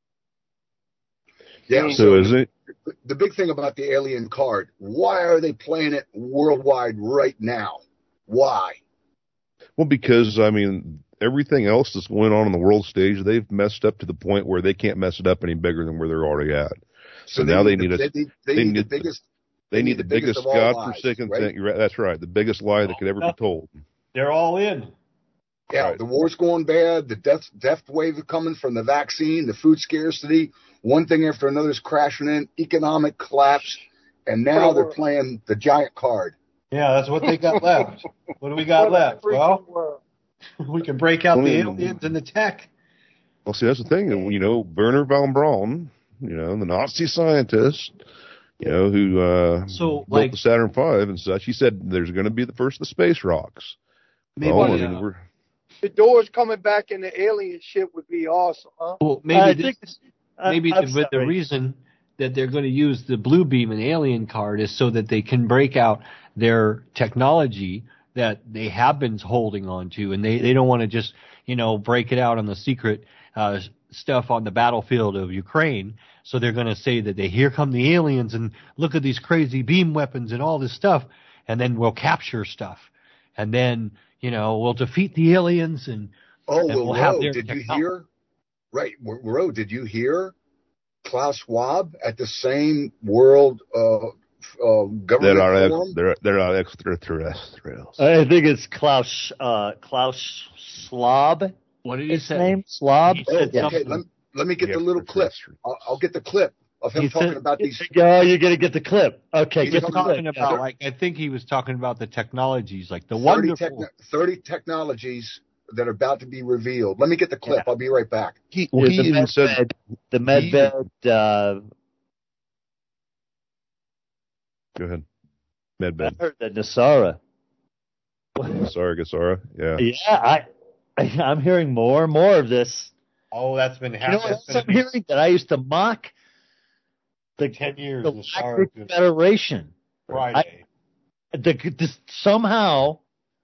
Yeah. So is it? The big thing about the alien card, why are they playing it worldwide right now? Why? Well, because, I mean, everything else that's going on the world stage, they've messed up to the point where they can't mess it up any bigger than where they're already at. So now they need the biggest. They need the biggest godforsaken thing. Right? That's right. The biggest lie that could ever be told. They're all in. Yeah, the war's going bad. The death wave coming from the vaccine, the food scarcity. One thing after another is crashing in. Economic collapse. And now they're playing the giant card. Yeah, that's what they got left. What do we got left? Well, we can break out the aliens and the tech. Well, see, that's the thing. You know, Werner von Braun, you know, the Nazi scientist, you know, who built the Saturn V and such, he said there's going to be the first of the space rocks. Maybe, the doors coming back in the alien ship would be awesome, huh? Well, maybe the reason that they're going to use the blue beam and alien card is so that they can break out their technology that they have been holding on to, and they don't want to just, you know, break it out on the secret stuff on the battlefield of Ukraine. So they're going to say that here come the aliens and look at these crazy beam weapons and all this stuff, and then we'll capture stuff. And then, you know, we'll defeat the aliens and we'll have their technology. You hear? Right, Ro, did you hear Klaus Schwab at the same world government forum? They're not extraterrestrials. I think it's Klaus Schwab. What did his name? Schwab. Okay, let me get the little clip. I'll get the clip of him talking about these. Oh, you're gonna get the clip. Okay, he's talking about I think he was talking about the technologies, like the 30 technologies that are about to be revealed. Let me get the clip. I'll be right back. He even said the medbed. Go ahead. Medbed. I heard that Nasara. Gasara. Yeah. Yeah, I'm hearing more and more of this. Oh, that's been happening. You know what I'm hearing? That I used to mock the 10 years. The Galactic Federation. Friday. Somehow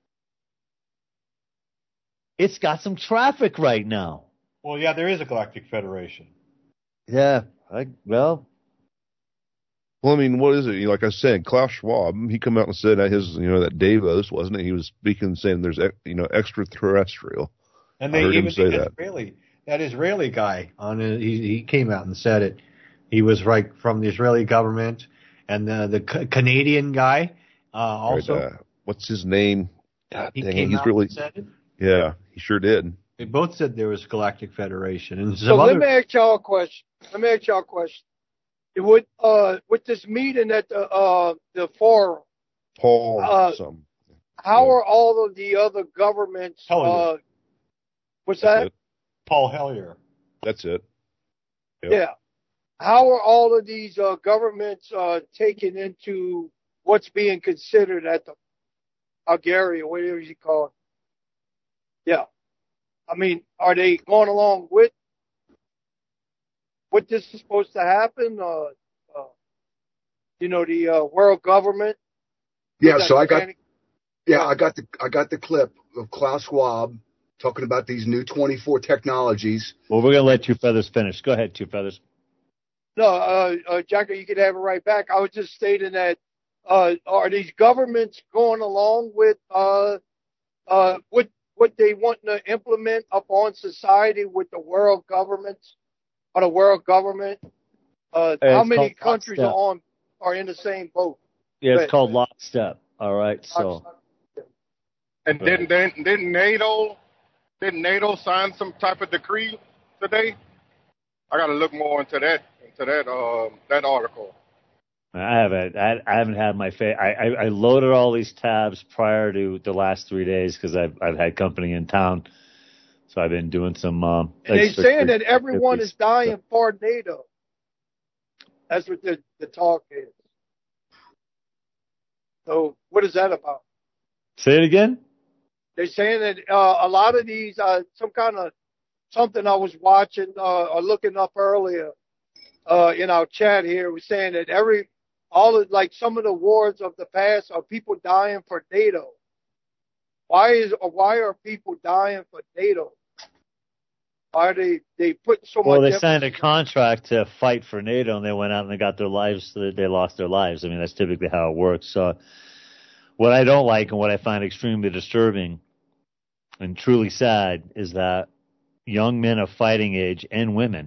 it's got some traffic right now. Well, yeah, there is a Galactic Federation. Yeah. Well, I mean, what is it? Like I said, Klaus Schwab, he come out and said at his, you know, that Davos, wasn't it? He was speaking, saying there's, you know, extraterrestrial. And they even say that Israeli guy he came out and said it. He was right from the Israeli government, and the Canadian guy also. Right, what's his name? God he dang came he's out really. And said it. Yeah, he sure did. They both said there was Galactic Federation, and so let me ask y'all a question. With this meeting at the forum, Paul, how are all of the other governments? What's that? Paul Hellyer. That's it. Yep. Yeah. How are all of these governments taken into what's being considered at the Algeria, whatever you call it? Yeah. I mean, are they going along with what this is supposed to happen? You know, the world government. Yeah. So I got the clip of Klaus Schwab talking about these new 24 technologies. Well, we're going to let Two Feathers finish. Go ahead, Two Feathers. No, Jacko, you can have it right back. I was just stating that are these governments going along with what they want to implement upon society with the world governments or the world government? How many countries are in the same boat? Yeah, it's called lockstep. All right, so. And didn't NATO sign some type of decree today? I got to look more into that article. I haven't had my I loaded all these tabs prior to the last 3 days because I've had company in town, so I've been doing some. And they're saying that everyone is dying for NATO. That's what the talk is. So what is that about? Say it again. They're saying that a lot of these something I was watching or looking up earlier in our chat here was saying that all of like some of the wars of the past are people dying for NATO. Why are people dying for NATO? Why are they put so much? Well, they signed a contract to fight for NATO, and they went out and they got their lives. They lost their lives. I mean, that's typically how it works. So, what I don't like and what I find extremely disturbing and truly sad is that young men of fighting age and women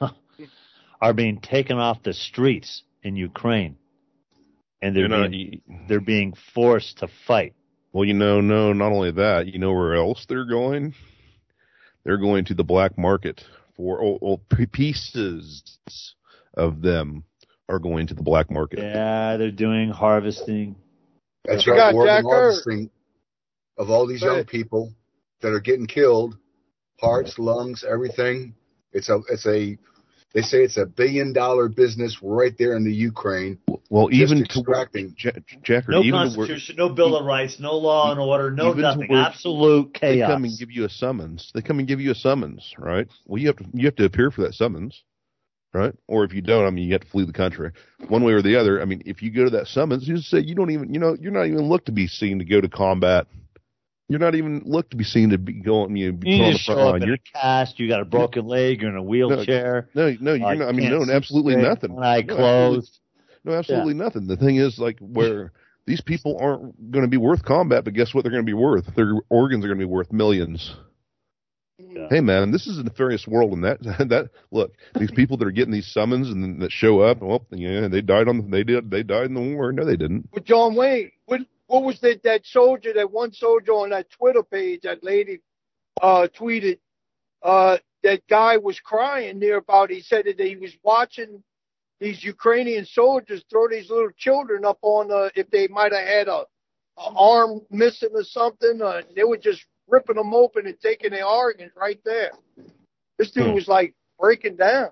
are being taken off the streets in Ukraine, and they're being forced to fight. Well, no, not only that. You know where else they're going? They're going to the black market for pieces of them are going to the black market. Yeah, they're doing harvesting. That's right, organ harvesting of all these young people that are getting killed, hearts, lungs, everything. They say it's $1 billion business right there in the Ukraine. Well, even extracting. Jacker, no constitution, no bill of rights, no law and order, no nothing. Absolute chaos. They come and give you a summons. Right? Well, you have to appear for that summons, right? Or if you don't, I mean, you have to flee the country. One way or the other. I mean, if you go to that summons, you just say you don't even, you're not even looked to be seen to go to combat. You're not even looked to be seen to be going. You just show up in a cast. You got a broken leg. You're in a wheelchair. No, you're not. I mean, no, absolutely nothing. One eye closed. No, absolutely nothing. The thing is, like, where these people aren't going to be worth combat, but guess what? They're going to be worth. Their organs are going to be worth millions. Yeah. Hey, man, this is a nefarious world, and that look, these people that are getting these summons and that show up, well, yeah, they died in the war. No, they didn't. But John Wayne, what was that one soldier on that Twitter page, that lady tweeted, that guy was crying there about, he said that he was watching these Ukrainian soldiers throw these little children up on, if they might have had a arm missing or something, they were just ripping them open and taking their organs right there. This dude was like breaking down.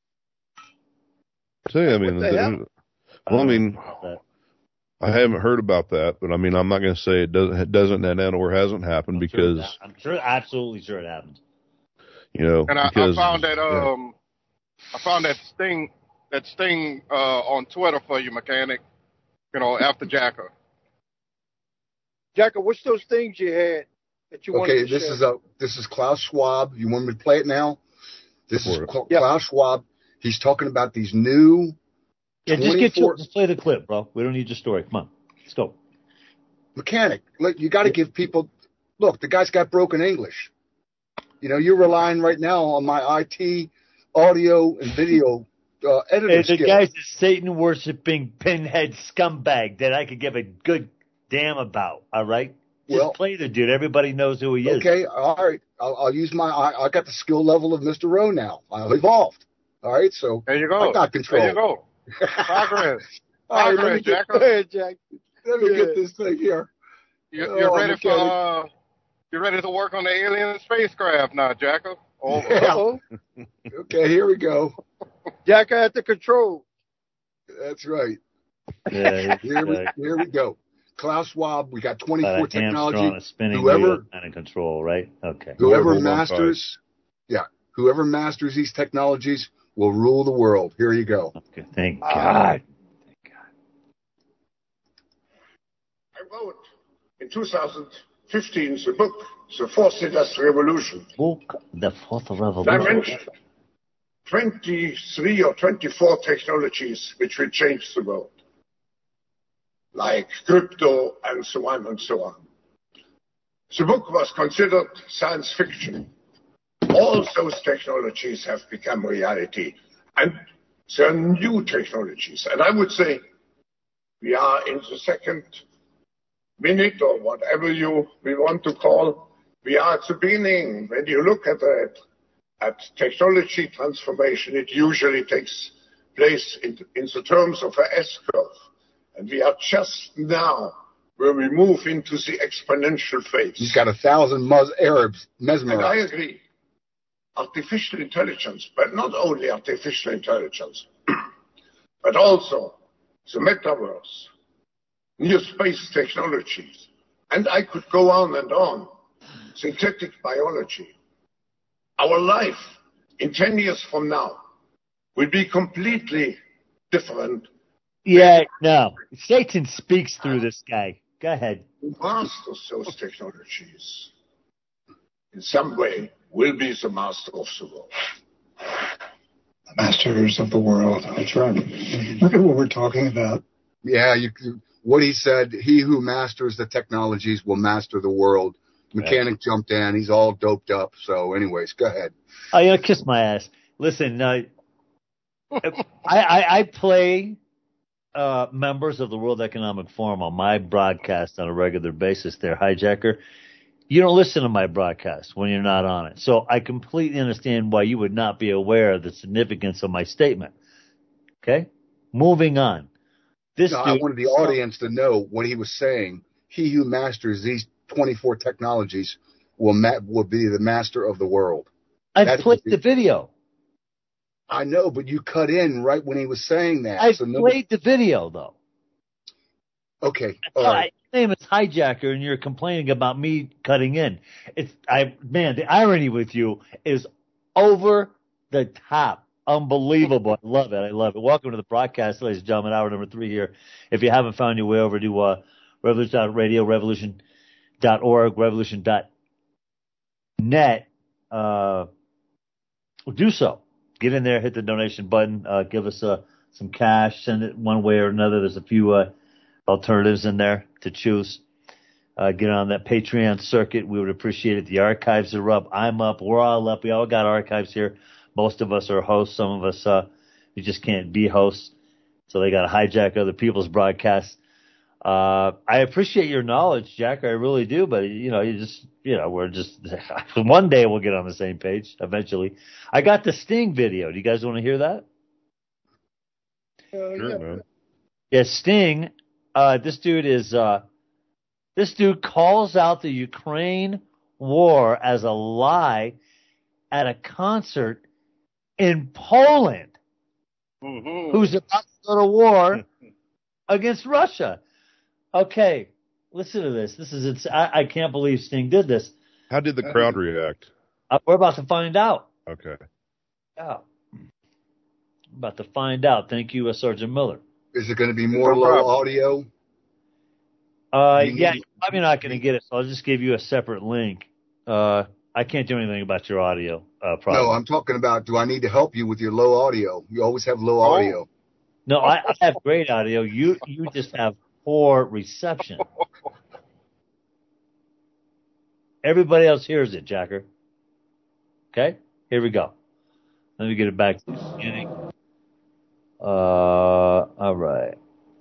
I mean, I haven't heard about that, but I mean, I'm not going to say it doesn't or hasn't happened because I'm absolutely sure it happened. And I found that I found that sting on Twitter for you, mechanic. After Jacker. Jacker, what's those things you had that you wanted to share? This is Klaus Schwab. You want me to play it now? This is Klaus Schwab. He's talking about these new. Yeah, just play the clip, bro. We don't need your story. Come on, let's go. Mechanic, look, you got to give people. Look, the guy's got broken English. You're relying right now on my IT, audio, and video editor skills. The guy's a Satan worshiping pinhead scumbag that I could give a good damn about. All right, just play the dude. Everybody knows who he is. Okay, all right. I'll use I got the skill level of Mr. Rowe now. I've evolved. All right, so there you go. I got control. There you go. Progress. All right, Progress, Jack. Go ahead, Jack. Let me get this thing here. You're ready for you're ready to work on the alien spacecraft now, Jacker. Yeah. Okay, here we go. Jacker at the control. That's right. Yeah, here we go. Klaus Schwab, we got 24 technology. Whoever out of control, right? Okay. Whoever masters these technologies will rule the world. Here you go. Okay, thank God. I wrote in 2015 the book, The Fourth Industrial Revolution. The Fourth Revolution. I mentioned 23 or 24 technologies which will change the world, like crypto and so on and so on. The book was considered science fiction. All those technologies have become reality, and there are new technologies. And I would say we are in the second minute, or whatever we want to call. We are at the beginning. When you look at technology transformation, it usually takes place in the terms of an S-curve. And we are just now where we move into the exponential phase. He's got 1,000 Arabs mesmerized. And I agree. Artificial intelligence, but not only artificial intelligence, but also the metaverse, new space technologies, and I could go on and on. Synthetic biology. Our life in 10 years from now will be completely different Yeah, no. Satan speaks through this guy. Go ahead. Who masters those technologies in some way will be the master of the world. The masters of the world. That's right. Look at what we're talking about. Yeah, what he said, he who masters the technologies will master the world. Mechanic jumped in. He's all doped up. So anyways, go ahead. Oh, you know, kiss my ass. Listen, I play members of the World Economic Forum on my broadcast on a regular basis there, Hijacker. You don't listen to my broadcast when you're not on it. So I completely understand why you would not be aware of the significance of my statement. Okay? Moving on. I wanted the audience to know what he was saying. He who masters these 24 technologies will be the master of the world. I played the video. I know, but you cut in right when he was saying that. I played the video, though. Okay. All right. Your name is Hijacker, and you're complaining about me cutting in. Man, the irony with you is over the top. Unbelievable. I love it. I love it. Welcome to the broadcast, ladies and gentlemen. Hour number 3 here. If you haven't found your way over to Revolution.radio, revolution.org, revolution.net, do so. Get in there, hit the donation button, give us some cash, send it one way or another. There's a few alternatives in there to choose. Get on that Patreon circuit. We would appreciate it. The archives are up. I'm up. We're all up. We all got archives here. Most of us are hosts. Some of us, we just can't be hosts. So they got to hijack other people's broadcasts. I appreciate your knowledge, Jack. I really do. But, we're just, one day we'll get on the same page eventually. I got the Sting video. Do you guys want to hear that? Sure, man. Yeah, Sting. This dude calls out the Ukraine war as a lie at a concert in Poland, who's about to go to war against Russia. Okay, listen to this. I can't believe Sting did this. How did the crowd react? We're about to find out. Okay. Yeah. About to find out. Thank you, Sergeant Miller. Is it going to be more low audio? Yeah, you're probably not going to get it, so I'll just give you a separate link. I can't do anything about your audio problem. No, I'm talking about, do I need to help you with your low audio? You always have low audio. No, I have great audio. You just have poor reception. Everybody else hears it, Jacker. Okay? Here we go. Let me get it back to the beginning. All right.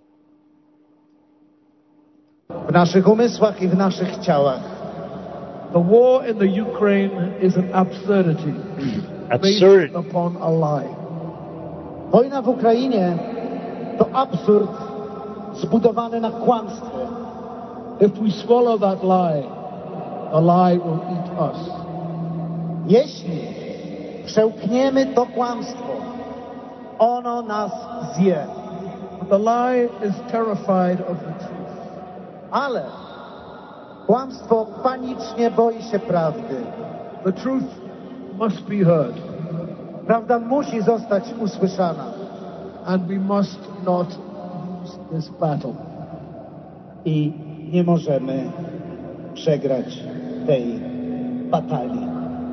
W naszych umysłach I w naszych ciałach. The war in the Ukraine is an absurdity. Based upon a lie. Wojna w Ukrainie to absurd zbudowany na kłamstwie. If we swallow that lie, the lie will eat us. Jeśli przełkniemy to kłamstwo, ono nas zje. The lie is terrified of the truth. Ale kłamstwo panicznie boi się prawdy. The truth must be heard. Prawda musi zostać usłyszana. And we must not lose this battle. I nie możemy przegrać tej batalii.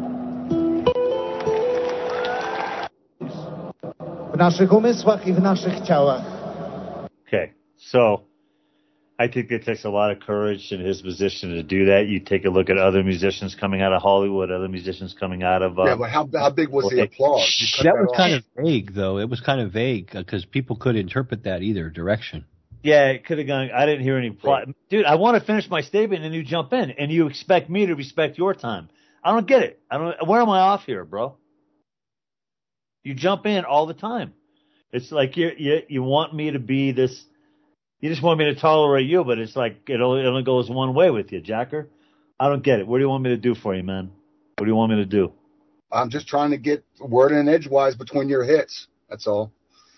W naszych umysłach I w naszych ciałach. Okay, so I think it takes a lot of courage in his position to do that. You take a look at other musicians coming out of Hollywood, other musicians coming out of... yeah, but how big was the applause? That was kind of vague, though. It was kind of vague because people could interpret that either direction. Yeah, it could have gone... I didn't hear any plot. Dude, I want to finish my statement and you jump in and you expect me to respect your time. I don't get it. Where am I off here, bro? You jump in all the time. It's like you want me to be this... You just want me to tolerate you, but it's like it only goes one way with you, Jacker. I don't get it. What do you want me to do for you, man? What do you want me to do? I'm just trying to get word and edgewise between your hits. That's all.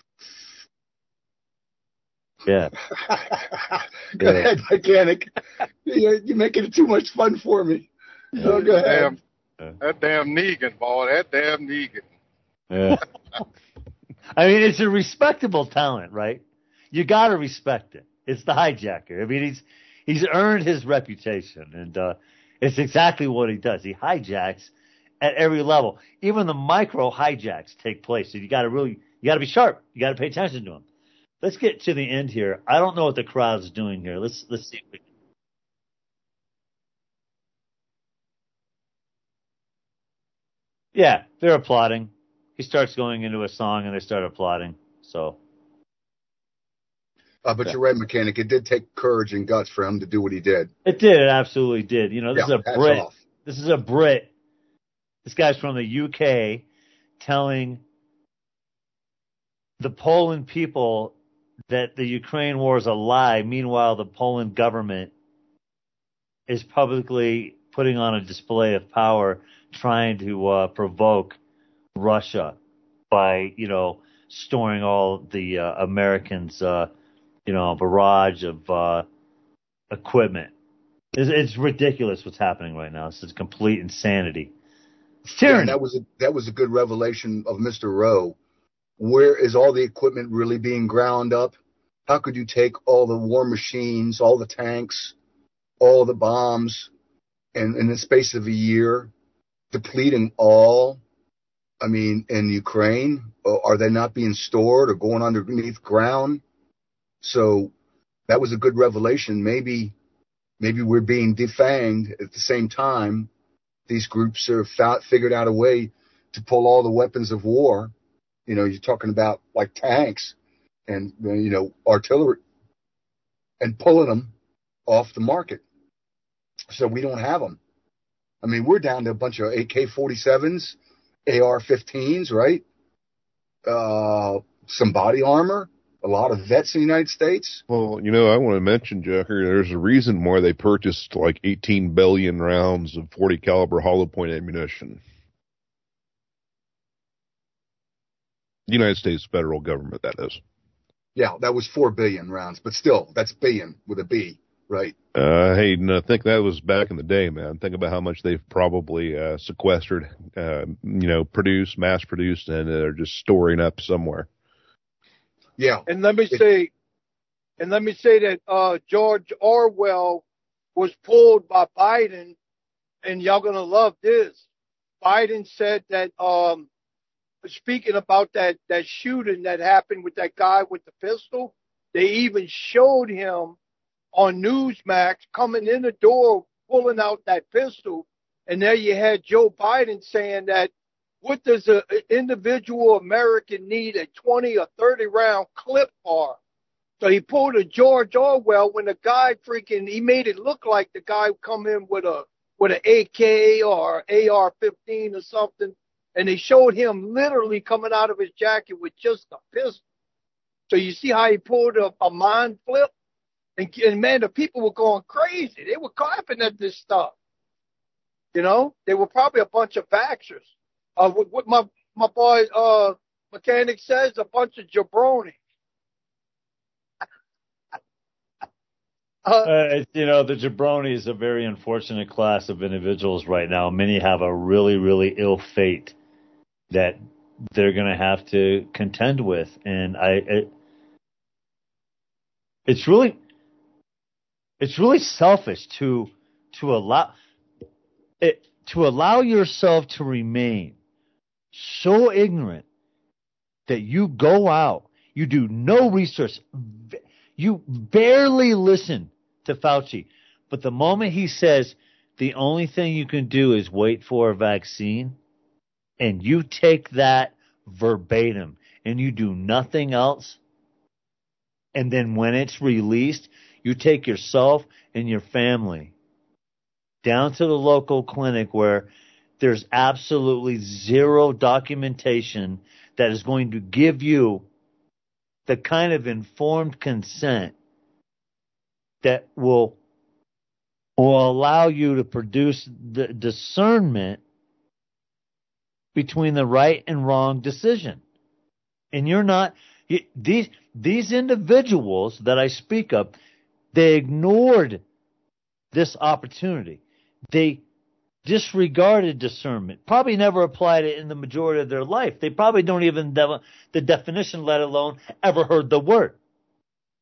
Yeah. Go ahead, mechanic. You're making it too much fun for me. Oh, go ahead. That damn Negan, boy. That damn Negan. Yeah. I mean, it's a respectable talent, right? you got to respect it. It's the hijacker. I mean, he's earned his reputation, and it's exactly what he does. He hijacks at every level. Even the micro hijacks take place. So you got to be sharp. You got to pay attention to them. Let's get to the end here. I don't know what the crowd's doing here. Let's see. If we can. Yeah, they're applauding. He starts going into a song, and they start applauding. So. But you're right, Mechanic. It did take courage and guts for him to do what he did. It did. It absolutely did. You know, this is a Brit. Off. This is a Brit. This guy's from the UK telling the Poland people that the Ukraine war is a lie. Meanwhile, the Poland government is publicly putting on a display of power, trying to provoke Russia by, storing all the Americans' barrage of equipment. It's ridiculous what's happening right now. This is complete insanity. It's tyranny. Yeah, that was a good revelation of Mr. Rowe. Where is all the equipment really being ground up? How could you take all the war machines, all the tanks, all the bombs, and in the space of a year, depleting all? I mean, in Ukraine, are they not being stored or going underneath ground? So that was a good revelation. Maybe we're being defanged at the same time. These groups have figured out a way to pull all the weapons of war. You're talking about like tanks and, artillery, and pulling them off the market. So we don't have them. I mean, we're down to a bunch of AK-47s, AR-15s, right? Some body armor. A lot of vets in the United States. Well, I want to mention, Jacker, there's a reason why they purchased like 18 billion rounds of 40 caliber hollow point ammunition. The United States federal government, that is. Yeah, that was 4 billion rounds, but still, that's billion with a B, right? Hey, no, think that was back in the day, man. Think about how much they've probably sequestered, produced, mass produced, and they're just storing up somewhere. Yeah. And let me say that George Orwell was pulled by Biden, and y'all gonna love this. Biden said that speaking about that shooting that happened with that guy with the pistol, they even showed him on Newsmax coming in the door pulling out that pistol, and there you had Joe Biden saying that what does an individual American need a 20 or 30 round clip for? So he pulled a George Orwell when the guy he made it look like the guy come in with an AK or AR-15 or something, and they showed him literally coming out of his jacket with just a pistol. So you see how he pulled a mind flip? And man, the people were going crazy. They were clapping at this stuff. They were probably a bunch of vaxxers. What my boy Mechanic says, a bunch of jabronis. The jabroni is a very unfortunate class of individuals right now. Many have a really, really ill fate that they're going to have to contend with, and it's really selfish to allow yourself to remain so ignorant that you go out, you do no research, you barely listen to Fauci. But the moment he says the only thing you can do is wait for a vaccine, and you take that verbatim and you do nothing else, and then when it's released, you take yourself and your family down to the local clinic where there's absolutely zero documentation that is going to give you the kind of informed consent that will allow you to produce the discernment between the right and wrong decision. And you're not, these individuals that I speak of, they ignored this opportunity. They disregarded discernment, probably never applied it in the majority of their life. They probably don't even the definition, let alone ever heard the word.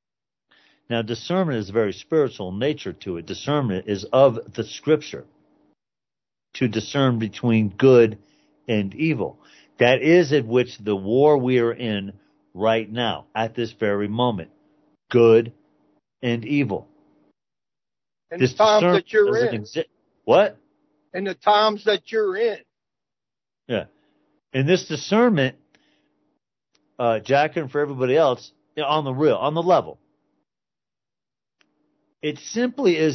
Now, discernment is a very spiritual nature to it. Discernment is of the Scripture, to discern between good and evil. That is at which the war we are in right now, at this very moment. Good and evil. And the times that you're in. What? And the times that you're in. Yeah. And this discernment, Jack, and for everybody else, on the real, on the level, it simply is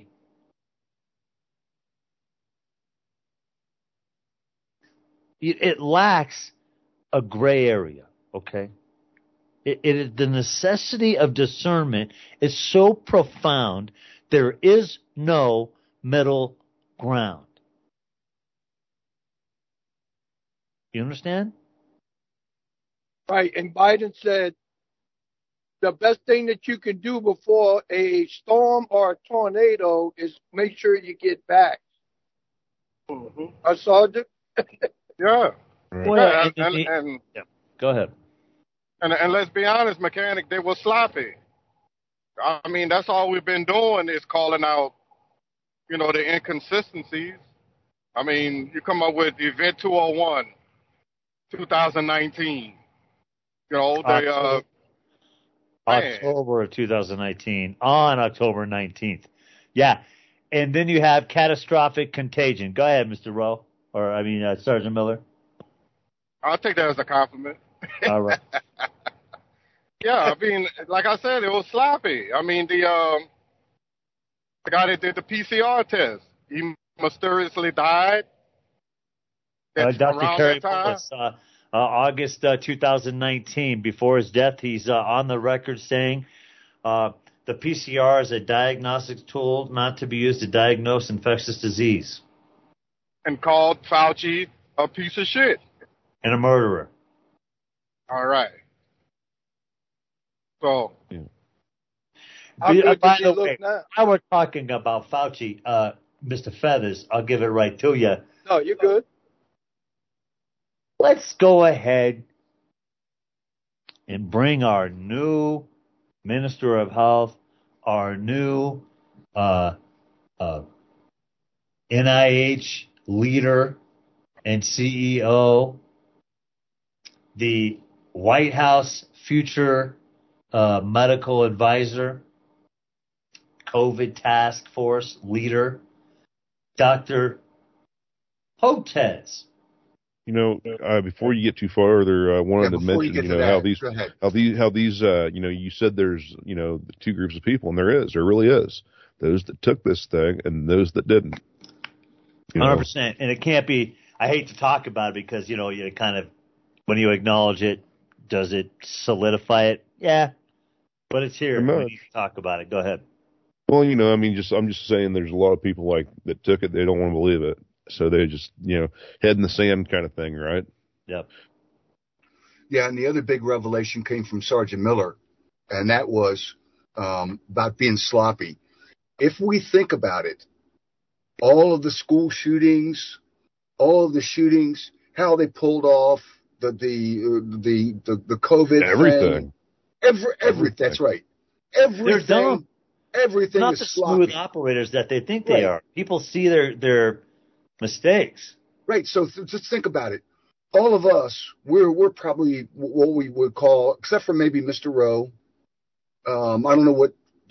it lacks a gray area, okay? It is the necessity of discernment is so profound, there is no middle ground. You understand? Right, and Biden said the best thing that you can do before a storm or a tornado is make sure you get back. Mm-hmm. I saw it. Yeah. Right. Well, yeah. Go ahead. And let's be honest, Mechanic, they were sloppy. I mean, that's all we've been doing is calling out, the inconsistencies. I mean, you come up with Event 201, 2019. October of 2019, on October 19th. Yeah. And then you have catastrophic contagion. Go ahead, Mr. Rowe. Sergeant Miller. I'll take that as a compliment. All right. Yeah, I mean, like I said, it was sloppy. I mean, the guy that did the PCR test, he mysteriously died. Dr. Kerry Mullis, August 2019, before his death, he's on the record saying the PCR is a diagnostic tool not to be used to diagnose infectious disease. And called Fauci a piece of shit. And a murderer. All right. So. Yeah. By the way, now we're talking about Fauci, Mr. Feathers, I'll give it right to you. No, you're good. Let's go ahead and bring our new Minister of Health, our new NIH leader and CEO, the White House future medical advisor, COVID task force leader, Dr. Hotez. Before you get too further, I wanted to mention, how these, you said there's, the two groups of people, and there really is. Those that took this thing and those that didn't. 100%. And it can't be, I hate to talk about it because, you kind of, when you acknowledge it, does it solidify it? Yeah. But it's here. We need to talk about it. Go ahead. Well, I'm just saying there's a lot of people that took it, they don't want to believe it. So they just, head in the sand kind of thing, right? Yep. Yeah, and the other big revelation came from Sergeant Miller, and that was about being sloppy. If we think about it, all of the school shootings, how they pulled off the COVID everything. Everything. That's right. Everything. They're dumb. Everything not is the sloppy. Smooth operators that they think they are. People see their mistakes. Right. So just think about it. All of us, we're probably what we would call, except for maybe Mr. Rowe. I don't know what.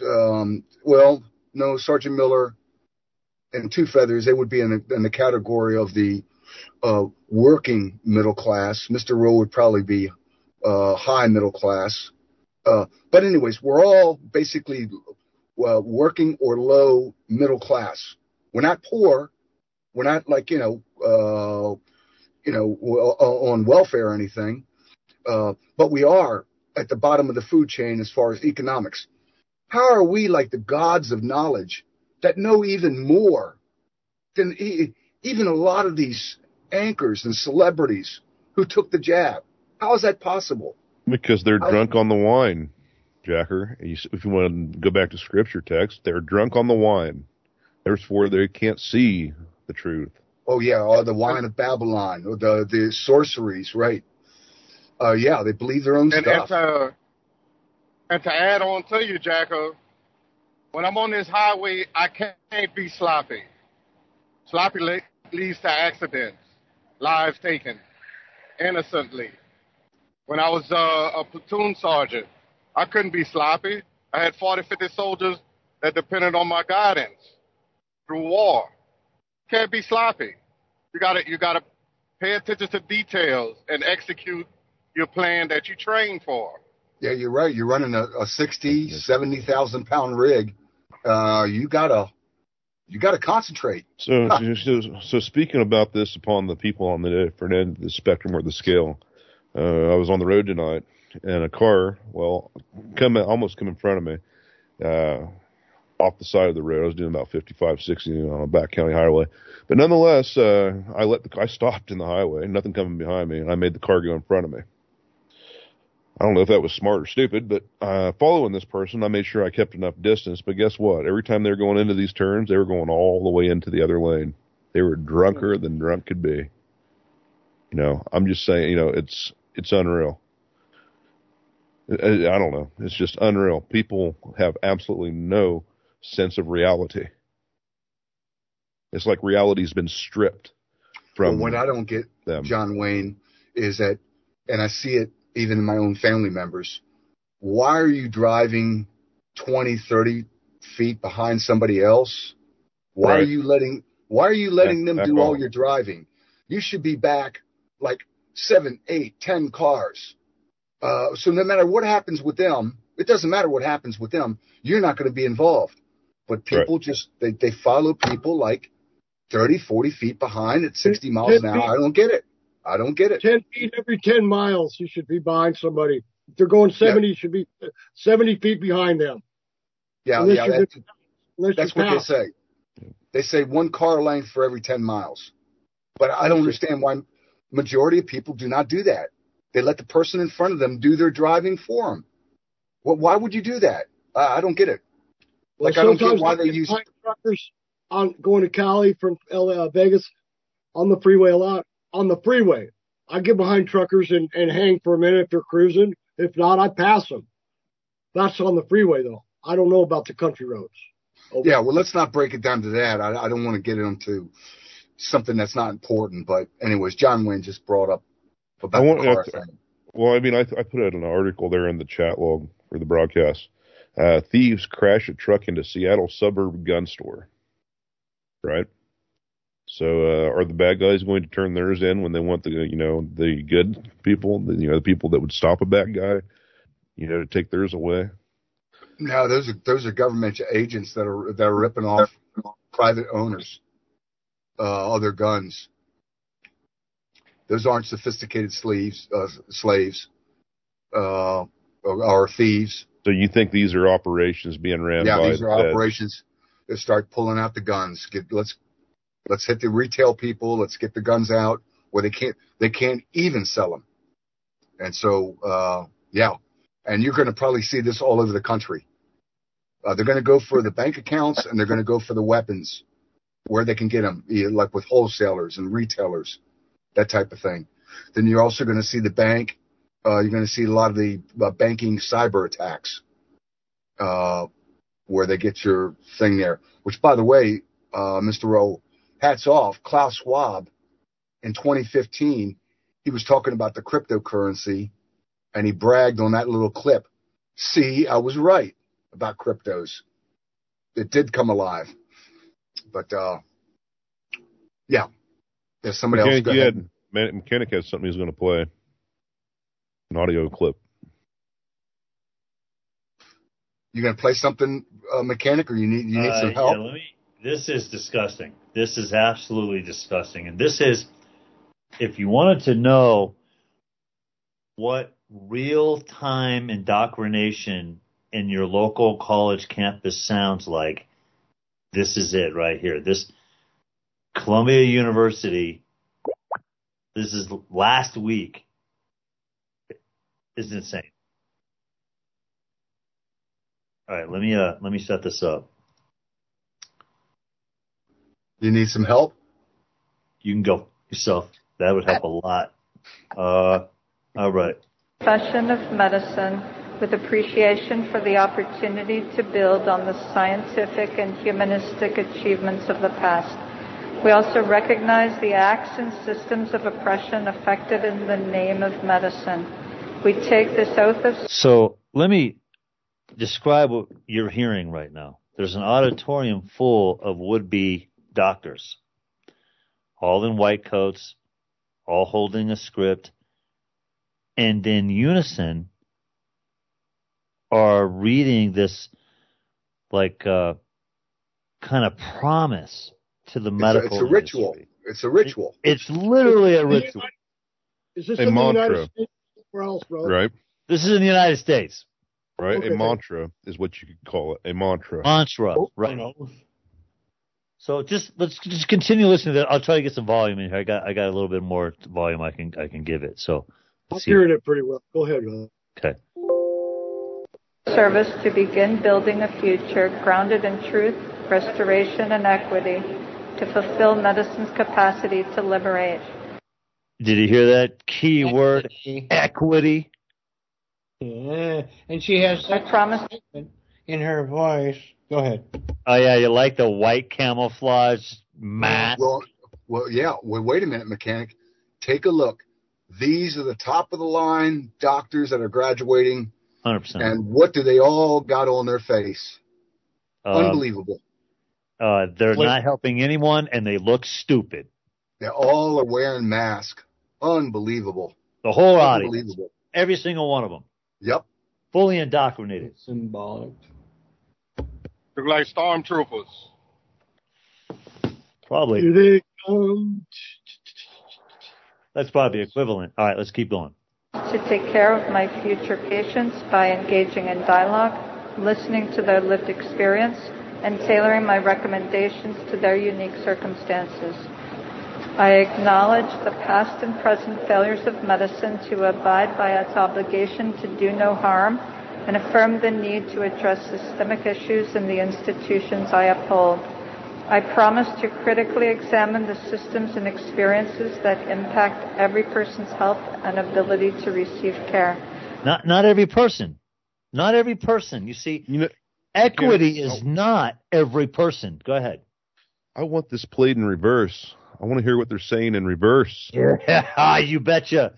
No, Sergeant Miller and Two Feathers, they would be in the category of the working middle class. Mr. Rowe would probably be high middle class. But anyways, we're all basically working or low middle class. We're not poor. We're not like, on welfare or anything. But we are at the bottom of the food chain as far as economics. How are we like the gods of knowledge that know even more than even a lot of these anchors and celebrities who took the jab? How is that possible? Because they're drunk on the wine, Jacker. If you want to go back to scripture text, they're drunk on the wine. Therefore, they can't see the truth. Oh, yeah, or the wine of Babylon, or the sorceries, right? They believe their own stuff. And to add on to you, Jacker, when I'm on this highway, I can't be sloppy. Sloppy leads to accidents, lives taken innocently. When I was a platoon sergeant, I couldn't be sloppy. I had 40, 50 soldiers that depended on my guidance through war. Can't be sloppy. You gotta pay attention to details and execute your plan that you train for. Yeah, you're right. You're running a 60, 70,000 pound rig. You gotta concentrate. So speaking about this upon the people on the different end of the spectrum or the scale, I was on the road tonight, and a car, almost come in front of me, off the side of the road. I was doing about 55, 60 on a back county highway. But nonetheless, I stopped in the highway, nothing coming behind me, and I made the car go in front of me. I don't know if that was smart or stupid, but following this person, I made sure I kept enough distance. But guess what? Every time they were going into these turns, they were going all the way into the other lane. They were drunker than drunk could be. You know, I'm just saying, you know, it's unreal. I don't know. It's just unreal. People have absolutely no sense of reality. It's like reality's been stripped from what I don't get, them. John Wayne, is that, and I see it even in my own family members, why are you driving 20, 30 feet behind somebody else? Why are you letting them do all your driving? You should be back like 7, 8, 10 cars. So no matter what happens with them, it doesn't matter what happens with them, you're not going to be involved. But people they follow people like 30, 40 feet behind at 60 miles an hour. I don't get it. 10 feet every 10 miles, you should be behind somebody. If they're going 70, you should be 70 feet behind them. Yeah, that's what they say. They say 1 car length for every 10 miles. But I don't understand why majority of people do not do that. They let the person in front of them do their driving for them. Why would you do that? I don't get it. Like, I don't get why they use truckers on going to Cali from Vegas on the freeway a lot. On the freeway, I get behind truckers and hang for a minute if they're cruising. If not, I pass them. That's on the freeway, though. I don't know about the country roads. Okay. Yeah, well, let's not break it down to that. I don't want to get into something that's not important. But anyways, John Wayne just brought up about the car thing. Well, I mean, I put out an article there in the chat log for the broadcast. Thieves crash a truck into Seattle suburb gun store. Right? So, are the bad guys going to turn theirs in when they want the good people, the people that would stop a bad guy, to take theirs away? No, those are government agents that are ripping off private owners, other guns. Those aren't sophisticated slaves, or thieves. So you think these are operations being ran by? Yeah, these are operations that start pulling out the guns. Let's hit the retail people. Let's get the guns out where they can't even sell them. And so, and you're going to probably see this all over the country. They're going to go for the bank accounts and they're going to go for the weapons where they can get them, like with wholesalers and retailers, that type of thing. Then you're also going to see the bank. You're going to see a lot of the banking cyber attacks, where they get your thing there, which, by the way, Mr. Rowe, hats off, Klaus Schwab in 2015, he was talking about the cryptocurrency and he bragged on that little clip. See, I was right about cryptos. It did come alive. But, there's somebody else. Mechanic has something he's going to play. An audio clip. You going to play something, Mechanic, or you need some help? Yeah, this is disgusting. This is absolutely disgusting. And this is, if you wanted to know what real-time indoctrination in your local college campus sounds like, this is it right here. This Columbia University, this is last week, is insane. All right, let me set this up. You need some help? You can go yourself. That would help a lot. All right. Profession of medicine with appreciation for the opportunity to build on the scientific and humanistic achievements of the past. We also recognize the acts and systems of oppression effected in the name of medicine. We take this oath of... So let me describe what you're hearing right now. There's an auditorium full of would-be doctors, all in white coats, all holding a script, and in unison are reading this like kind of promise to the medical It's a ritual. industry. It's a ritual. It's literally a ritual. Is this A in the mantra. United States or else, bro? Right? This is in the United States. Right? Okay. A mantra is what you could call it. A mantra. Mantra, right? So let's just continue listening to that. I'll try to get some volume in here. I got a little bit more volume I can give it. So I'm hearing it pretty well. Go ahead, man. Okay. Service to begin building a future grounded in truth, restoration, and equity to fulfill medicine's capacity to liberate. Did you hear that key word? Equity. Yeah, and she has I promise in her voice. Go ahead. Oh yeah, you like the white camouflage mask? Well, yeah. Well, wait a minute, mechanic. Take a look. These are the top of the line doctors that are graduating. 100%. And what do they all got on their face? Unbelievable. They're not helping anyone, and they look stupid. They all are wearing masks. Unbelievable. The whole audience. Unbelievable. Every single one of them. Yep. Fully indoctrinated. Symbolic. Look like stormtroopers. Probably. Here they come. That's probably equivalent. All right, let's keep going. to take care of my future patients by engaging in dialogue, listening to their lived experience, and tailoring my recommendations to their unique circumstances. I acknowledge the past and present failures of medicine to abide by its obligation to do no harm and affirm the need to address systemic issues in the institutions I uphold. I promise to critically examine the systems and experiences that impact every person's health and ability to receive care. Not every person. Not every person. You see, equity is not every person. Go ahead. I want this played in reverse. I want to hear what they're saying in reverse. Yeah, you betcha.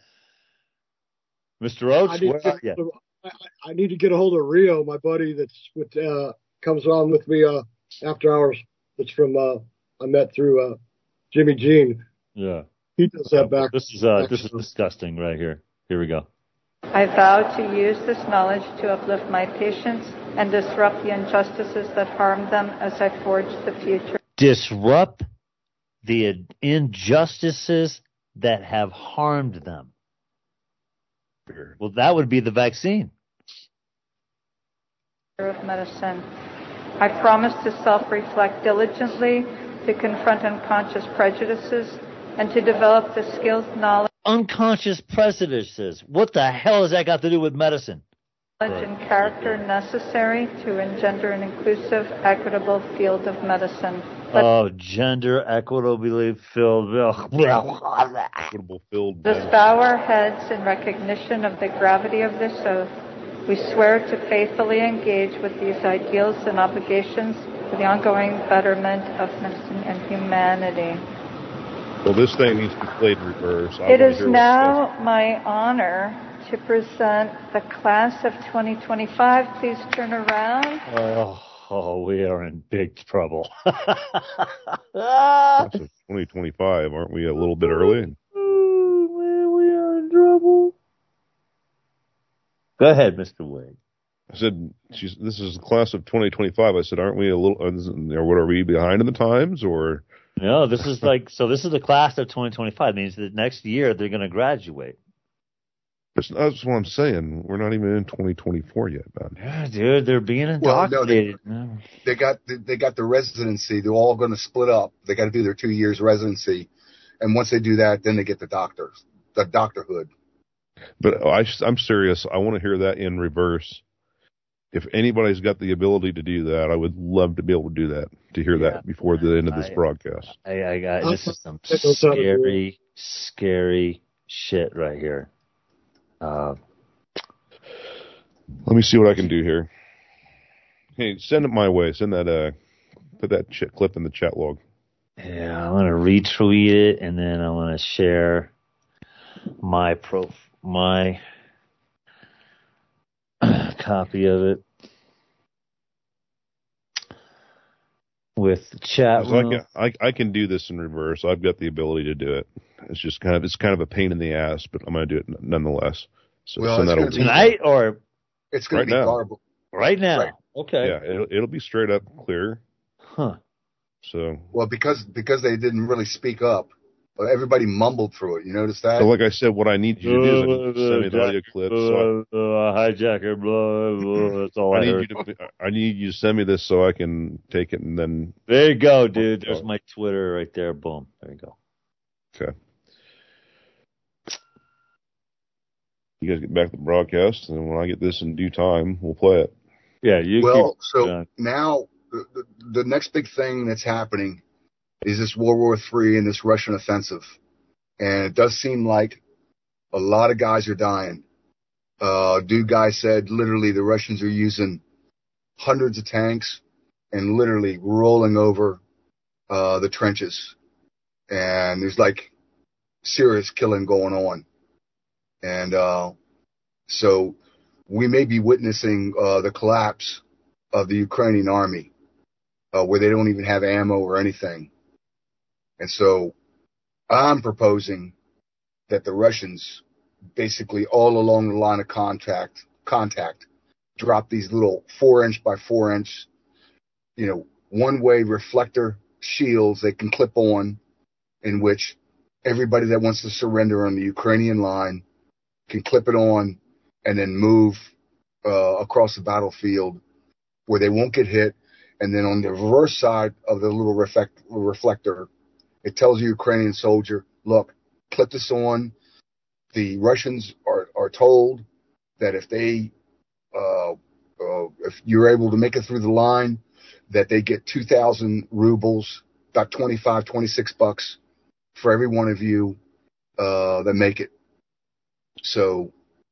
Mr. Oates, where are you? I need to get a hold of Rio, my buddy that's with comes on with me after hours. It's from I met through Jimmy Jean. Yeah. He does that back. This is disgusting right here. Here we go. I vow to use this knowledge to uplift my patients and disrupt the injustices that harm them as I forge the future. Disrupt the injustices that have harmed them. Well, that would be the vaccine. Of medicine. I promise to self-reflect diligently, to confront unconscious prejudices, and to develop the skills, knowledge, Unconscious prejudices. What the hell has that got to do with medicine? and character necessary to engender an inclusive, equitable field of medicine. Gender equitably filled. Equitable filled. Let's bow our heads in recognition of the gravity of this oath. We swear to faithfully engage with these ideals and obligations for the ongoing betterment of medicine and humanity. Well, this thing needs to be played in reverse. It is now my honor to present the class of 2025. Please turn around. Oh, we are in big trouble. That's 2025, aren't we a little bit early? Man, we are in trouble. Go ahead, Mr. Wade. I said, this is the class of 2025. I said, aren't we a little, or what, are we behind in the times, or? No, this is this is the class of 2025. It means that next year they're going to graduate. That's what I'm saying. We're not even in 2024 yet, man. Yeah, dude, they're being indoctrinated. Well, no, they got the residency. They're all going to split up. They got to do their 2 years residency, and once they do that, then they get the doctorhood. But I'm serious. I want to hear that in reverse. If anybody's got the ability to do that, I would love to be able to do that, to hear that before the end of this broadcast. This is some scary, scary shit right here. Let me see what I can do here. Hey, send it my way. Send that, put that clip in the chat log. Yeah, I'm gonna retweet it and then I'm gonna share my copy of it with the chat room. I can do this in reverse. I've got the ability to do it. It's just kind of a pain in the ass, but I'm going to do it nonetheless. So well, send that over tonight or it's going to be garbled. Right now. Right. Okay. Yeah, it'll be straight up clear. Huh. So well, because they didn't really speak up, everybody mumbled through it. You notice that? So like I said, what I need you to do is send me the audio clip. Hijacker, blah, blah. That's all I heard. I need you to send me this so I can take it and then. There you go, dude. There's my Twitter right there. Boom. There you go. Okay. You guys get back to the broadcast, and when I get this in due time, we'll play it. Yeah, now the next big thing that's happening is this World War III and this Russian offensive. And it does seem like a lot of guys are dying. Dude guy said literally the Russians are using hundreds of tanks and literally rolling over the trenches. And there's like serious killing going on. And so we may be witnessing the collapse of the Ukrainian army, where they don't even have ammo or anything. And so I'm proposing that the Russians basically all along the line of contact drop these little 4-inch by 4-inch, one-way reflector shields they can clip on, in which everybody that wants to surrender on the Ukrainian line can clip it on and then move across the battlefield where they won't get hit. And then on the reverse side of the little reflector, it tells the Ukrainian soldier, look, clip this on. The Russians are told that if you're able to make it through the line, that they get 2,000 rubles, about $26 for every one of you that make it. So,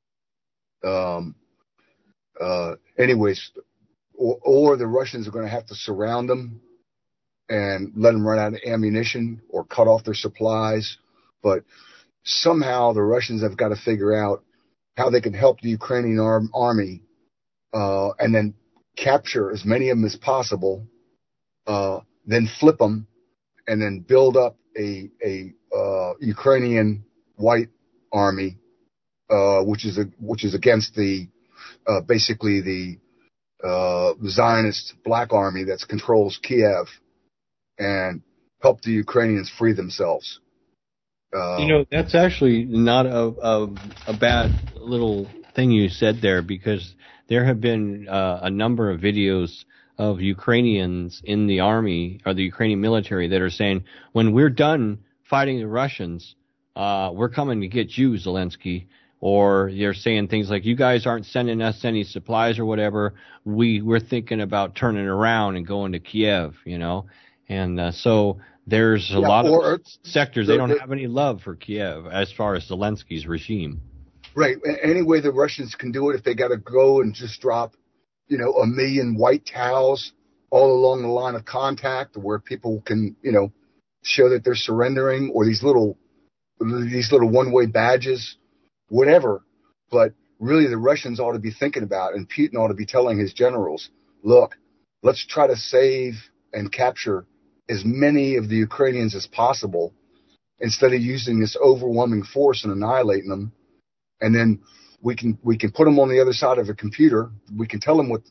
anyways, or the Russians are going to have to surround them and let them run out of ammunition or cut off their supplies. But somehow the Russians have got to figure out how they can help the Ukrainian army and then capture as many of them as possible, then flip them, and then build up a Ukrainian white army, which is against the basically the Zionist black army that controls Kiev, and help the Ukrainians free themselves. That's actually not a bad little thing you said there, because there have been a number of videos of Ukrainians in the army or the Ukrainian military that are saying, when we're done fighting the Russians, we're coming to get you, Zelensky. Or they're saying things like, you guys aren't sending us any supplies or whatever. We're thinking about turning around and going to Kiev, And so there's a lot of sectors, they don't have any love for Kiev as far as Zelensky's regime. Right. Any way the Russians can do it, if they got to go and just drop, 1 million white towels all along the line of contact where people can, show that they're surrendering, or these little one-way badges, whatever. But really the Russians ought to be thinking about, and Putin ought to be telling his generals, look, let's try to save and capture as many of the Ukrainians as possible instead of using this overwhelming force and annihilating them. And then we can put them on the other side of a computer. We can tell them what,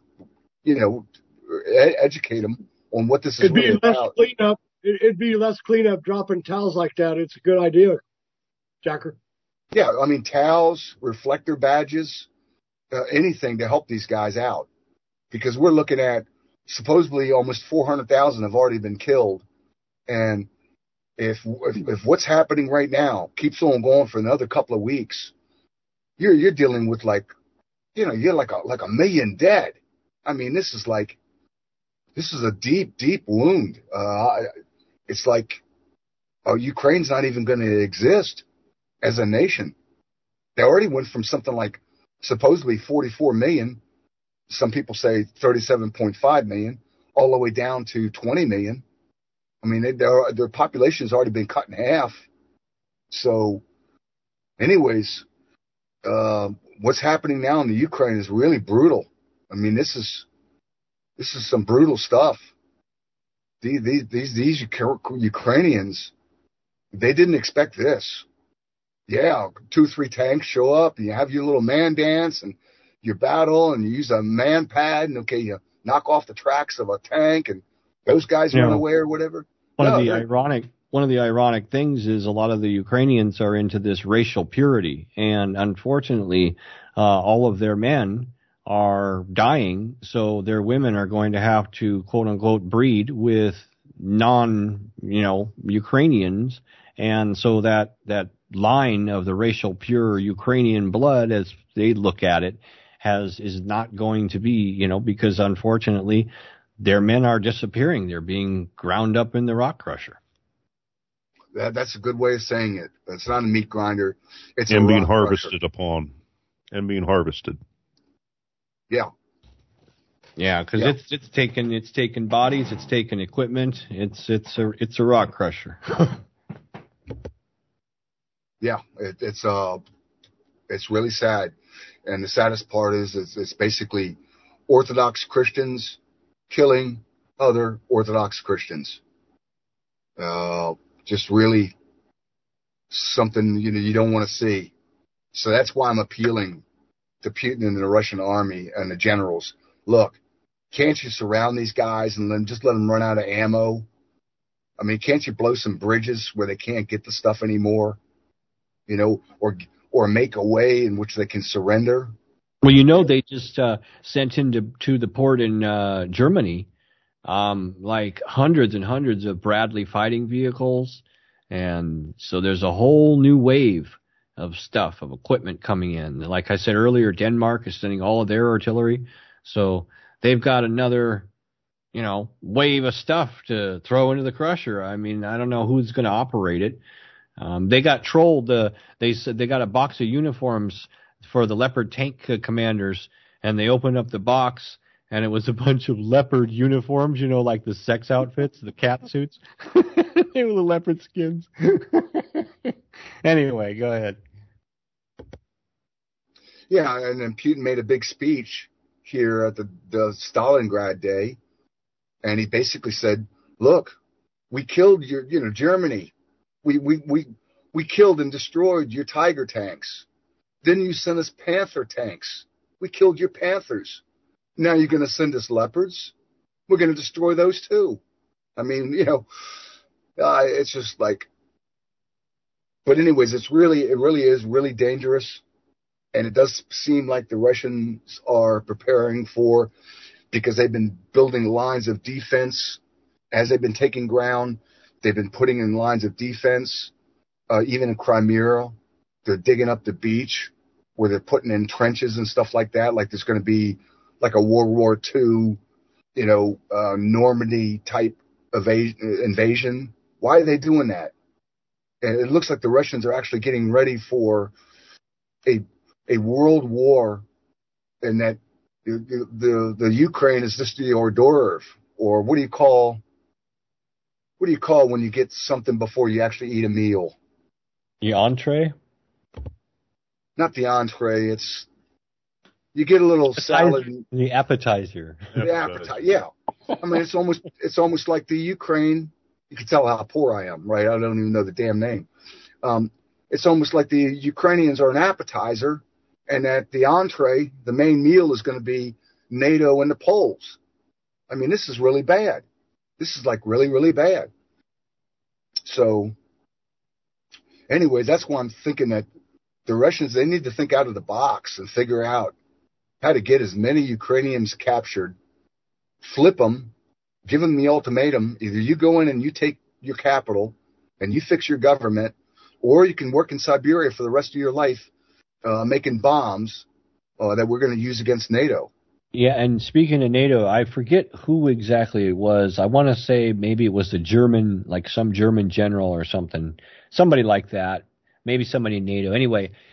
educate them on what this is really about. It'd be less cleanup dropping towels like that. It's a good idea, Jacker. Yeah, I mean, towels, reflector badges, anything to help these guys out. Because we're looking at supposedly almost 400,000 have already been killed. And if what's happening right now keeps on going for another couple of weeks, you're dealing with you're like a million dead. I mean, this is a deep, deep wound. It's like, Ukraine's not even going to exist as a nation. They already went from something like supposedly 44 million some people say 37.5 million, all the way down to 20 million. I mean, their population has already been cut in half. So, anyways, what's happening now in the Ukraine is really brutal. I mean, this is some brutal stuff. These Ukrainians, they didn't expect this. Yeah, 2-3 tanks show up, and you have your little man dance, and you battle, and you use a man pad, and okay, you knock off the tracks of a tank, and those guys run away or whatever. One of the ironic things is a lot of the Ukrainians are into this racial purity, and unfortunately, all of their men are dying, so their women are going to have to quote unquote breed with Ukrainians, and so that line of the racial pure Ukrainian blood, as they look at it, is not going to be, because unfortunately their men are disappearing. They're being ground up in the rock crusher. That's a good way of saying it. It's not a meat grinder. It's being harvested upon and being harvested. Yeah. Yeah, because it's taken bodies, it's taken equipment, it's a rock crusher. Yeah, it's really sad, and the saddest part is it's basically Orthodox Christians killing other Orthodox Christians. Just really something you don't want to see. So that's why I'm appealing to Putin and the Russian army and the generals. Look, can't you surround these guys and then just let them run out of ammo? I mean, can't you blow some bridges where they can't get the stuff anymore? Or make a way in which they can surrender. Well, they just sent him to the port in Germany, like hundreds and hundreds of Bradley fighting vehicles. And so there's a whole new wave of stuff, of equipment coming in. Like I said earlier, Denmark is sending all of their artillery. So they've got another, wave of stuff to throw into the crusher. I mean, I don't know who's going to operate it. They got trolled. They said they got a box of uniforms for the Leopard tank commanders, and they opened up the box, and it was a bunch of Leopard uniforms, like the sex outfits, the cat suits. They were the leopard skins. Anyway, go ahead. Yeah, and then Putin made a big speech here at the Stalingrad Day, and he basically said, "Look, we killed your, Germany. We killed and destroyed your Tiger tanks. Then you sent us Panther tanks. We killed your Panthers. Now you're going to send us Leopards? We're going to destroy those too." I mean, it's just like. But anyways, it really is really dangerous, and it does seem like the Russians are preparing for, because they've been building lines of defense as they've been taking ground. They've been putting in lines of defense, even in Crimea. They're digging up the beach where they're putting in trenches and stuff like that. Like there's going to be like a World War II, Normandy type invasion. Why are they doing that? And it looks like the Russians are actually getting ready for a world war, and that the Ukraine is just the hors d'oeuvre, or what do you call when you get something before you actually eat a meal? The entree? Not the entree. It's you get a little salad. The appetizer. The appetizer. Yeah. I mean, it's almost like the Ukraine. You can tell how poor I am, right? I don't even know the damn name. It's almost like the Ukrainians are an appetizer, and that the entree, the main meal, is going to be NATO and the Poles. I mean, this is really bad. This is like really, really bad. So, anyways, that's why I'm thinking that the Russians, they need to think out of the box and figure out how to get as many Ukrainians captured, flip them, give them the ultimatum. Either you go in and you take your capital and you fix your government, or you can work in Siberia for the rest of your life making bombs that we're going to use against NATO. Yeah, and speaking of NATO, I forget who exactly it was. I want to say maybe it was the German, like some German general or something, somebody like that, maybe somebody in NATO. Anyway,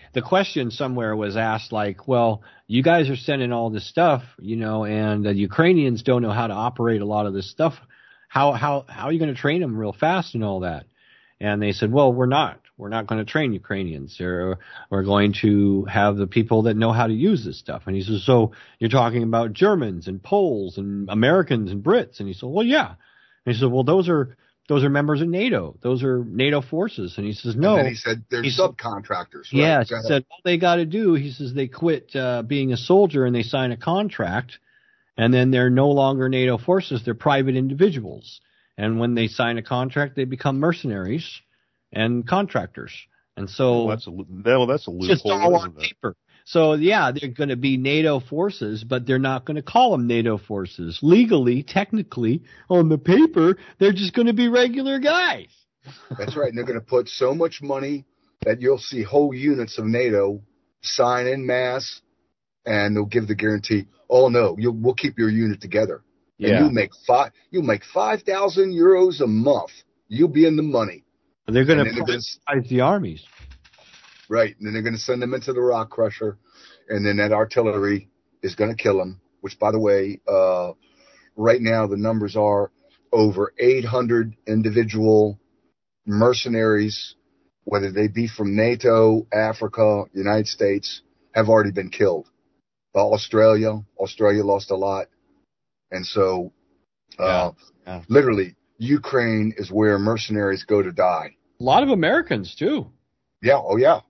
the question somewhere was asked like, well, you guys are sending all this stuff, and the Ukrainians don't know how to operate a lot of this stuff. How are you going to train them real fast and all that? And they said, well, we're not going to train Ukrainians. We're going to have the people that know how to use this stuff. And he says, so you're talking about Germans and Poles and Americans and Brits? And he said, well, yeah. And he said, well, those are members of NATO. Those are NATO forces. And he says, no. And then he said they're subcontractors. Right? Yes. He said, all they got to do, he says, they quit being a soldier and they sign a contract. And then they're no longer NATO forces. They're private individuals. And when they sign a contract, they become mercenaries and contractors. And so that's a loophole. Just all on paper. So, yeah, they're going to be NATO forces, but they're not going to call them NATO forces. Legally, technically, on the paper, they're just going to be regular guys. That's right. And they're going to put so much money that you'll see whole units of NATO sign en masse, and they'll give the guarantee, oh, no, we'll keep your unit together. Yeah. And you'll make 5,000 euros a month. You'll be in the money. And they're going to privatize the armies. Right. And then they're going to send them into the rock crusher. And then that artillery is going to kill them, which, by the way, right now the numbers are over 800 individual mercenaries, whether they be from NATO, Africa, United States, have already been killed. Australia lost a lot. And so, literally, Ukraine is where mercenaries go to die. A lot of Americans, too. Yeah. Oh, yeah.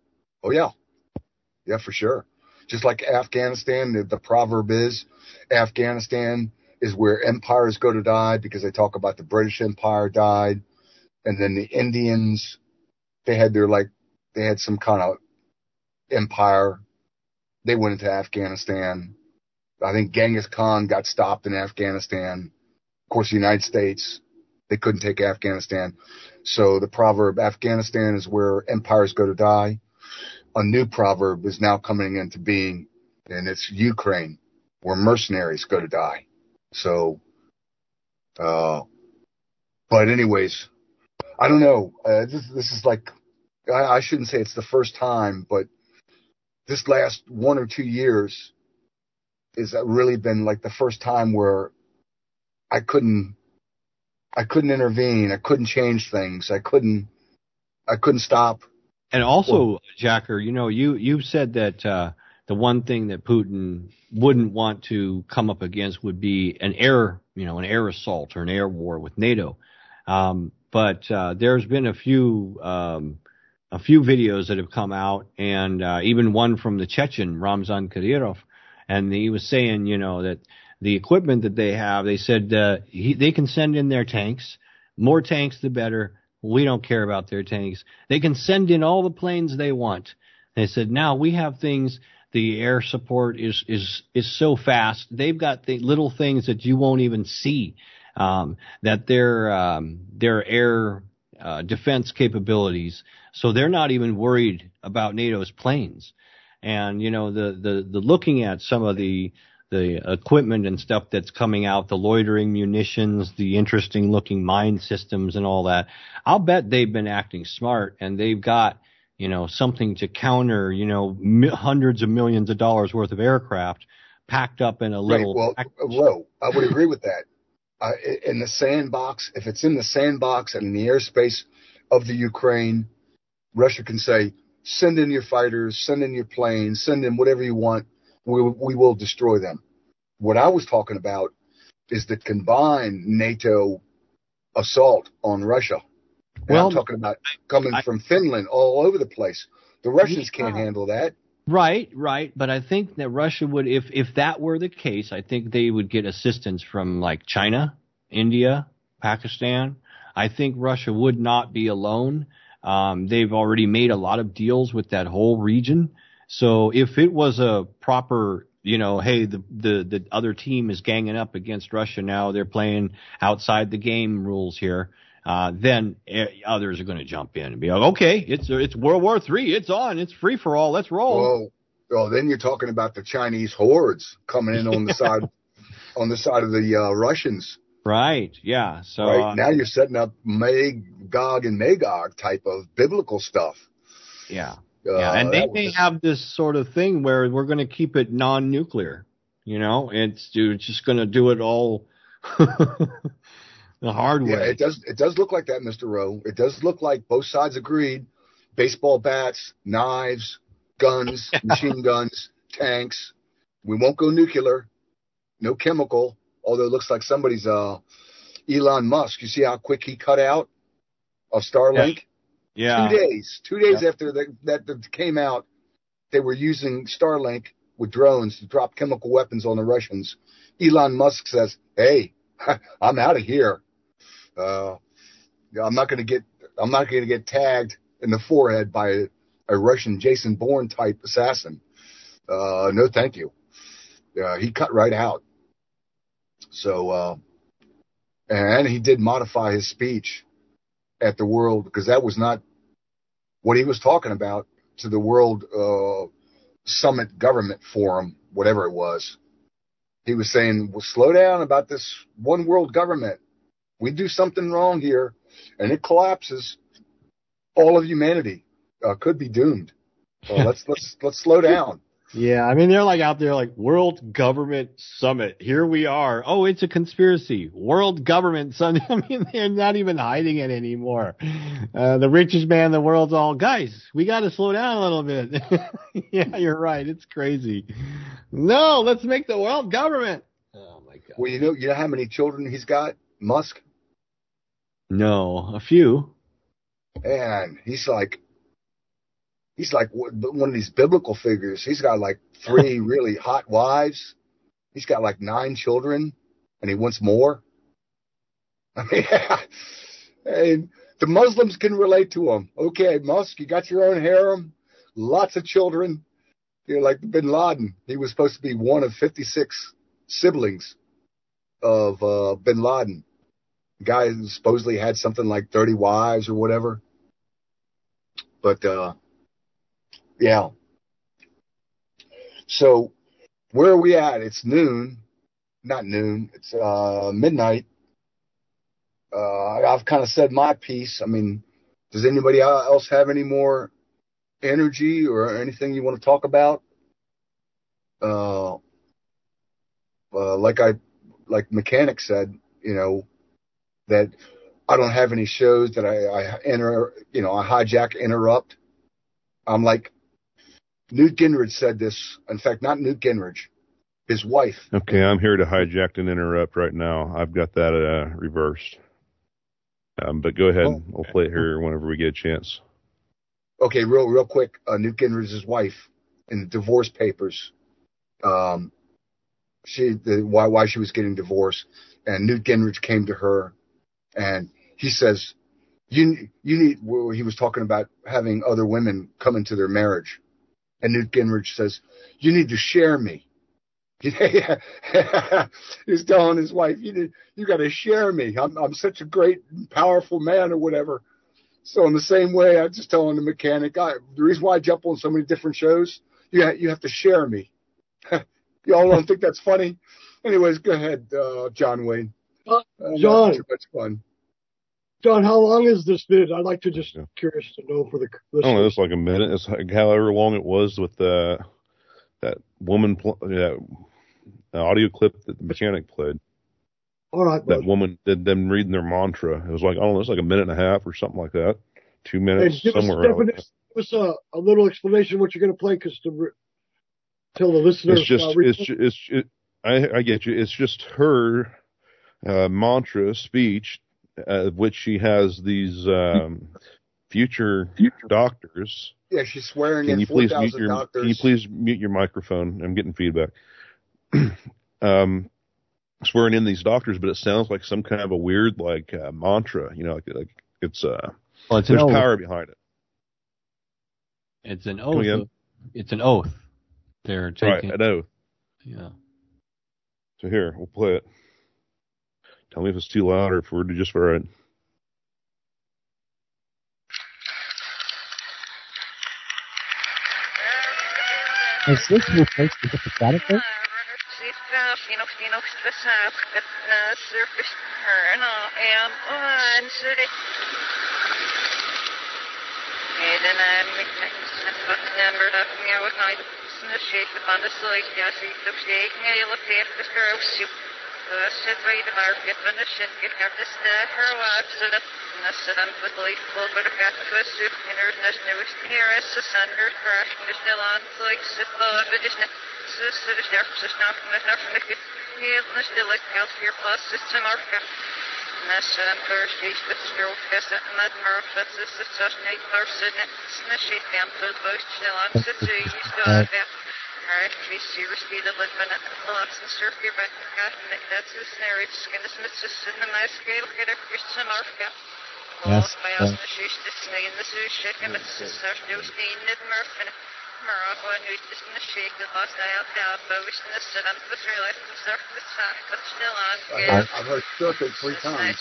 Yeah, for sure. Just like Afghanistan, the proverb is, Afghanistan is where empires go to die, because they talk about the British Empire died. And then the Indians, they had some kind of empire. They went into Afghanistan. I think Genghis Khan got stopped in Afghanistan. Of course, the United States, they couldn't take Afghanistan. So the proverb, Afghanistan is where empires go to die. A new proverb is now coming into being, and it's Ukraine, where mercenaries go to die. So, but anyways, I don't know. This is like, I shouldn't say it's the first time, but this last 1 or 2 years has really been like the first time where I couldn't intervene. I couldn't change things. I couldn't stop. And also, Jacker, you said that the one thing that Putin wouldn't want to come up against would be an air assault or an air war with NATO. But there's been a few videos that have come out, and even one from the Chechen, Ramzan Kadyrov, and he was saying, that the equipment that they have, they said they can send in their tanks. More tanks, the better. We don't care about their tanks. They can send in all the planes they want. They said, now we have things. The air support is so fast. They've got the little things that you won't even see. That their air defense capabilities. So they're not even worried about NATO's planes. And the looking at some of the equipment and stuff that's coming out, the loitering munitions, the interesting looking mine systems and all that, I'll bet they've been acting smart, and they've got, something to counter, hundreds of millions of dollars worth of aircraft packed up in a little. Right. Well, I would agree with that. In the sandbox, if it's in the sandbox and in the airspace of the Ukraine, Russia can say, send in your fighters, send in your planes, send in whatever you want. We will destroy them. What I was talking about is the combined NATO assault on Russia. And I'm talking about coming from Finland all over the place. The Russians can't handle that. Right. But I think that Russia would, if that were the case, I think they would get assistance from like China, India, Pakistan. I think Russia would not be alone. They've already made a lot of deals with that whole region. So if it was a proper, hey, the other team is ganging up against Russia now, they're playing outside the game rules here, then others are going to jump in and be like, okay, it's World War III, it's on, it's free for all, let's roll. Well, then you're talking about the Chinese hordes coming in on the side of the Russians. Right. Yeah. So right. Now you're setting up Magog and Magog type of biblical stuff. Yeah. Yeah, and they may have this sort of thing where we're going to keep it non-nuclear. You know, it's just going to do it all the hard way. Yeah, it does look like that, Mr. Rowe. It does look like both sides agreed. Baseball bats, knives, guns, machine guns, tanks. We won't go nuclear. No chemical. Although it looks like somebody's Elon Musk. You see how quick he cut out of Starlink? Yeah. 2 days after that came out, they were using Starlink with drones to drop chemical weapons on the Russians. Elon Musk says, "Hey, I'm out of here. I'm not going to get tagged in the forehead by a Russian Jason Bourne type assassin. No, thank you." He cut right out. So, and he did modify his speech at the World, because that was not what he was talking about, to the World Summit Government Forum, whatever it was. He was saying, well, slow down about this one world government. We do something wrong here, and it collapses. All of humanity could be doomed. Let's slow down. Yeah, I mean, they're like out there like World Government Summit. Here we are. Oh, it's a conspiracy. World Government Summit. I mean, they're not even hiding it anymore. The richest man in the world's all, guys, we got to slow down a little bit. Yeah, you're right. It's crazy. No, let's make the world government. Oh, my God. Well, you know how many children he's got, Musk? No, a few. And he's like one of these biblical figures. He's got like 3 really hot wives. He's got like 9 children, and he wants more. I mean, and the Muslims can relate to him. Okay, Musk, you got your own harem, lots of children. You're like Bin Laden. He was supposed to be one of 56 siblings of Bin Laden. The guy supposedly had something like 30 wives or whatever. But, yeah. So where are we at? It's noon. Not noon. It's midnight. I've kind of said my piece. I mean, does anybody else have any more energy or anything you want to talk about? Like Mechanic said, you know, that I don't have any shows that I hijack, interrupt. I'm like, Newt Gingrich said this. In fact, not Newt Gingrich, his wife. Okay, I'm here to hijack and interrupt right now. I've got that reversed. But go ahead. We'll play it here whenever we get a chance. Okay, real quick. Newt Gingrich's wife in the divorce papers. Why she was getting divorced, and Newt Gingrich came to her, and he says, "You need." Well, he was talking about having other women come into their marriage. And Newt Gingrich says, "You need to share me." He's telling his wife, "You got to share me. I'm such a great, powerful man," or whatever. So in the same way, I'm just telling the Mechanic, the reason why I jump on so many different shows, you have to share me. Y'all don't think that's funny? Anyways, go ahead, John Wayne. John, too much fun. John, how long is this bid? I'd like to just curious to know for the listeners. I don't know, it's like a minute. It's like however long it was with that woman, that audio clip that the Mechanic played. All right, that woman did them reading their mantra. It was like, I don't know, it's like a minute and a half or something like that. 2 minutes, somewhere around. Give us a little explanation of what you're going to play, because to tell the listeners. I get you. It's just her mantra speech, which she has these future doctors. Yeah, she's swearing in 4,000 doctors. Can you please mute your microphone? I'm getting feedback. Swearing in these doctors, but it sounds like some kind of a weird mantra. You know, like it's there's power behind it. It's an oath. It's an oath. They're taking an oath. Yeah. So here, we'll play it. Tell me if it's too loud or if we're just right. Is this your place to get the static there? I've heard serpent 3 times.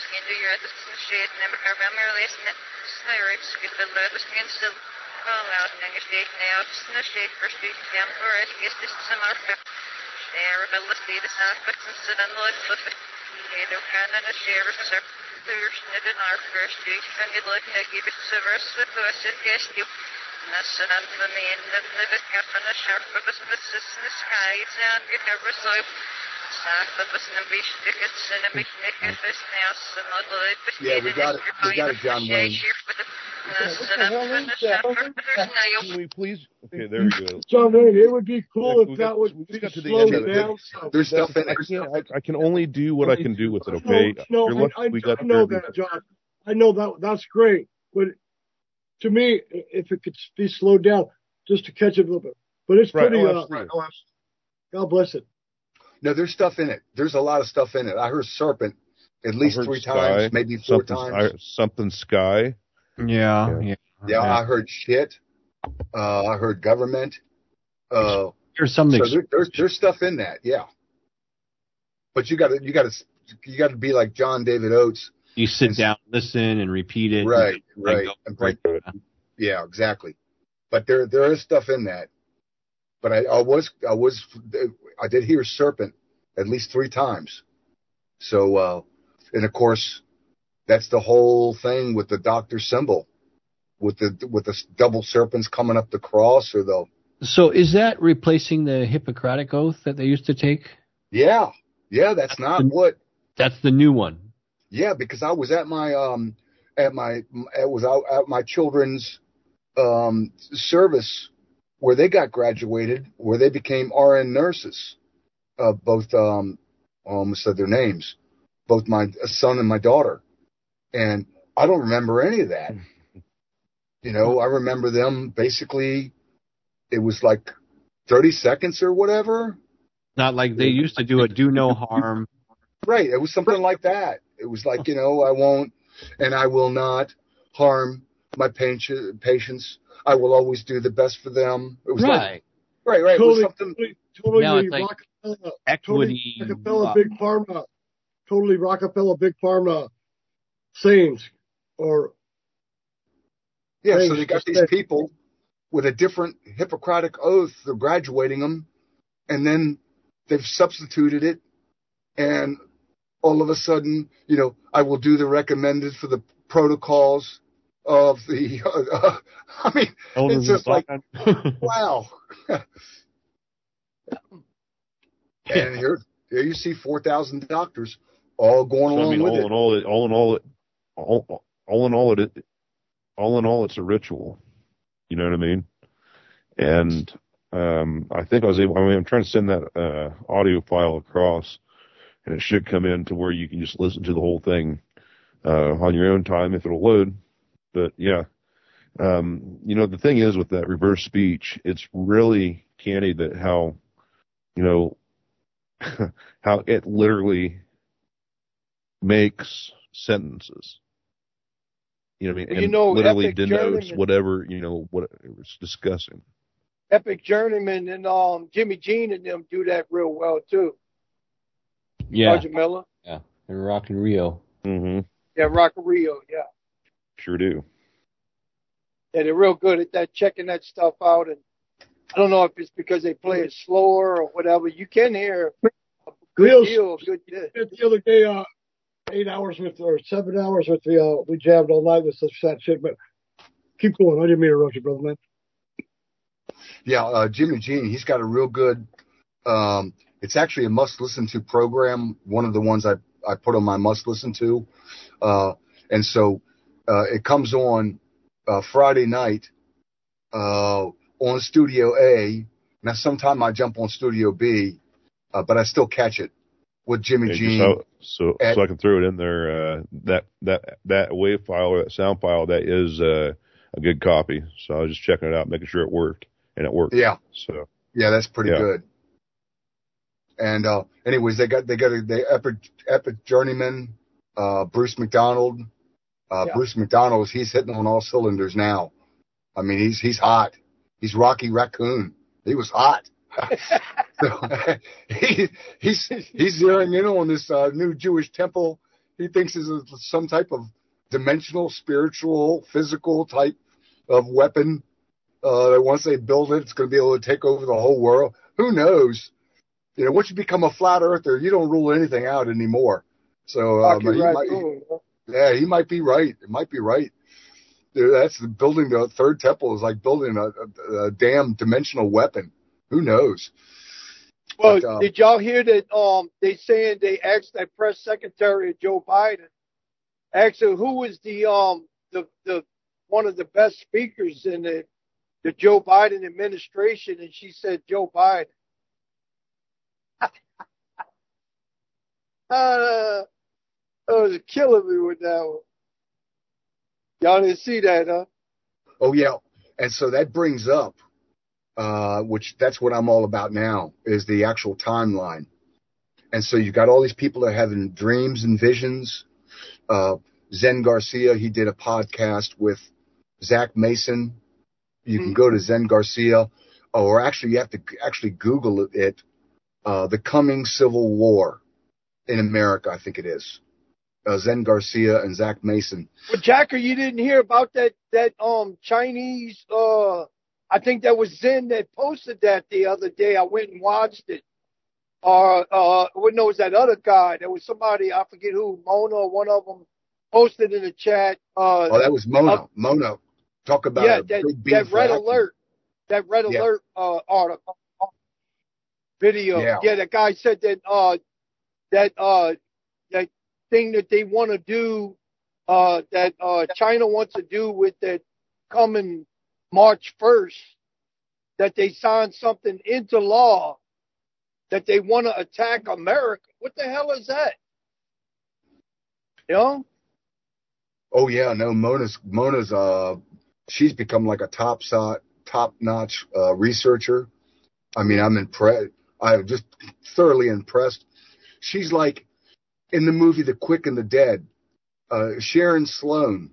Yeah, we got it, John Wayne. Can we please? Okay, there we go. John Wayne, it would be cool if that would we got to the slow end of it. down. There's stuff in it. I can only do what I can do with it. Okay. No, You're lucky I we got know there. that, John. I know that. That's great. But to me, if it could be slowed down, just to catch it a little bit. But it's Right, pretty. oh, God bless it. No, there's stuff in it. There's a lot of stuff in it. I heard serpent at least 3 times, maybe 4 times. Something sky. Yeah. I heard shit. I heard government. There's something. So there's stuff in that, yeah. But you got to be like John David Oates. You sit down, listen, and repeat it. Right. Yeah, exactly. But there is stuff in that. But I did hear serpent at least 3 times. So, and of course, that's the whole thing with the doctor symbol, with the double serpents coming up the cross or the. So is that replacing the Hippocratic Oath that they used to take? Yeah, that's not what. That's the new one. Yeah, because I was at my children's service where they got graduated, where they became RN nurses. Both I almost said their names, both my son and my daughter, and I don't remember any of that. I remember them basically. It was like 30 seconds or whatever. Not like they used to do a do no harm. Right. It was something like that. It was like, I won't and I will not harm my patients. I will always do the best for them. It was right. Right. Totally, it was something. Totally now it's like Rockefeller, equity. Rockefeller Big Pharma. Totally Rockefeller Big Pharma sayings or. Yeah. So they got these people with a different Hippocratic oath. They're graduating them, and then they've substituted it, and all of a sudden, I will do the recommended for the protocols of the. I mean, it's just like, wow. And here you see 4,000 doctors all going along with it. All in all, it's a ritual. You know what I mean? And I think I'm trying to send that audio file across, and it should come in to where you can just listen to the whole thing on your own time if it'll load. But yeah, the thing is with that reverse speech, it's really canny that how it literally makes sentences. You know what I mean? And literally denotes whatever, what it was discussing. Epic Journeyman and Jimmy Jean and them do that real well too. Yeah. Roger Miller. Yeah. And Rock and Rio. Mm-hmm. Yeah, Rock and Rio, yeah. Sure do. Yeah, they're real good at that, checking that stuff out. And I don't know if it's because they play it slower or whatever. You can hear a good deal of good. The other day, 8 hours or 7 hours we jammed all night with such that shit. But Keep going. I didn't mean to rush you, brother, man. Yeah, Jimmy Gene, he's got a real good, it's actually a must-listen-to program, one of the ones I put on my must-listen-to. And so it comes on Friday night on Studio A. Now, sometime I jump on Studio B, but I still catch it with Jimmy Gene. So I can throw it in there. That wave file or that sound file, that is a good copy. So I was just checking it out, making sure it worked, and it worked. Yeah. So yeah, that's pretty good. And anyways, they got the Epic Journeyman, Bruce McDonald. Bruce McDonald, he's hitting on all cylinders now. I mean, he's hot. He's Rocky Raccoon. He was hot. So he's zeroing in on this new Jewish temple. He thinks this is some type of dimensional, spiritual, physical type of weapon. That once they build it, it's going to be able to take over the whole world. Who knows? You know, once you become a flat earther, you don't rule anything out anymore. So he might be right. It might be right. That's building the third temple is like building a damn dimensional weapon. Who knows? Well, did y'all hear that? They saying they asked that press secretary Joe Biden, asked her who was the one of the best speakers in the Joe Biden administration, and she said Joe Biden. That was killing me with that one. Y'all didn't see that, huh? Oh yeah, and so that brings up. Which that's what I'm all about now, is the actual timeline. And so you've got all these people that are having dreams and visions. Zen Garcia, he did a podcast with Zach Mason. You can go to Zen Garcia, or actually you have to actually Google it. The Coming Civil War in America, I think it is. Zen Garcia and Zach Mason. But Jacker, you didn't hear about that Chinese, I think that was Zen that posted that the other day. I went and watched it. No, it was that other guy. There was somebody, I forget who, Mona or one of them, posted in the chat. That was Mona. Mona. Talk about that Red Alert. That Red Alert article. Video. Yeah, that guy said that that thing that they want to do, that China wants to do with that coming March 1st, that they signed something into law that they want to attack America. What the hell is that? You know? Oh yeah, no, Mona's she's become like a top-notch researcher. I mean, I'm impressed. I'm just thoroughly impressed. She's like in the movie The Quick and the Dead. Sharon Sloan.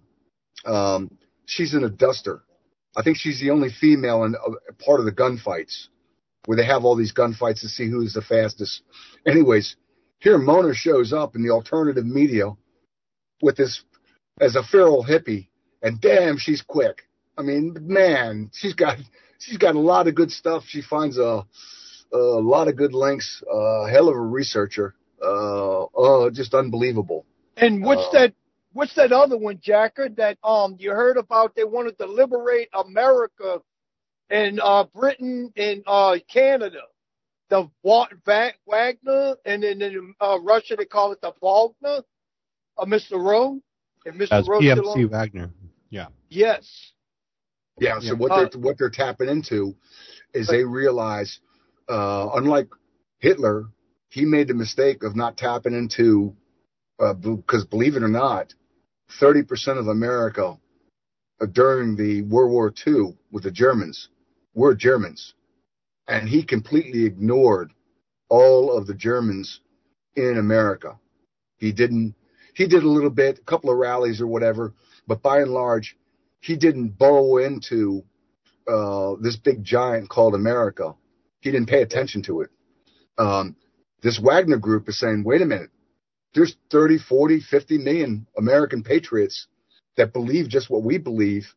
She's in a duster. I think she's the only female in part of the gunfights, where they have all these gunfights to see who's the fastest. Anyways, here Mona shows up in the alternative media with this as a feral hippie, and damn, she's quick. I mean, man, she's got a lot of good stuff. She finds a lot of good links. Hell of a researcher. Just unbelievable. And what's that other one, Jacker, that you heard about? They wanted to liberate America and Britain and Canada. The Wagner, and then in Russia they call it the Wagner. Mr. Rowe. And Mr. That's Rowe PMC Wagner. Yeah. Yes. Yeah. So what they're tapping into is they realize, unlike Hitler, he made the mistake of not tapping into, because believe it or not, 30% of America during the World War II with the Germans were Germans. And he completely ignored all of the Germans in America. He did a little bit, a couple of rallies or whatever, but by and large, he didn't burrow into this big giant called America. He didn't pay attention to it. This Wagner group is saying, wait a minute, there's 30, 40, 50 million American patriots that believe just what we believe.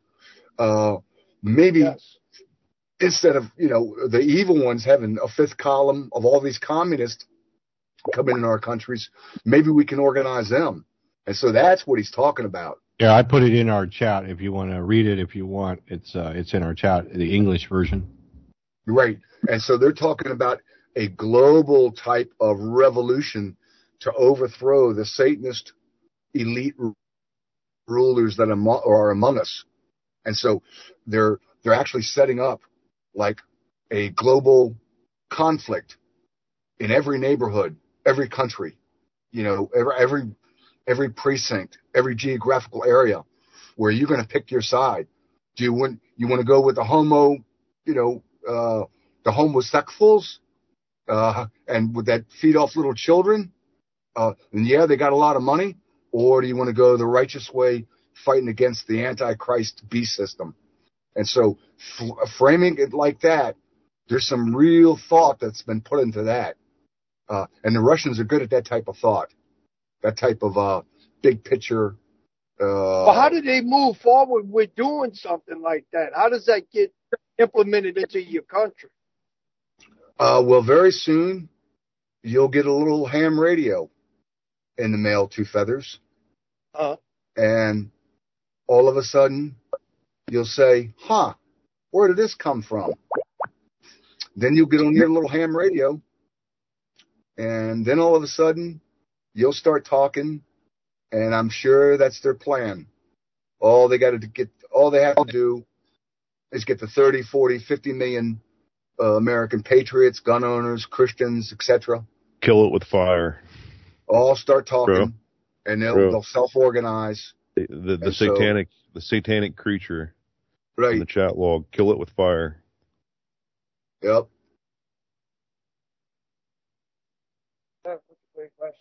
Maybe instead of, the evil ones having a fifth column of all these communists coming in our countries, maybe we can organize them. And so that's what he's talking about. Yeah, I put it in our chat. If you want to read it, if you want, it's in our chat, the English version. Right. And so they're talking about a global type of revolution to overthrow the Satanist elite rulers that are among us. And so they're actually setting up like a global conflict in every neighborhood, every country, every precinct, every geographical area where you're going to pick your side. Do you want to go with the the homosexuals, and would that feed off little children? And yeah, they got a lot of money. Or do you want to go the righteous way, fighting against the Antichrist beast system? And so framing it like that, there's some real thought that's been put into that. And the Russians are good at that type of thought, that type of big picture. But how do they move forward with doing something like that? How does that get implemented into your country? Well, very soon you'll get a little ham radio in the mail, Two Feathers. And all of a sudden you'll say, where did this come from? Then you'll get on your little ham radio, and then all of a sudden you'll start talking, and I'm sure that's their plan. All they have to do is get the 30, 40, 50 million American patriots, gun owners, Christians, etc. Kill it with fire. All start talking, and they'll self-organize. The satanic creature, right? In the chat log, kill it with fire. Yep. That's a great question.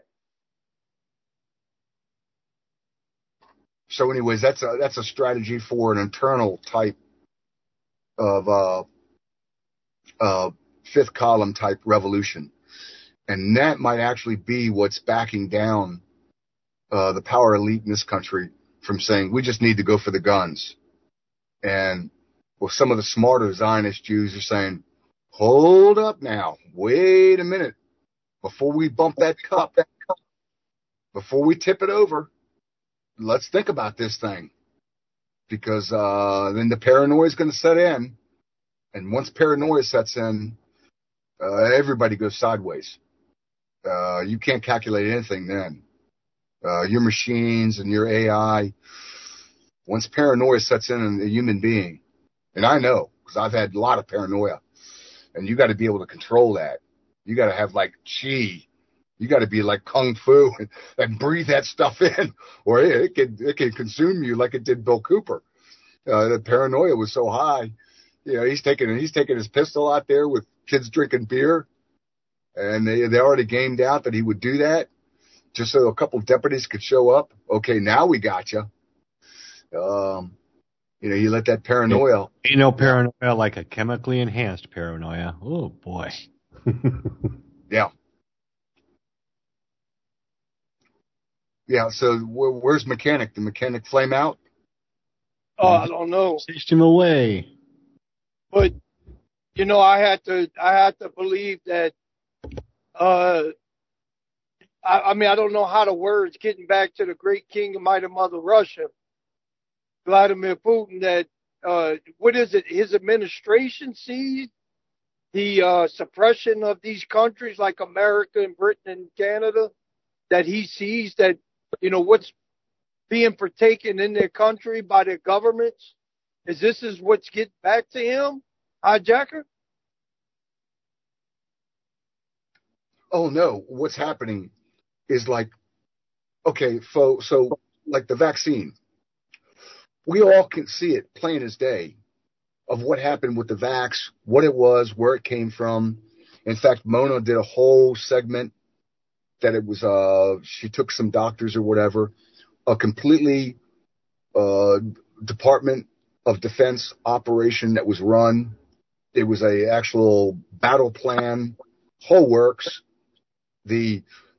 So, anyways, that's a strategy for an internal type of fifth column type revolution, and that might actually be what's backing down the power elite in this country from saying we just need to go for the guns. And some of the smarter Zionist Jews are saying, hold up now, wait a minute, before we bump that cup, before we tip it over, let's think about this thing, because then the paranoia is going to set in, and once paranoia sets in, everybody goes sideways. You can't calculate anything then. Your machines and your AI, once paranoia sets in a human being, and I know because I've had a lot of paranoia, and you got to be able to control that. You got to have like chi. You got to be like kung fu and breathe that stuff in, or it can consume you like it did Bill Cooper. The paranoia was so high. He's taking his pistol out there with kids drinking beer, and they already gamed out that he would do that just so a couple deputies could show up. Okay, now we got you. You let that paranoia. Ain't no paranoia like a chemically enhanced paranoia. Oh boy. Yeah. Yeah. So where's Mechanic? The Mechanic flame out? Oh, I don't know. Chased him away. But I had to believe that. I don't know how the words, getting back to the great king of mighty mother Russia, Vladimir Putin, that, what is it, his administration sees the suppression of these countries like America and Britain and Canada, that he sees that, what's being partaken in their country by their governments, this is what's getting back to him, hijacker? Oh, no. What's happening is like, okay, so like the vaccine, we all can see it plain as day of what happened with the vax, what it was, where it came from. In fact, Mona did a whole segment that it was, she took some doctors or whatever, a completely Department of Defense operation that was run. It was a actual battle plan, whole works. The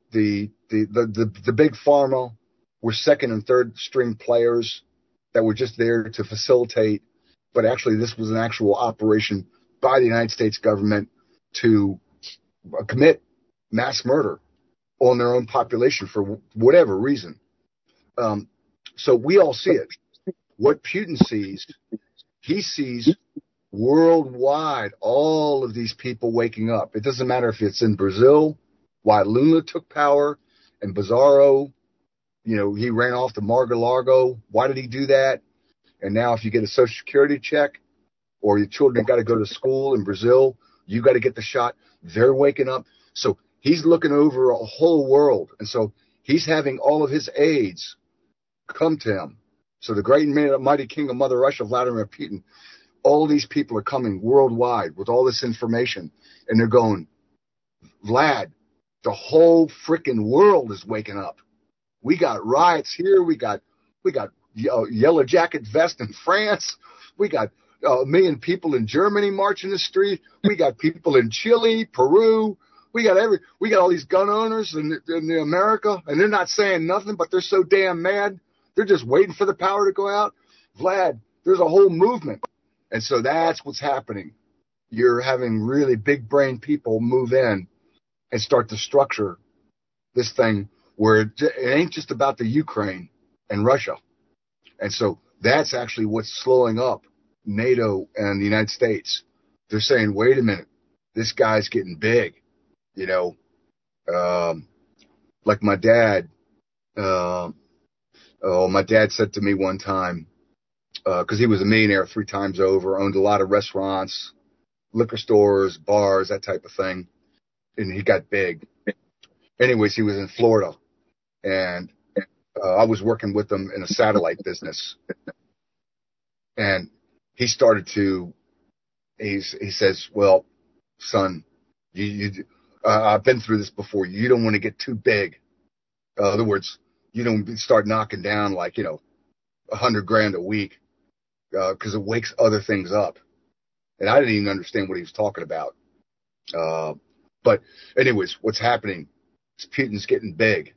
big pharma were second and third string players that were just there to facilitate, but actually this was an actual operation by the United States government to commit mass murder on their own population for whatever reason. So we all see it. What Putin sees, he sees worldwide all of these people waking up. It doesn't matter if it's in Brazil, why Lula took power, and Bizarro, he ran off to Mar-a-Lago. Why did he do that? And now if you get a Social Security check or your children got to go to school in Brazil, you got to get the shot. They're waking up. So he's looking over a whole world. And so he's having all of his aides come to him. So the great and mighty king of Mother Russia, Vladimir Putin, all these people are coming worldwide with all this information. And they're going, Vlad, the whole freaking world is waking up. We got riots here. We got yellow jacket vest in France. We got a million people in Germany marching the street. We got people in Chile, Peru. We got all these gun owners in America, and they're not saying nothing, but they're so damn mad. They're just waiting for the power to go out. Vlad, there's a whole movement. And so that's what's happening. You're having really big brain people move in and start to structure this thing where it ain't just about the Ukraine and Russia. And so that's actually what's slowing up NATO and the United States. They're saying, wait a minute, this guy's getting big, like my dad. My dad said to me one time, because he was a millionaire 3 times over, owned a lot of restaurants, liquor stores, bars, that type of thing, and he got big. Anyways, he was in Florida, and I was working with him in a satellite business, and he started to. He says, "Well, son, I've been through this before. You don't want to get too big. In other words, you don't start knocking down like $100,000 a week because it wakes other things up." And I didn't even understand what he was talking about. But anyways, what's happening is Putin's getting big.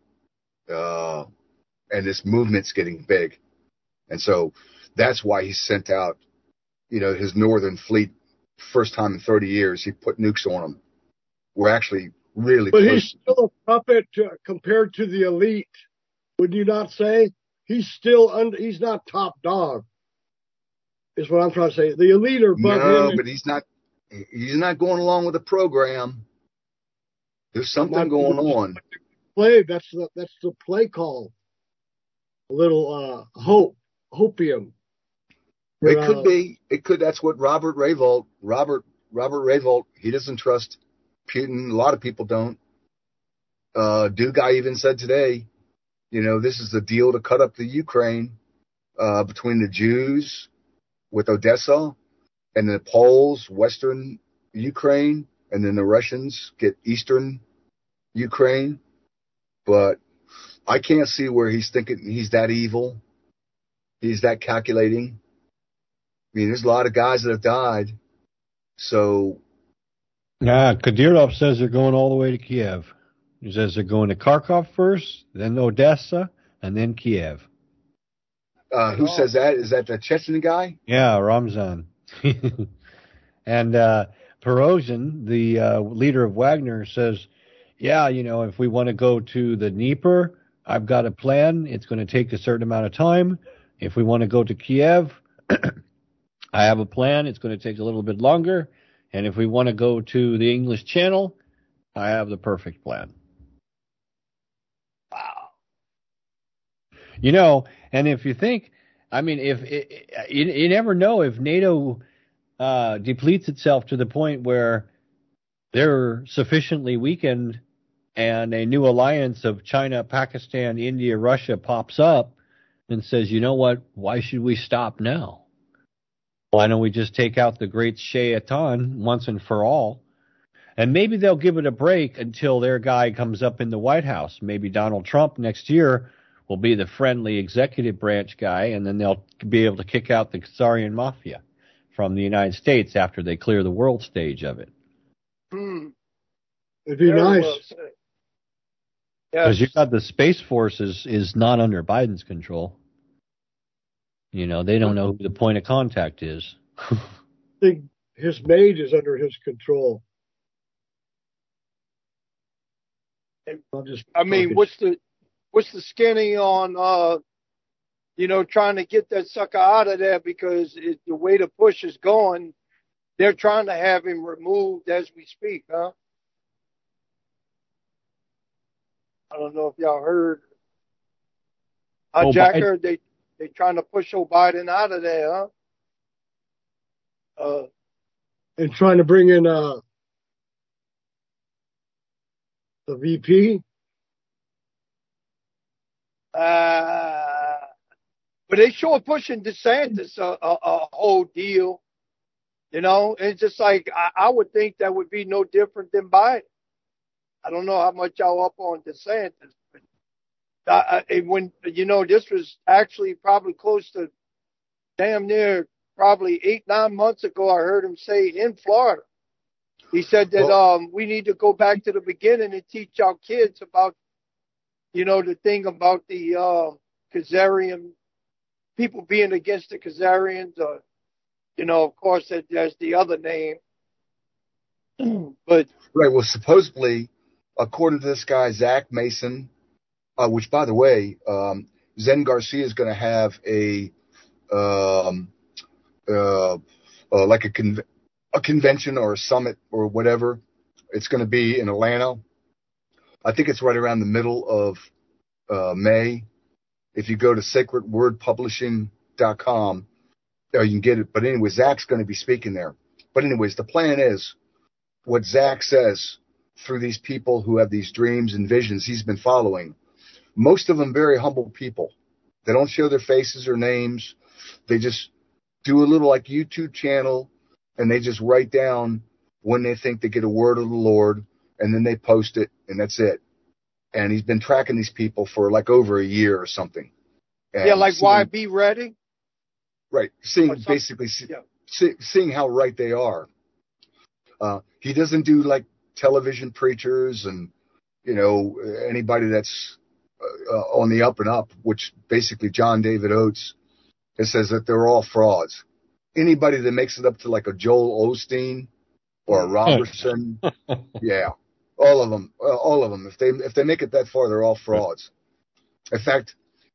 And this movement's getting big. And so that's why he sent out, his northern fleet. First time in 30 years, he put nukes on them. We're actually really But close. he's still a puppet compared to the elite. Would you not say? He's still he's not top dog, is what I'm trying to say. The elite are above him. No, but he's not going along with the program. There's something going on. Play, that's the play call. A little hopium. It could be. It could. That's what Robert Rayvold, he doesn't trust Putin. A lot of people don't. Dude guy even said today, this is the deal to cut up the Ukraine between the Jews with Odessa and the Poles, Western Ukraine, and then the Russians get Eastern Ukraine. But I can't see where he's thinking he's that evil. He's that calculating. I mean, there's a lot of guys that have died. So. Kadyrov says they're going all the way to Kiev. He says they're going to Kharkov first, then Odessa, and then Kiev. Who says that? Is that the Chechen guy? Yeah, Ramzan. And Perozhin, the leader of Wagner, says, if we want to go to the Dnieper, I've got a plan. It's going to take a certain amount of time. If we want to go to Kiev, I have a plan. It's going to take a little bit longer. And if we want to go to the English Channel, I have the perfect plan. Wow. And if you think, you never know if NATO depletes itself to the point where they're sufficiently weakened and a new alliance of China, Pakistan, India, Russia pops up and says, you know what, why should we stop now? Why don't we just take out the great Shaitan once and for all? And maybe they'll give it a break until their guy comes up in the White House. Maybe Donald Trump next year will be the friendly executive branch guy, and then they'll be able to kick out the Tsarian Mafia from the United States after they clear the world stage of it. It'd be nice. Because you've got the Space Force is not under Biden's control. They don't know who the point of contact is. I think his maid is under his control. What's the skinny on trying to get that sucker out of there because the way the push is going, they're trying to have him removed as we speak, huh? I don't know if y'all heard. Jacker, they trying to push Joe Biden out of there, huh? And trying to bring in the VP. But they sure pushing DeSantis a whole deal. It's just like I would think that would be no different than Biden. I don't know how much y'all up on DeSantis, but when this was actually probably close to damn near probably 8-9 months ago, I heard him say in Florida, he said that we need to go back to the beginning and teach our kids about the thing about the Khazarian people being against the Khazarians, of course, there's the other name. But right, well, supposedly, according to this guy, Zach Mason, which, by the way, Zen Garcia is going to have like a convention or a summit or whatever. It's going to be in Atlanta. I think it's right around the middle of May. If you go to sacredwordpublishing.com, you can get it. But anyway, Zach's going to be speaking there. But anyways, the plan is what Zach says through these people who have these dreams and visions he's been following. Most of them very humble people. They don't show their faces or names. They just do a little like YouTube channel, and they just write down when they think they get a word of the Lord, and then they post it, and that's it. And he's been tracking these people for like over a year or something. And like why be ready? Right. Seeing how right they are. He doesn't do like television preachers and, anybody that's on the up and up, which basically John David Oates, it says that they're all frauds. Anybody that makes it up to like a Joel Osteen or a Robertson, yeah. All of them. If they make it that far, they're all frauds. In fact,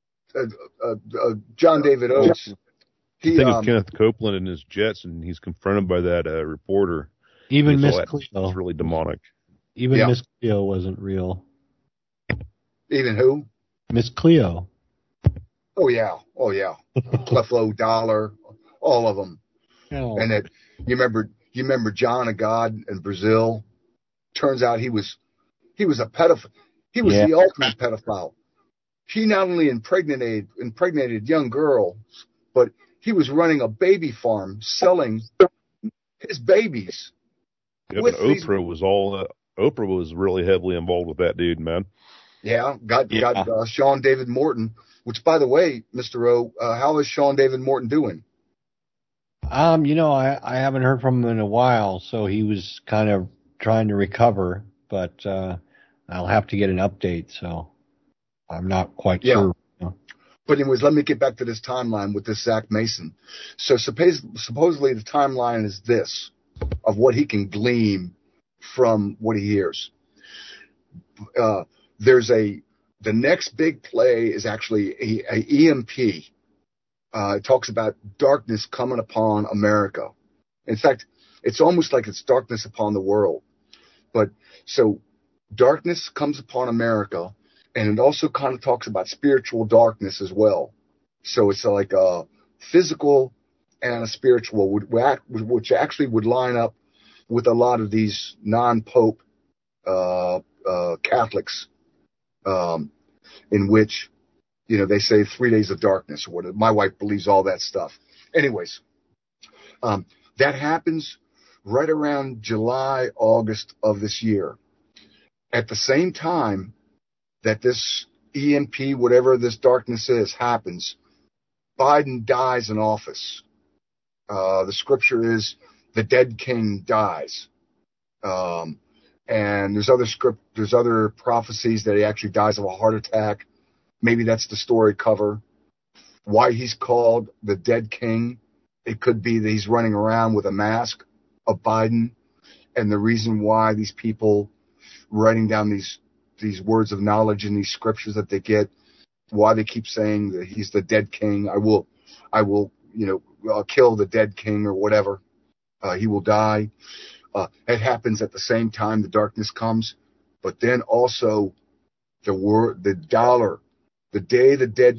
John David Oates. I think it's Kenneth Copeland in his Jets, and he's confronted by that reporter. Even Miss Cleo. It's really demonic. Even Miss Cleo wasn't real. Even who? Miss Cleo. Oh yeah. Creflo Dollar, all of them. Oh. And that you remember John of God in Brazil. Turns out he was a pedophile. He was the ultimate pedophile. He not only impregnated young girls, but he was running a baby farm selling his babies. Yeah, but Oprah was really heavily involved with that dude, man. Yeah, got Sean David Morton, which, by the way, Mr. O, how is Sean David Morton doing? I haven't heard from him in a while, so he was kind of trying to recover, but I'll have to get an update, so I'm not quite sure. But anyways, let me get back to this timeline with this Zach Mason. So supposedly the timeline is this, of what he can glean from what he hears. The next big play is actually a EMP. It talks about darkness coming upon America. In fact, it's almost like it's darkness upon the world. But so darkness comes upon America, and it also kind of talks about spiritual darkness as well. So it's like a physical and a spiritual, which actually would line up with a lot of these non-Pope Catholics, in which, they say 3 days of darkness. Or what? My wife believes all that stuff. Anyways, that happens right around July, August of this year. At the same time that this EMP, whatever this darkness is, happens, Biden dies in office. The scripture is the dead king dies. And there's other prophecies that he actually dies of a heart attack. Maybe that's the story cover. Why he's called the dead king. It could be that he's running around with a mask of Biden. And the reason why these people writing down these words of knowledge in these scriptures that they get why they keep saying that he's the dead king. I will, kill the dead king or whatever. He will die. It happens at the same time the darkness comes, but then also the dollar, the day the dead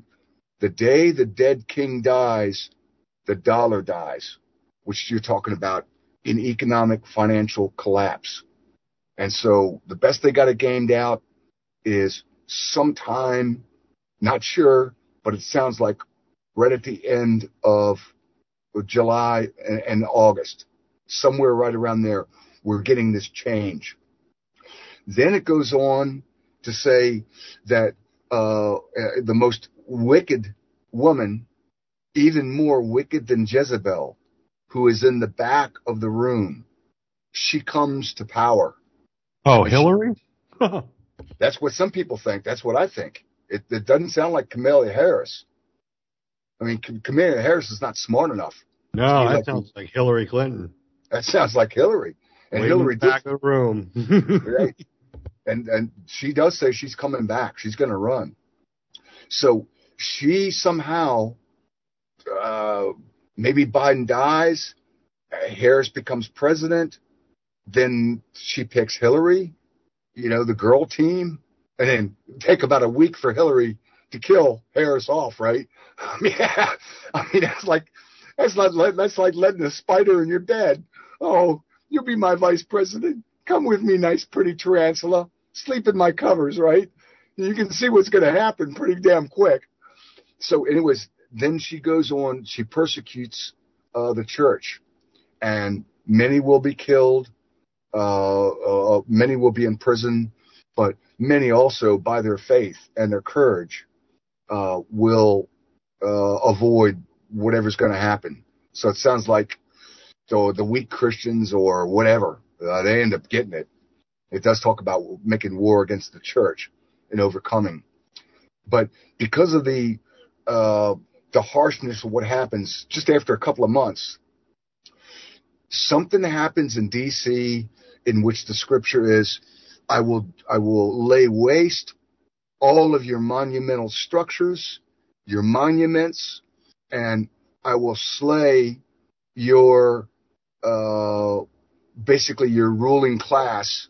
king dies, the dollar dies, which you're talking about in economic financial collapse. And so the best they got it gamed out is sometime, not sure, but it sounds like right at the end of July and August, somewhere right around there, we're getting this change. Then it goes on to say that the most wicked woman, even more wicked than Jezebel, who is in the back of the room, she comes to power. Oh, Hillary? That's what some people think. That's what I think. It doesn't sound like Kamala Harris. I mean, Kamala Harris is not smart enough. No, that sounds like Hillary Clinton. That sounds like Hillary. And Waiting Hillary back of the room. Right? And she does say she's coming back. She's going to run. So she somehow, maybe Biden dies, Harris becomes president, then she picks Hillary, the girl team, and then take about a week for Hillary to kill Harris off, right? I mean, that's like letting a spider in your bed. Oh, you'll be my vice president. Come with me, nice pretty tarantula. Sleep in my covers, right? You can see what's going to happen pretty damn quick. So anyways, then she goes on, she persecutes the church, and many will be killed. Many will be in prison, but many also, by their faith and their courage, will avoid whatever's going to happen. So it sounds like the weak Christians or whatever, they end up getting it. It does talk about making war against the church and overcoming. But because of the harshness of what happens just after a couple of months, something happens in D.C. in which the scripture is, I will lay waste all of your monumental structures, your monuments, and I will slay your basically your ruling class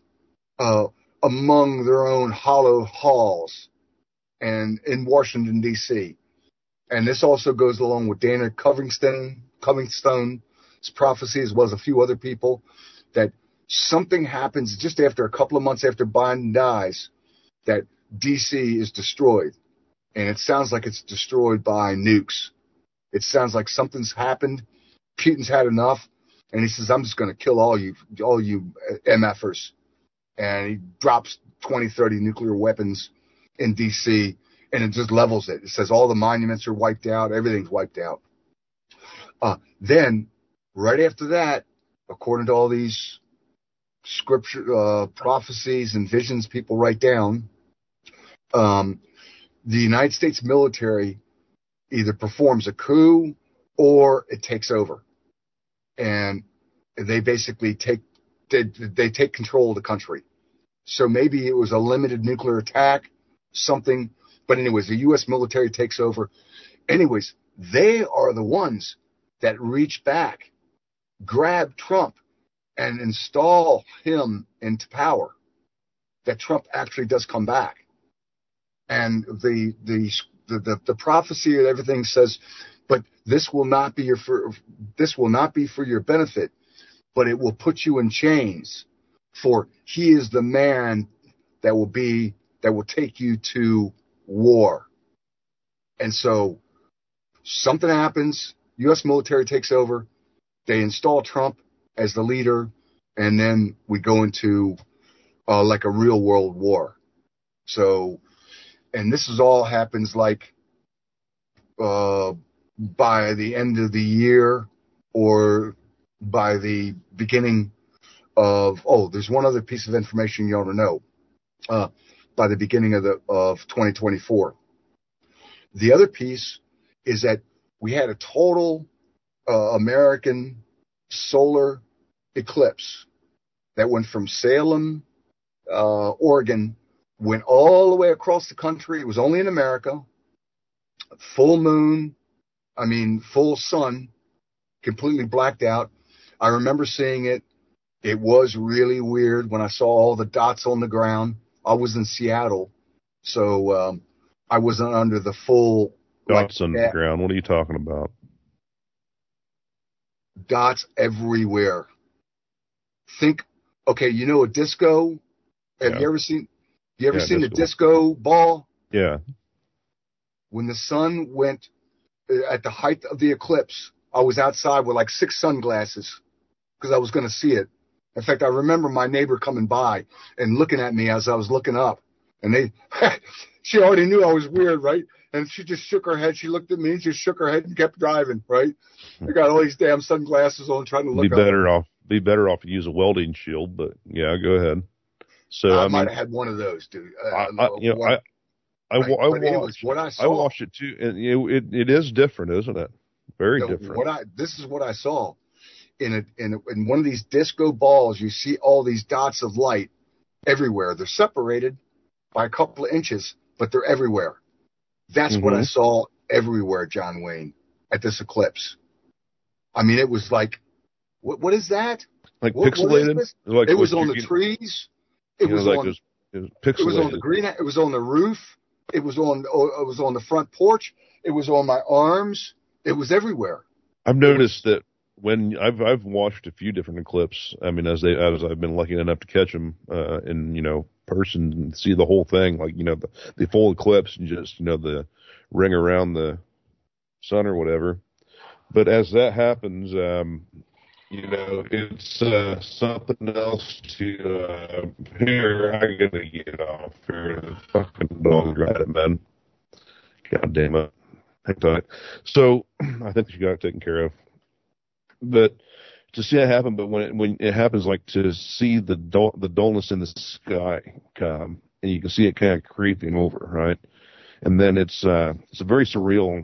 among their own hollow halls and in Washington, D.C. And this also goes along with Dana Covingstone's prophecy, as well as a few other people, that something happens just after a couple of months after Biden dies, that D.C. is destroyed. And it sounds like it's destroyed by nukes. It sounds like something's happened. Putin's had enough. And he says, I'm just going to kill all you MFers. And he drops 20, 30 nuclear weapons in D.C., and it just levels it. It says all the monuments are wiped out. Everything's wiped out. Then, right after that, according to all these scripture, prophecies and visions people write down, the United States military either performs a coup or it takes over. And they basically take control of the country. So maybe it was a limited nuclear attack, something. But anyways, the U.S. military takes over. Anyways, they are the ones that reach back, grab Trump, and install him into power. That Trump actually does come back. And the prophecy and everything says, but this will not be for your benefit, but it will put you in chains. For he is the man that will take you to war. And so something happens, U.S. military takes over, they install Trump as the leader, and then we go into like a real world war. So, and this is all happens like by the end of the year or by the beginning of, there's one other piece of information you ought to know. By the beginning of 2024. The other piece is that we had a total American solar eclipse that went from Salem, Oregon, went all the way across the country. It was only in America. Full moon. I mean, full sun, completely blacked out. I remember seeing it. It was really weird when I saw all the dots on the ground. I was in Seattle, so I wasn't under the full dots on the ground. What are you talking about? Dots everywhere. Think, okay, you know a disco? Have you ever seen? You ever seen the disco ball? Yeah. When the sun went at the height of the eclipse, I was outside with like 6 sunglasses because I was going to see it. In fact, I remember my neighbor coming by and looking at me as I was looking up, and she already knew I was weird, right? And she just shook her head. She looked at me and just shook her head and kept driving, right? I got all these damn sunglasses on trying to look up. Be better off to use a welding shield, but yeah, go ahead. So I might have had one of those, dude. I watched it too, and it is different, isn't it? Very different. This is what I saw in one of these disco balls. You see all these dots of light everywhere. They're separated by a couple of inches, but they're everywhere. That's what I saw everywhere, John Wayne, at this eclipse. I mean, it was like, what is that? Like pixelated? It was on the trees. It was pixelated. It was on the green. It was on the roof. It was on the front porch. It was on my arms. It was everywhere. I've noticed that when I've watched a few different eclipses. I mean, as I've been lucky enough to catch them in person and see the whole thing, like the full eclipse and just the ring around the sun or whatever. But as that happens, it's something else to here. I gotta get off here. The fucking dog got it, man. God damn it. Hang tight. So I think she got it taken care of. But to see it happen, but when it happens, like to see the dullness in the sky come, and you can see it kind of creeping over, right? And then it's a very surreal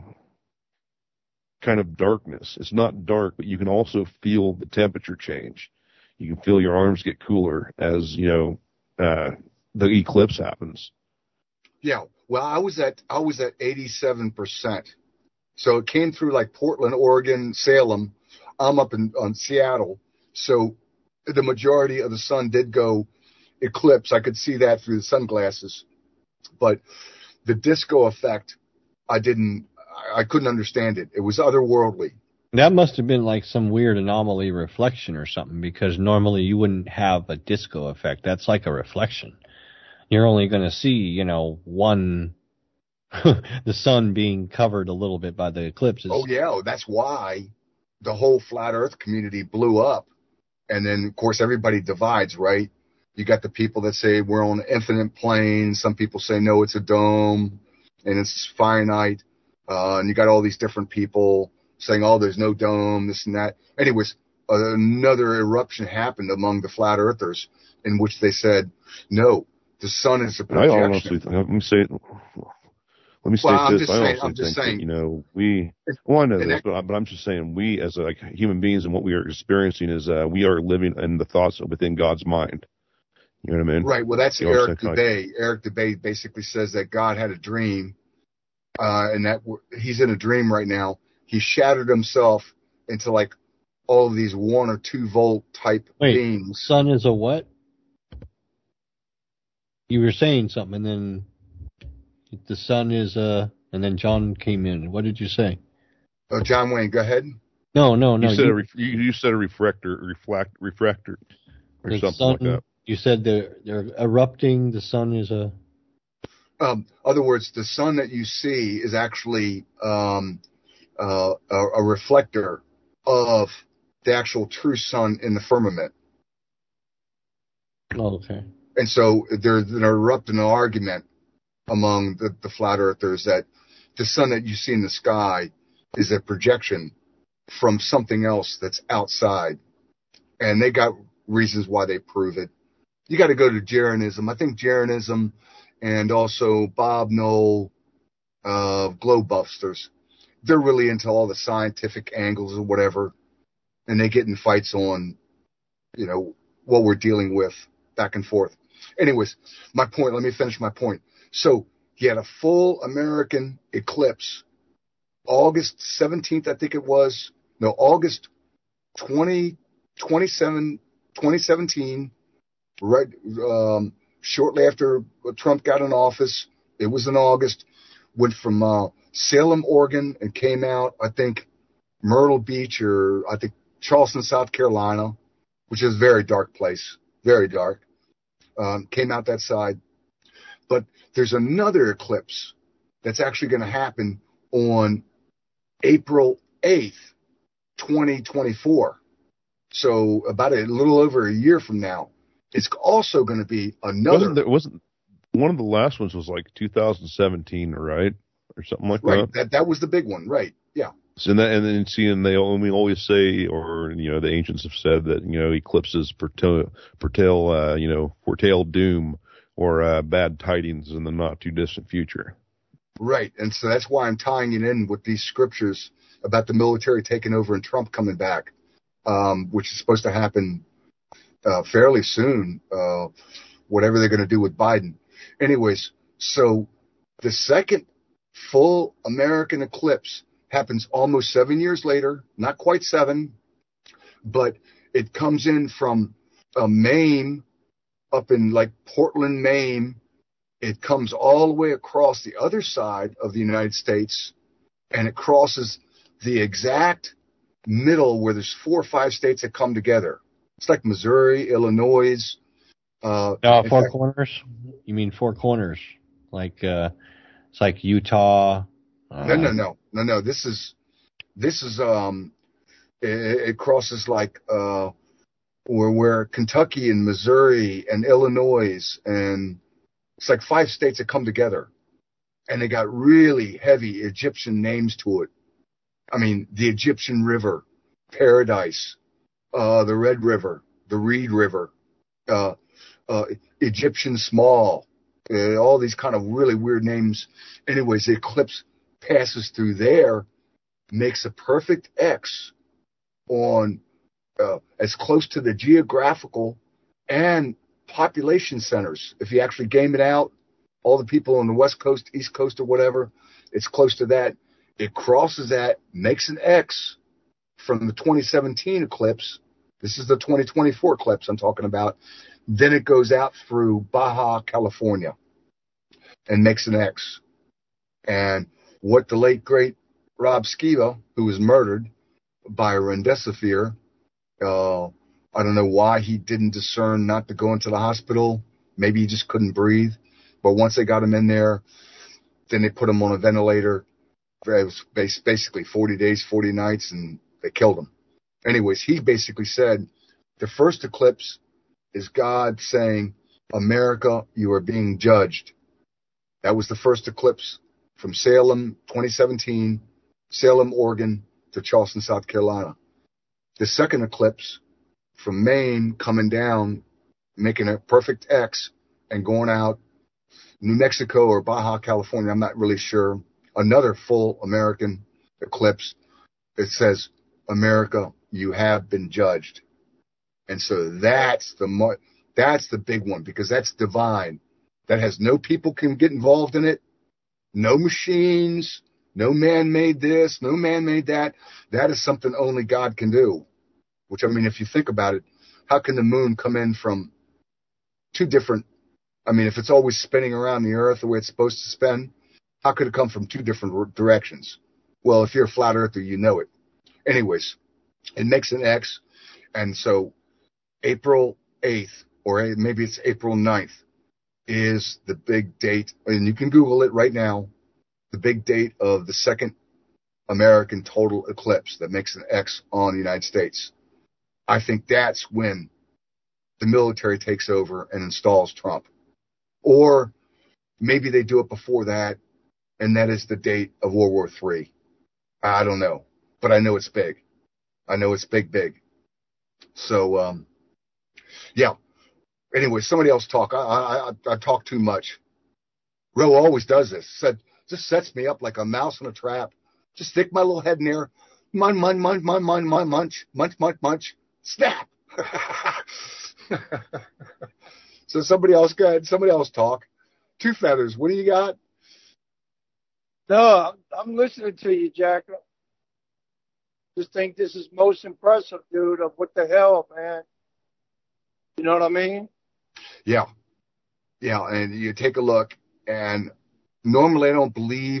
kind of darkness. It's not dark, but you can also feel the temperature change. You can feel your arms get cooler as the eclipse happens. Yeah, well, I was at 87%. So it came through like Portland, Oregon, Salem. I'm up on Seattle, so the majority of the sun did go eclipse. I could see that through the sunglasses, but the disco effect, I couldn't understand it. It was otherworldly. That must have been like some weird anomaly reflection or something, because normally you wouldn't have a disco effect. That's like a reflection. You're only going to see, one, the sun being covered a little bit by the eclipses. Oh, yeah. That's why the whole flat earth community blew up. And then, of course, everybody divides, right? You got the people that say we're on an infinite plane. Some people say, no, it's a dome and it's finite. And you got all these different people saying, oh, there's no dome, this and that. Anyways, another eruption happened among the flat earthers in which they said, no, the sun is a projection. I honestly, let me state this. I honestly think that, I know this, but I'm just saying we as human beings and what we are experiencing is we are living in the thoughts within God's mind. You know what I mean? Right. Well, that's Eric Dubay. Eric Dubay basically says that God had a dream, and that he's in a dream right now. He shattered himself into like all of these 1 or 2 volt type beings. Sun is a what? You were saying something, and then the sun is and then John came in. What did you say? Oh, John Wayne, go ahead. No. You said a refractor, or the something sun, like that. You said they're erupting. The sun is a. Other words, the sun that you see is actually a reflector of the actual true sun in the firmament. Oh, okay. And so there's an erupting argument among the flat earthers that the sun that you see in the sky is a projection from something else that's outside. And they got reasons why they prove it. You got to go to Jeranism. I think Jeranism and also Bob Knoll, Globebusters, they're really into all the scientific angles or whatever. And they get in fights on, what we're dealing with back and forth. Anyways, my point, let me finish my point. So you had a full American eclipse, August 17th, I think it was. No, August 2017, right, shortly after Trump got in office. It was in August. Went from Salem, Oregon, and came out, I think, Myrtle Beach, or I think Charleston, South Carolina, which is a very dark place, very dark. Came out that side. But there's another eclipse that's actually going to happen on April 8th, 2024. So about a little over a year from now. It's also going to be another. Wasn't one of the last ones was like 2017, right? Or something like right. that? That was the big one, right? Yeah. So and then seeing they always say, or the ancients have said that eclipses foretell doom or bad tidings in the not too distant future. Right, and so that's why I'm tying it in with these scriptures about the military taking over and Trump coming back, which is supposed to happen fairly soon. Whatever they're going to do with Biden. Anyways, so the second full American eclipse happens almost 7 years later, not quite 7, but it comes in from Maine, up in like Portland, Maine. It comes all the way across the other side of the United States, and it crosses the exact middle where there's 4 or 5 states that come together. It's like Missouri, Illinois. Four corners? You mean 4 corners? Like it's like Utah. No. This is it crosses like where Kentucky and Missouri and Illinois, and it's like 5 states that come together, and they got really heavy Egyptian names to it. I mean, the Egyptian River, Paradise, the Red River, the Reed River, Egyptian Small, all these kind of really weird names. Anyways, the eclipse passes through there, makes a perfect X on as close to the geographical and population centers. If you actually game it out, all the people on the West Coast, East Coast, or whatever, it's close to that. It crosses that, makes an X from the 2017 eclipse. This is the 2024 eclipse I'm talking about. Then it goes out through Baja, California, and makes an X. And what the late, great Rob Skiba, who was murdered by Remdesivir, I don't know why he didn't discern not to go into the hospital. Maybe he just couldn't breathe. But once they got him in there, then they put him on a ventilator. It was basically 40 days, 40 nights, and they killed him. Anyways, he basically said the first eclipse is God saying, America, you are being judged. That was the first eclipse from Salem, 2017, Salem, Oregon, to Charleston, South Carolina. The second eclipse from Maine coming down, making a perfect X, and going out New Mexico or Baja, California, I'm not really sure. Another full American eclipse. It says, America, you have been judged. And so that's the big one, because that's divine. That has no people can get involved in it. No machines, no man made this, no man made that. That is something only God can do. Which, I mean, if you think about it, how can the moon come in from 2 different, I mean, if it's always spinning around the earth the way it's supposed to spin, how could it come from 2 different directions? Well, if you're a flat earther, you know it. Anyways, it makes an X. And so April 8th, or maybe it's April 9th, is the big date. And you can Google it right now. The big date of the second American total eclipse that makes an X on the United States. I think that's when the military takes over and installs Trump. Or maybe they do it before that, and that is the date of World War III. I don't know, but I know it's big. I know it's big. So, yeah. Anyway, somebody else talk. I talk too much. Ro always does this. Just sets me up like a mouse in a trap. Just stick my little head in there. Munch. Snap. So somebody else, go ahead. Somebody else talk. Two Feathers, what do you got? No, I'm listening to you, Jack. Just think this is most impressive, dude, of what the hell, man. You know what I mean? Yeah. Yeah, and you take a look, and normally I don't believe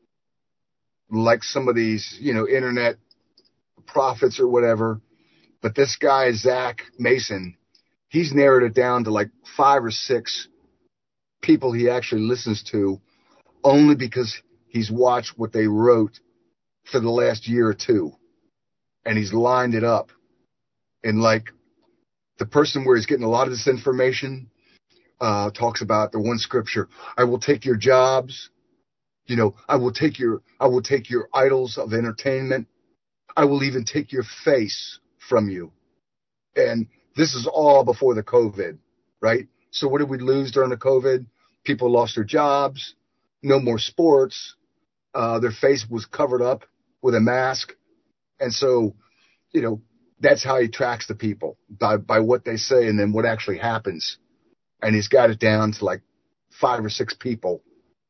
like some of these, internet prophets or whatever, but this guy, Zach Mason, he's narrowed it down to like 5 or 6 people he actually listens to only because he's watched what they wrote for the last year or two. And he's lined it up. And like the person where he's getting a lot of this information talks about the one scripture, I will take your jobs. I will take your idols of entertainment. I will even take your face from you. And this is all before the COVID, right? So what did we lose during the COVID? People lost their jobs, no more sports. Their face was covered up with a mask. And so, that's how he tracks the people, by what they say and then what actually happens. And he's got it down to like 5 or 6 people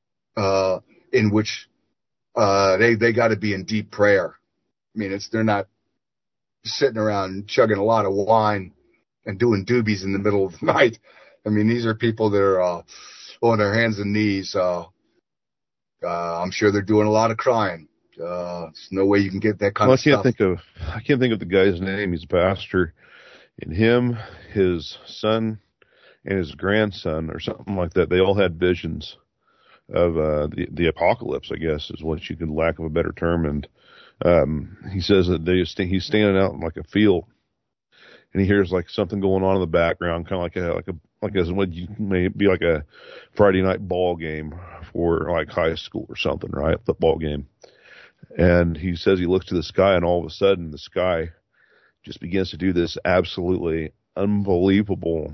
in which they got to be in deep prayer. I mean, they're not sitting around chugging a lot of wine and doing doobies in the middle of the night. I mean, these are people that are on their hands and knees. I'm sure they're doing a lot of crying. There's no way you can get that kind of stuff. I can't think of the guy's name. He's a pastor, and him, his son, and his grandson, or something like that. They all had visions of the apocalypse, I guess, is what you could, lack of a better term. And he says that he's standing out in like a field, and he hears like something going on in the background, kind of like what you may be like a Friday night ball game for like high school or something, right? Football game. And he says he looks to the sky, and all of a sudden the sky just begins to do this absolutely unbelievable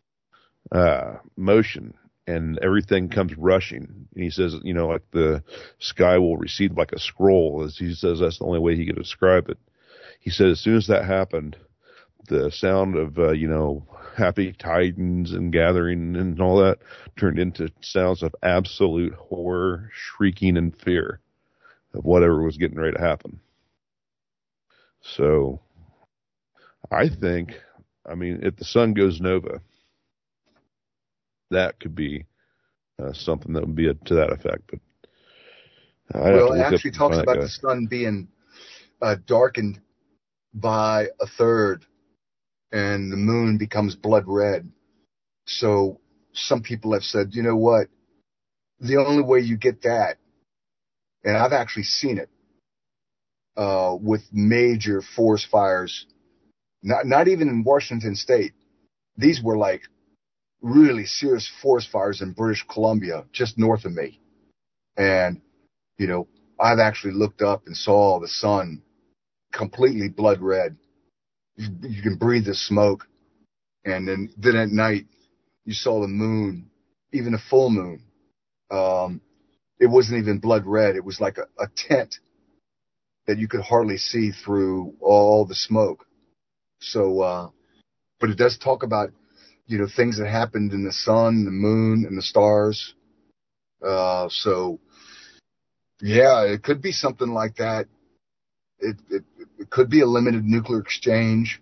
motion, and everything comes rushing. And he says, like the sky will recede like a scroll. As he says, that's the only way he could describe it. He said as soon as that happened, the sound of, happy tidings and gathering and all that turned into sounds of absolute horror, shrieking, and fear of whatever was getting ready to happen. So I think, if the sun goes nova, that could be something that would be to that effect. But it actually talks about the sun being darkened by a third, and the moon becomes blood red. So some people have said, you know what? The only way you get that, and I've actually seen it with major forest fires, not even in Washington State. These were like really serious forest fires in British Columbia, just north of me. And, I've actually looked up and saw the sun completely blood red. You can breathe the smoke. And then at night, you saw the moon, even a full moon. It wasn't even blood red. It was like a tent that you could hardly see through all the smoke. So, but it does talk about, things that happened in the sun, the moon, and the stars. So, yeah, it could be something like that. It could be a limited nuclear exchange.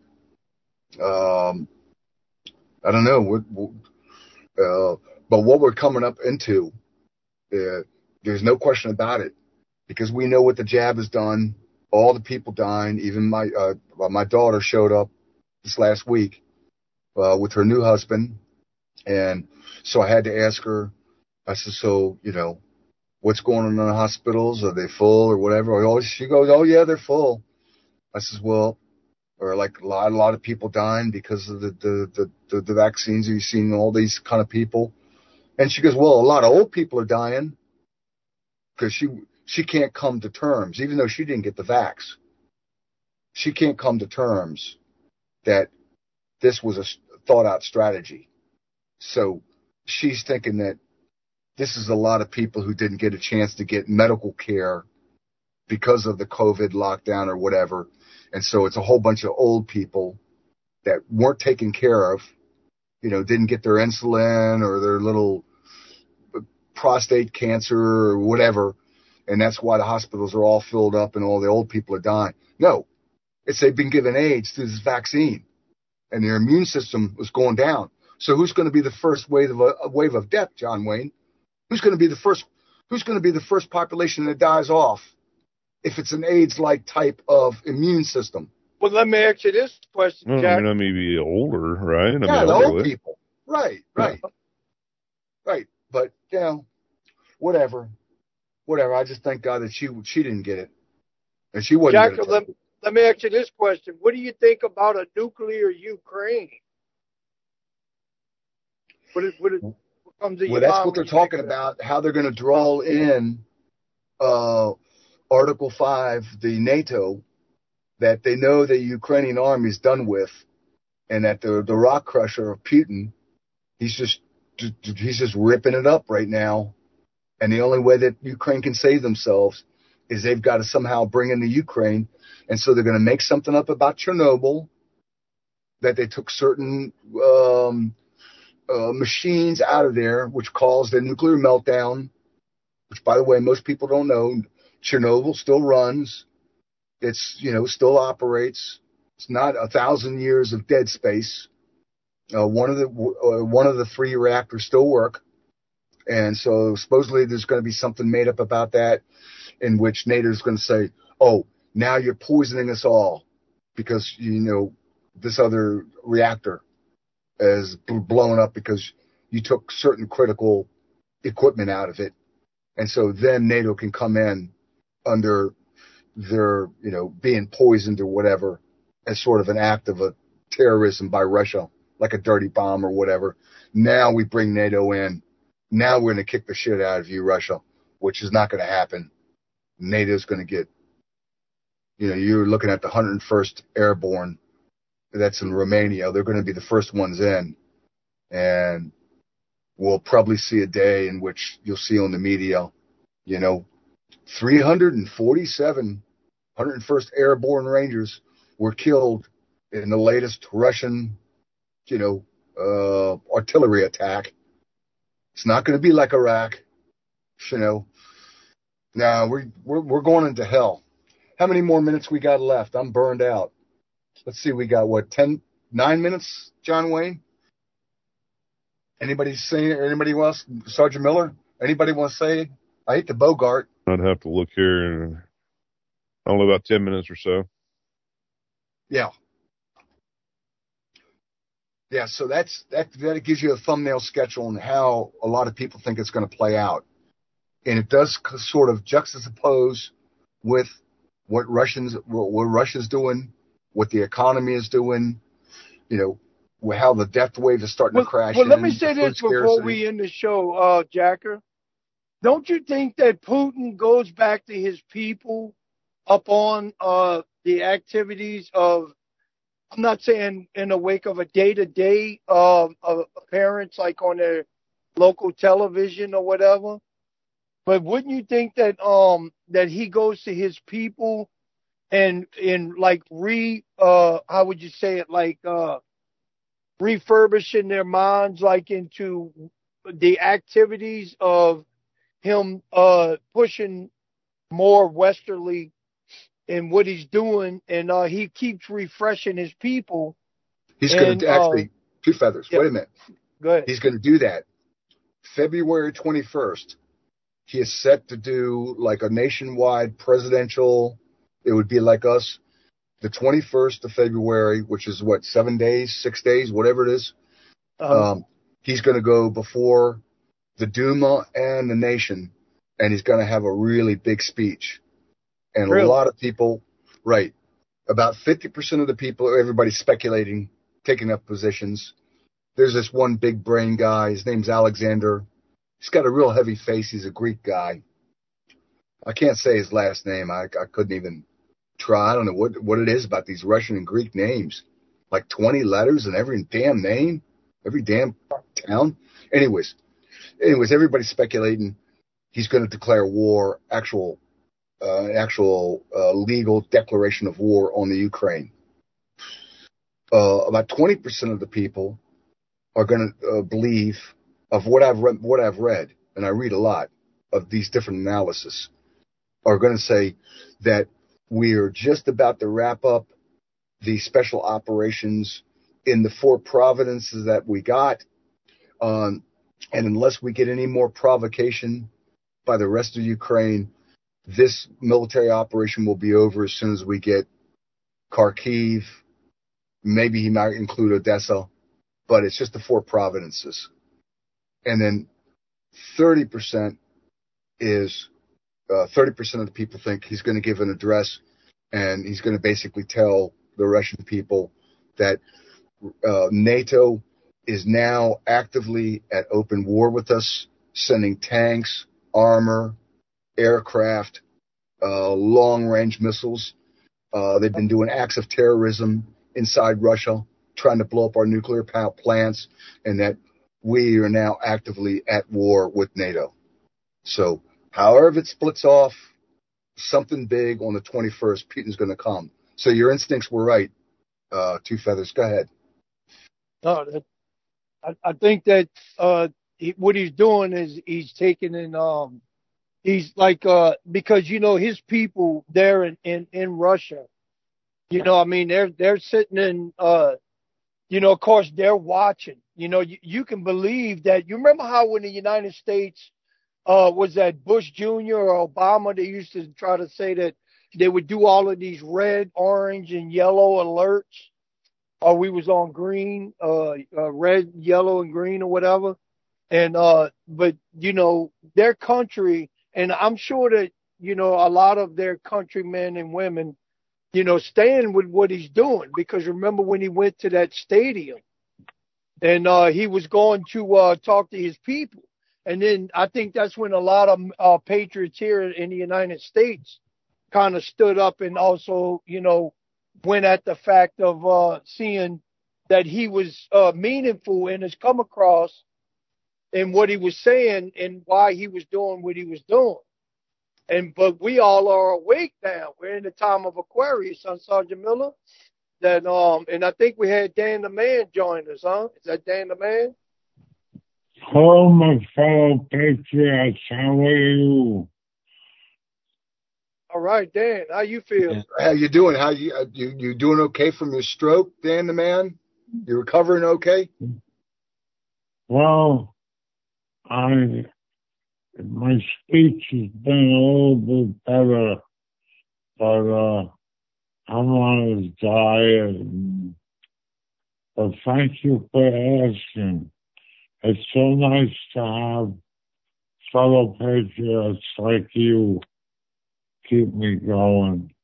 I don't know. But what we're coming up into, there's no question about it, because we know what the jab has done. All the people dying. Even my daughter showed up this last week with her new husband, and so I had to ask her. I said, "So, what's going on in the hospitals? Are they full or whatever?" She goes, "Oh yeah, they're full." I says, "Well, or like a lot of people dying because of the vaccines. Are you seeing all these kind of people?" And she goes, "Well, a lot of old people are dying." Because she can't come to terms, even though she didn't get the vax. She can't come to terms that this was a thought-out strategy. So she's thinking that this is a lot of people who didn't get a chance to get medical care because of the COVID lockdown or whatever. And so it's a whole bunch of old people that weren't taken care of, didn't get their insulin or their little prostate cancer or whatever, and that's why the hospitals are all filled up and all the old people are dying. No, it's they've been given AIDS through this vaccine, and their immune system was going down. So who's going to be the first wave of death, John Wayne? Who's going to be the first population that dies off if it's an AIDS-like type of immune system? Well, let me ask you this question, Jack. Maybe older, right? The old people. Right. Right. But, whatever. I just thank God that she didn't get it. And she wasn't. Jack, let me ask you this question. What do you think about a nuclear Ukraine? What comes to your mind? That's what they're talking about, how they're going to draw in Article 5, the NATO, that they know the Ukrainian army is done with, and that the rock crusher of Putin, he's just ripping it up right now. And the only way that Ukraine can save themselves is they've got to somehow bring in the Ukraine. And so they're going to make something up about Chernobyl, that they took certain machines out of there, which caused a nuclear meltdown, which, by the way, most people don't know. Chernobyl still runs. It's, still operates. It's not 1,000 years of dead space. One of the 3 reactors still work. And so supposedly there's going to be something made up about that, in which NATO is going to say, oh, now you're poisoning us all because, this other reactor is blown up because you took certain critical equipment out of it. And so then NATO can come in under their, being poisoned or whatever as sort of an act of a terrorism by Russia, like a dirty bomb or whatever. Now we bring NATO in. Now we're going to kick the shit out of you, Russia, which is not going to happen. NATO's going to get, you're looking at the 101st Airborne. That's in Romania. They're going to be the first ones in. And we'll probably see a day in which you'll see on the media, 347 101st Airborne Rangers were killed in the latest Russian, artillery attack. It's not going to be like Iraq, Now we're going into hell. How many more minutes we got left? I'm burned out. Let's see, we got 9 minutes, John Wayne? Anybody else? Sergeant Miller? Anybody want to say? I hate the Bogart. I'd have to look here. I don't know, about 10 minutes or so. Yeah. Yeah, so that gives you a thumbnail sketch on how a lot of people think it's going to play out. And it does sort of juxtapose with what Russia's doing, what the economy is doing, how the death wave is starting to crash. Well, let me say this before we end the show, Jacker. Don't you think that Putin goes back to his people upon the activities of, I'm not saying in the wake of a day-to-day appearance like on their local television or whatever, but wouldn't you think that that he goes to his people and like how would you say it, like refurbishing their minds like into the activities of him pushing more westerly in what he's doing, and he keeps refreshing his people. He's going to actually, two feathers. Yeah. Wait a minute. Go ahead. He's going to do that. February 21st, he is set to do like a nationwide presidential. It would be like us, the 21st of February, which is 7 days, 6 days, whatever it is. He's going to go before the Duma and the nation, and he's going to have a really big speech. And really? A lot of people, right, about 50% of the people, everybody's speculating, taking up positions. There's this one big brain guy. His name's Alexander. He's got a real heavy face. He's a Greek guy. I can't say his last name. I couldn't even try. I don't know what it is about these Russian and Greek names. Like 20 letters in every damn name, every damn town. Anyways, everybody's speculating he's going to declare war, actual legal declaration of war on the Ukraine. About 20% of the people are going to believe of what I've read, and I read a lot of these different analysis, are going to say that we're just about to wrap up the special operations in the 4 provinces that we got. And unless we get any more provocation by the rest of Ukraine, this military operation will be over as soon as we get Kharkiv. Maybe he might include Odessa, but it's just the 4 provinces. And then 30% is 30% of the people think he's going to give an address, and he's going to basically tell the Russian people that NATO is now actively at open war with us, sending tanks, armor, aircraft, long-range missiles. They've been doing acts of terrorism inside Russia, trying to blow up our nuclear plants, and that we are now actively at war with NATO. So however it splits off, something big on the 21st, Putin's going to come. So your instincts were right, Two Feathers. Go ahead. No, I think that what he's doing is he's taking in he's like because his people there in Russia, I mean they're sitting in of course they're watching. You can believe that. You remember how when the United States was that Bush Jr. or Obama, they used to try to say that they would do all of these red, orange, and yellow alerts. Or we was on green, red, yellow, and green or whatever. And, but, their country, and I'm sure that, a lot of their countrymen and women, stand with what he's doing. Because remember when he went to that stadium and he was going to talk to his people. And then I think that's when a lot of patriots here in the United States kind of stood up and also, went at the fact of seeing that he was meaningful and has come across in what he was saying and why he was doing what he was doing. But we all are awake now. We're in the time of Aquarius, huh, Sergeant Miller? That and I think we had Dan the Man join us, huh? Is that Dan the Man? Hello, my fellow patriots. How are you? All right, Dan. How you feel? How you doing? How you doing? Okay from your stroke, Dan the Man? You recovering okay? Well, my speech has been a little bit better, but I'm on a diet. But thank you for asking. It's so nice to have fellow patriots like you keep me going.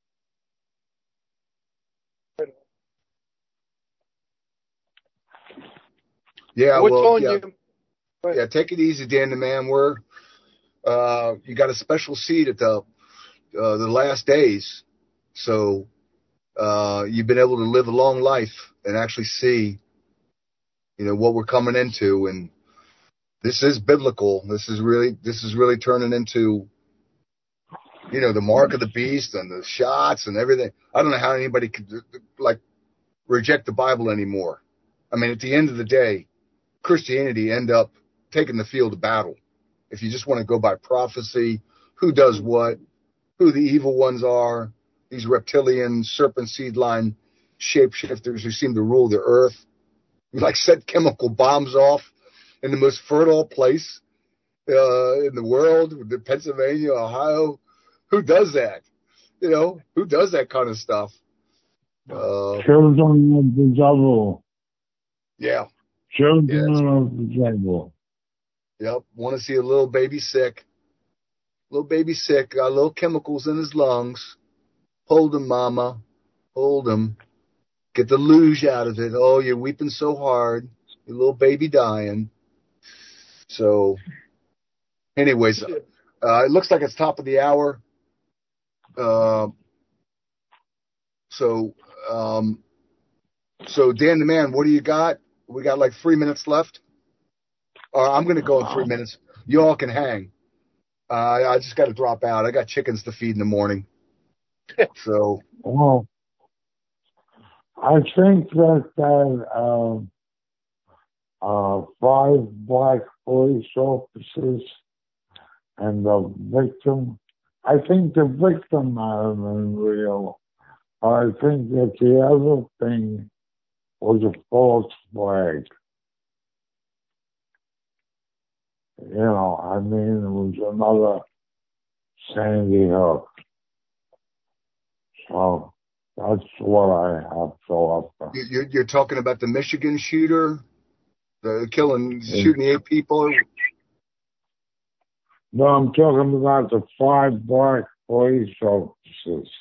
Yeah, yeah, take it easy, Dan the Man. We're you got a special seat at the last days, so you've been able to live a long life and actually see, what we're coming into, and this is biblical. This is really turning into, the mark of the beast and the shots and everything. I don't know how anybody could reject the Bible anymore. I mean, at the end of the day, Christianity end up taking the field of battle. If you just want to go by prophecy, who does what, who the evil ones are, these reptilian serpent seed line shapeshifters who seem to rule the earth, set chemical bombs off in the most fertile place in the world, the Pennsylvania, Ohio. Who does that? Who does that kind of stuff? Children of the devil. Yeah. Children of the devil. Yep. Want to see a little baby sick. Got little chemicals in his lungs. Hold him, mama. Hold him. Get the luge out of it. Oh, you're weeping so hard. Your little baby dying. So, anyways, it looks like it's top of the hour. So Dan the Man, what do you got? We got 3 minutes left. I'm going to go in 3 minutes. You all can hang. I just got to drop out. I got chickens to feed in the morning. So. Well, I think that 5 black police officers and the victim. I think the victim might have been real. I think that the other thing was a false flag. You know, I mean, it was another Sandy Hook. So that's what I have to offer. You're talking about the Michigan shooter, shooting the 8 people? No, I'm talking about the 5 black police officers.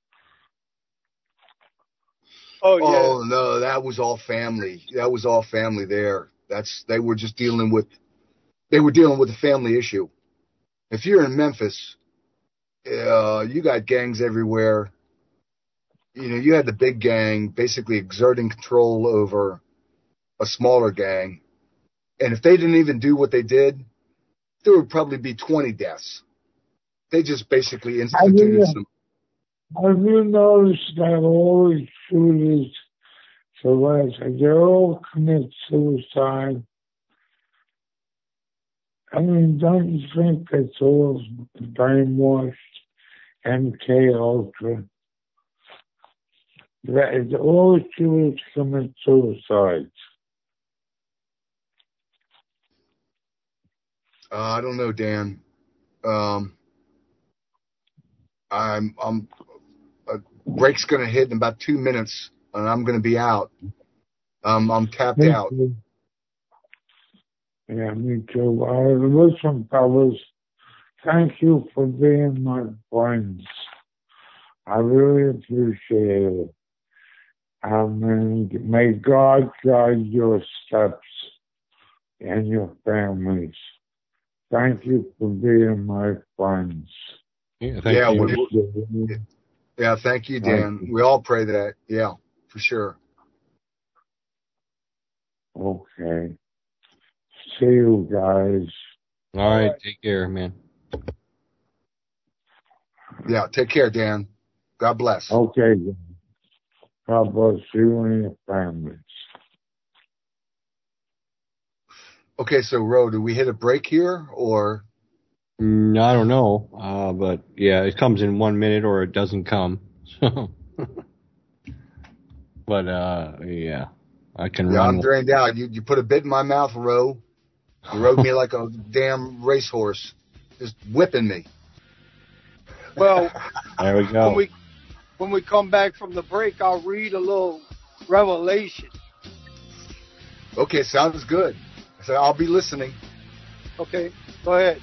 Oh, yeah. Oh, no, that was all family. That was all family there. They were just dealing with a family issue. If you're in Memphis, you got gangs everywhere. You know, you had the big gang basically exerting control over a smaller gang. And if they didn't even do what they did, there would probably be 20 deaths. They just basically instituted some. Have you noticed that all the shooters, they all commit suicide? I mean, don't you think it's all brainwashed, MK Ultra? That all the shooters commit suicides. I don't know, Dan. Break's going to hit in about 2 minutes, and I'm going to be out. I'm tapped out. Yeah, me too. Listen, fellas, thank you for being my friends. I really appreciate it. May God guide your steps and your families. Thank you for being my friends. Yeah, thank you. Yeah, thank you, Dan. We all pray that. Yeah, for sure. Okay. See you guys. All right. Take care, man. Yeah, take care, Dan. God bless. Okay. God bless you and your families. Okay, so Ro, do we hit a break here or? I don't know, but yeah, it comes in 1 minute or it doesn't come. But yeah, I can run. I'm drained out. You put a bit in my mouth, Ro. You rode me like a damn racehorse, just whipping me. Well, there we go. When we come back from the break, I'll read a little Revelation. Okay, sounds good. So I'll be listening. Okay, go ahead.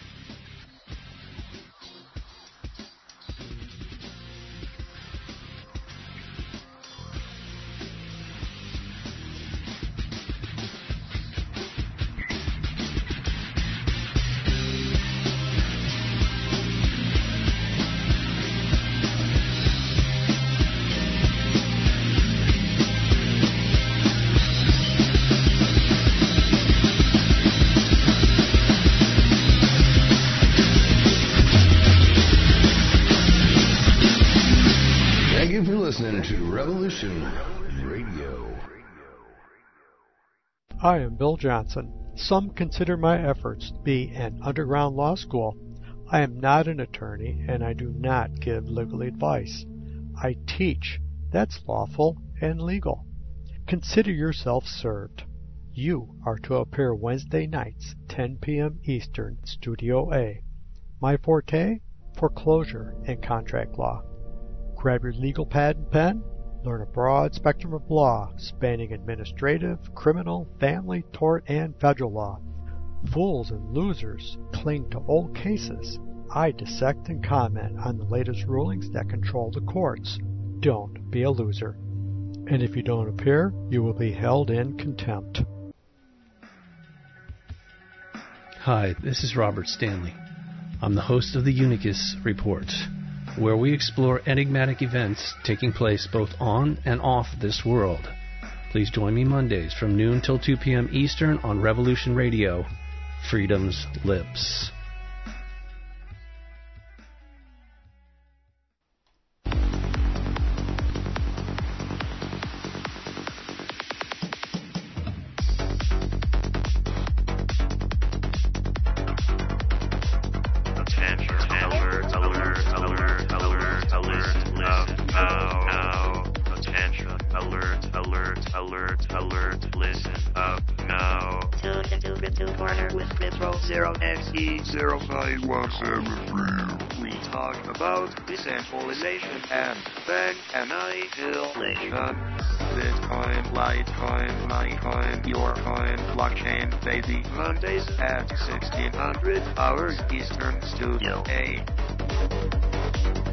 I am Bill Johnson. Some consider my efforts to be an underground law school. I am not an attorney, and I do not give legal advice. I teach. That's lawful and legal. Consider yourself served. You are to appear Wednesday nights, 10 p.m. Eastern, Studio A. My forte? Foreclosure and contract law. Grab your legal pad and pen. Learn a broad spectrum of law spanning administrative, criminal, family, tort, and federal law. Fools and losers cling to old cases. I dissect and comment on the latest rulings that control the courts. Don't be a loser. And if you don't appear, you will be held in contempt. Hi, this is Robert Stanley. I'm the host of the Unicus Report, where we explore enigmatic events taking place both on and off this world. Please join me Mondays from noon till 2 p.m. Eastern on Revolution Radio, Freedom's Lips. Corner with Crypto0xe051733. We talk about decentralization and then annihilation. Bitcoin, Litecoin, Litecoin, your coin, blockchain, baby. Mondays at 1600 hours Eastern Studio A.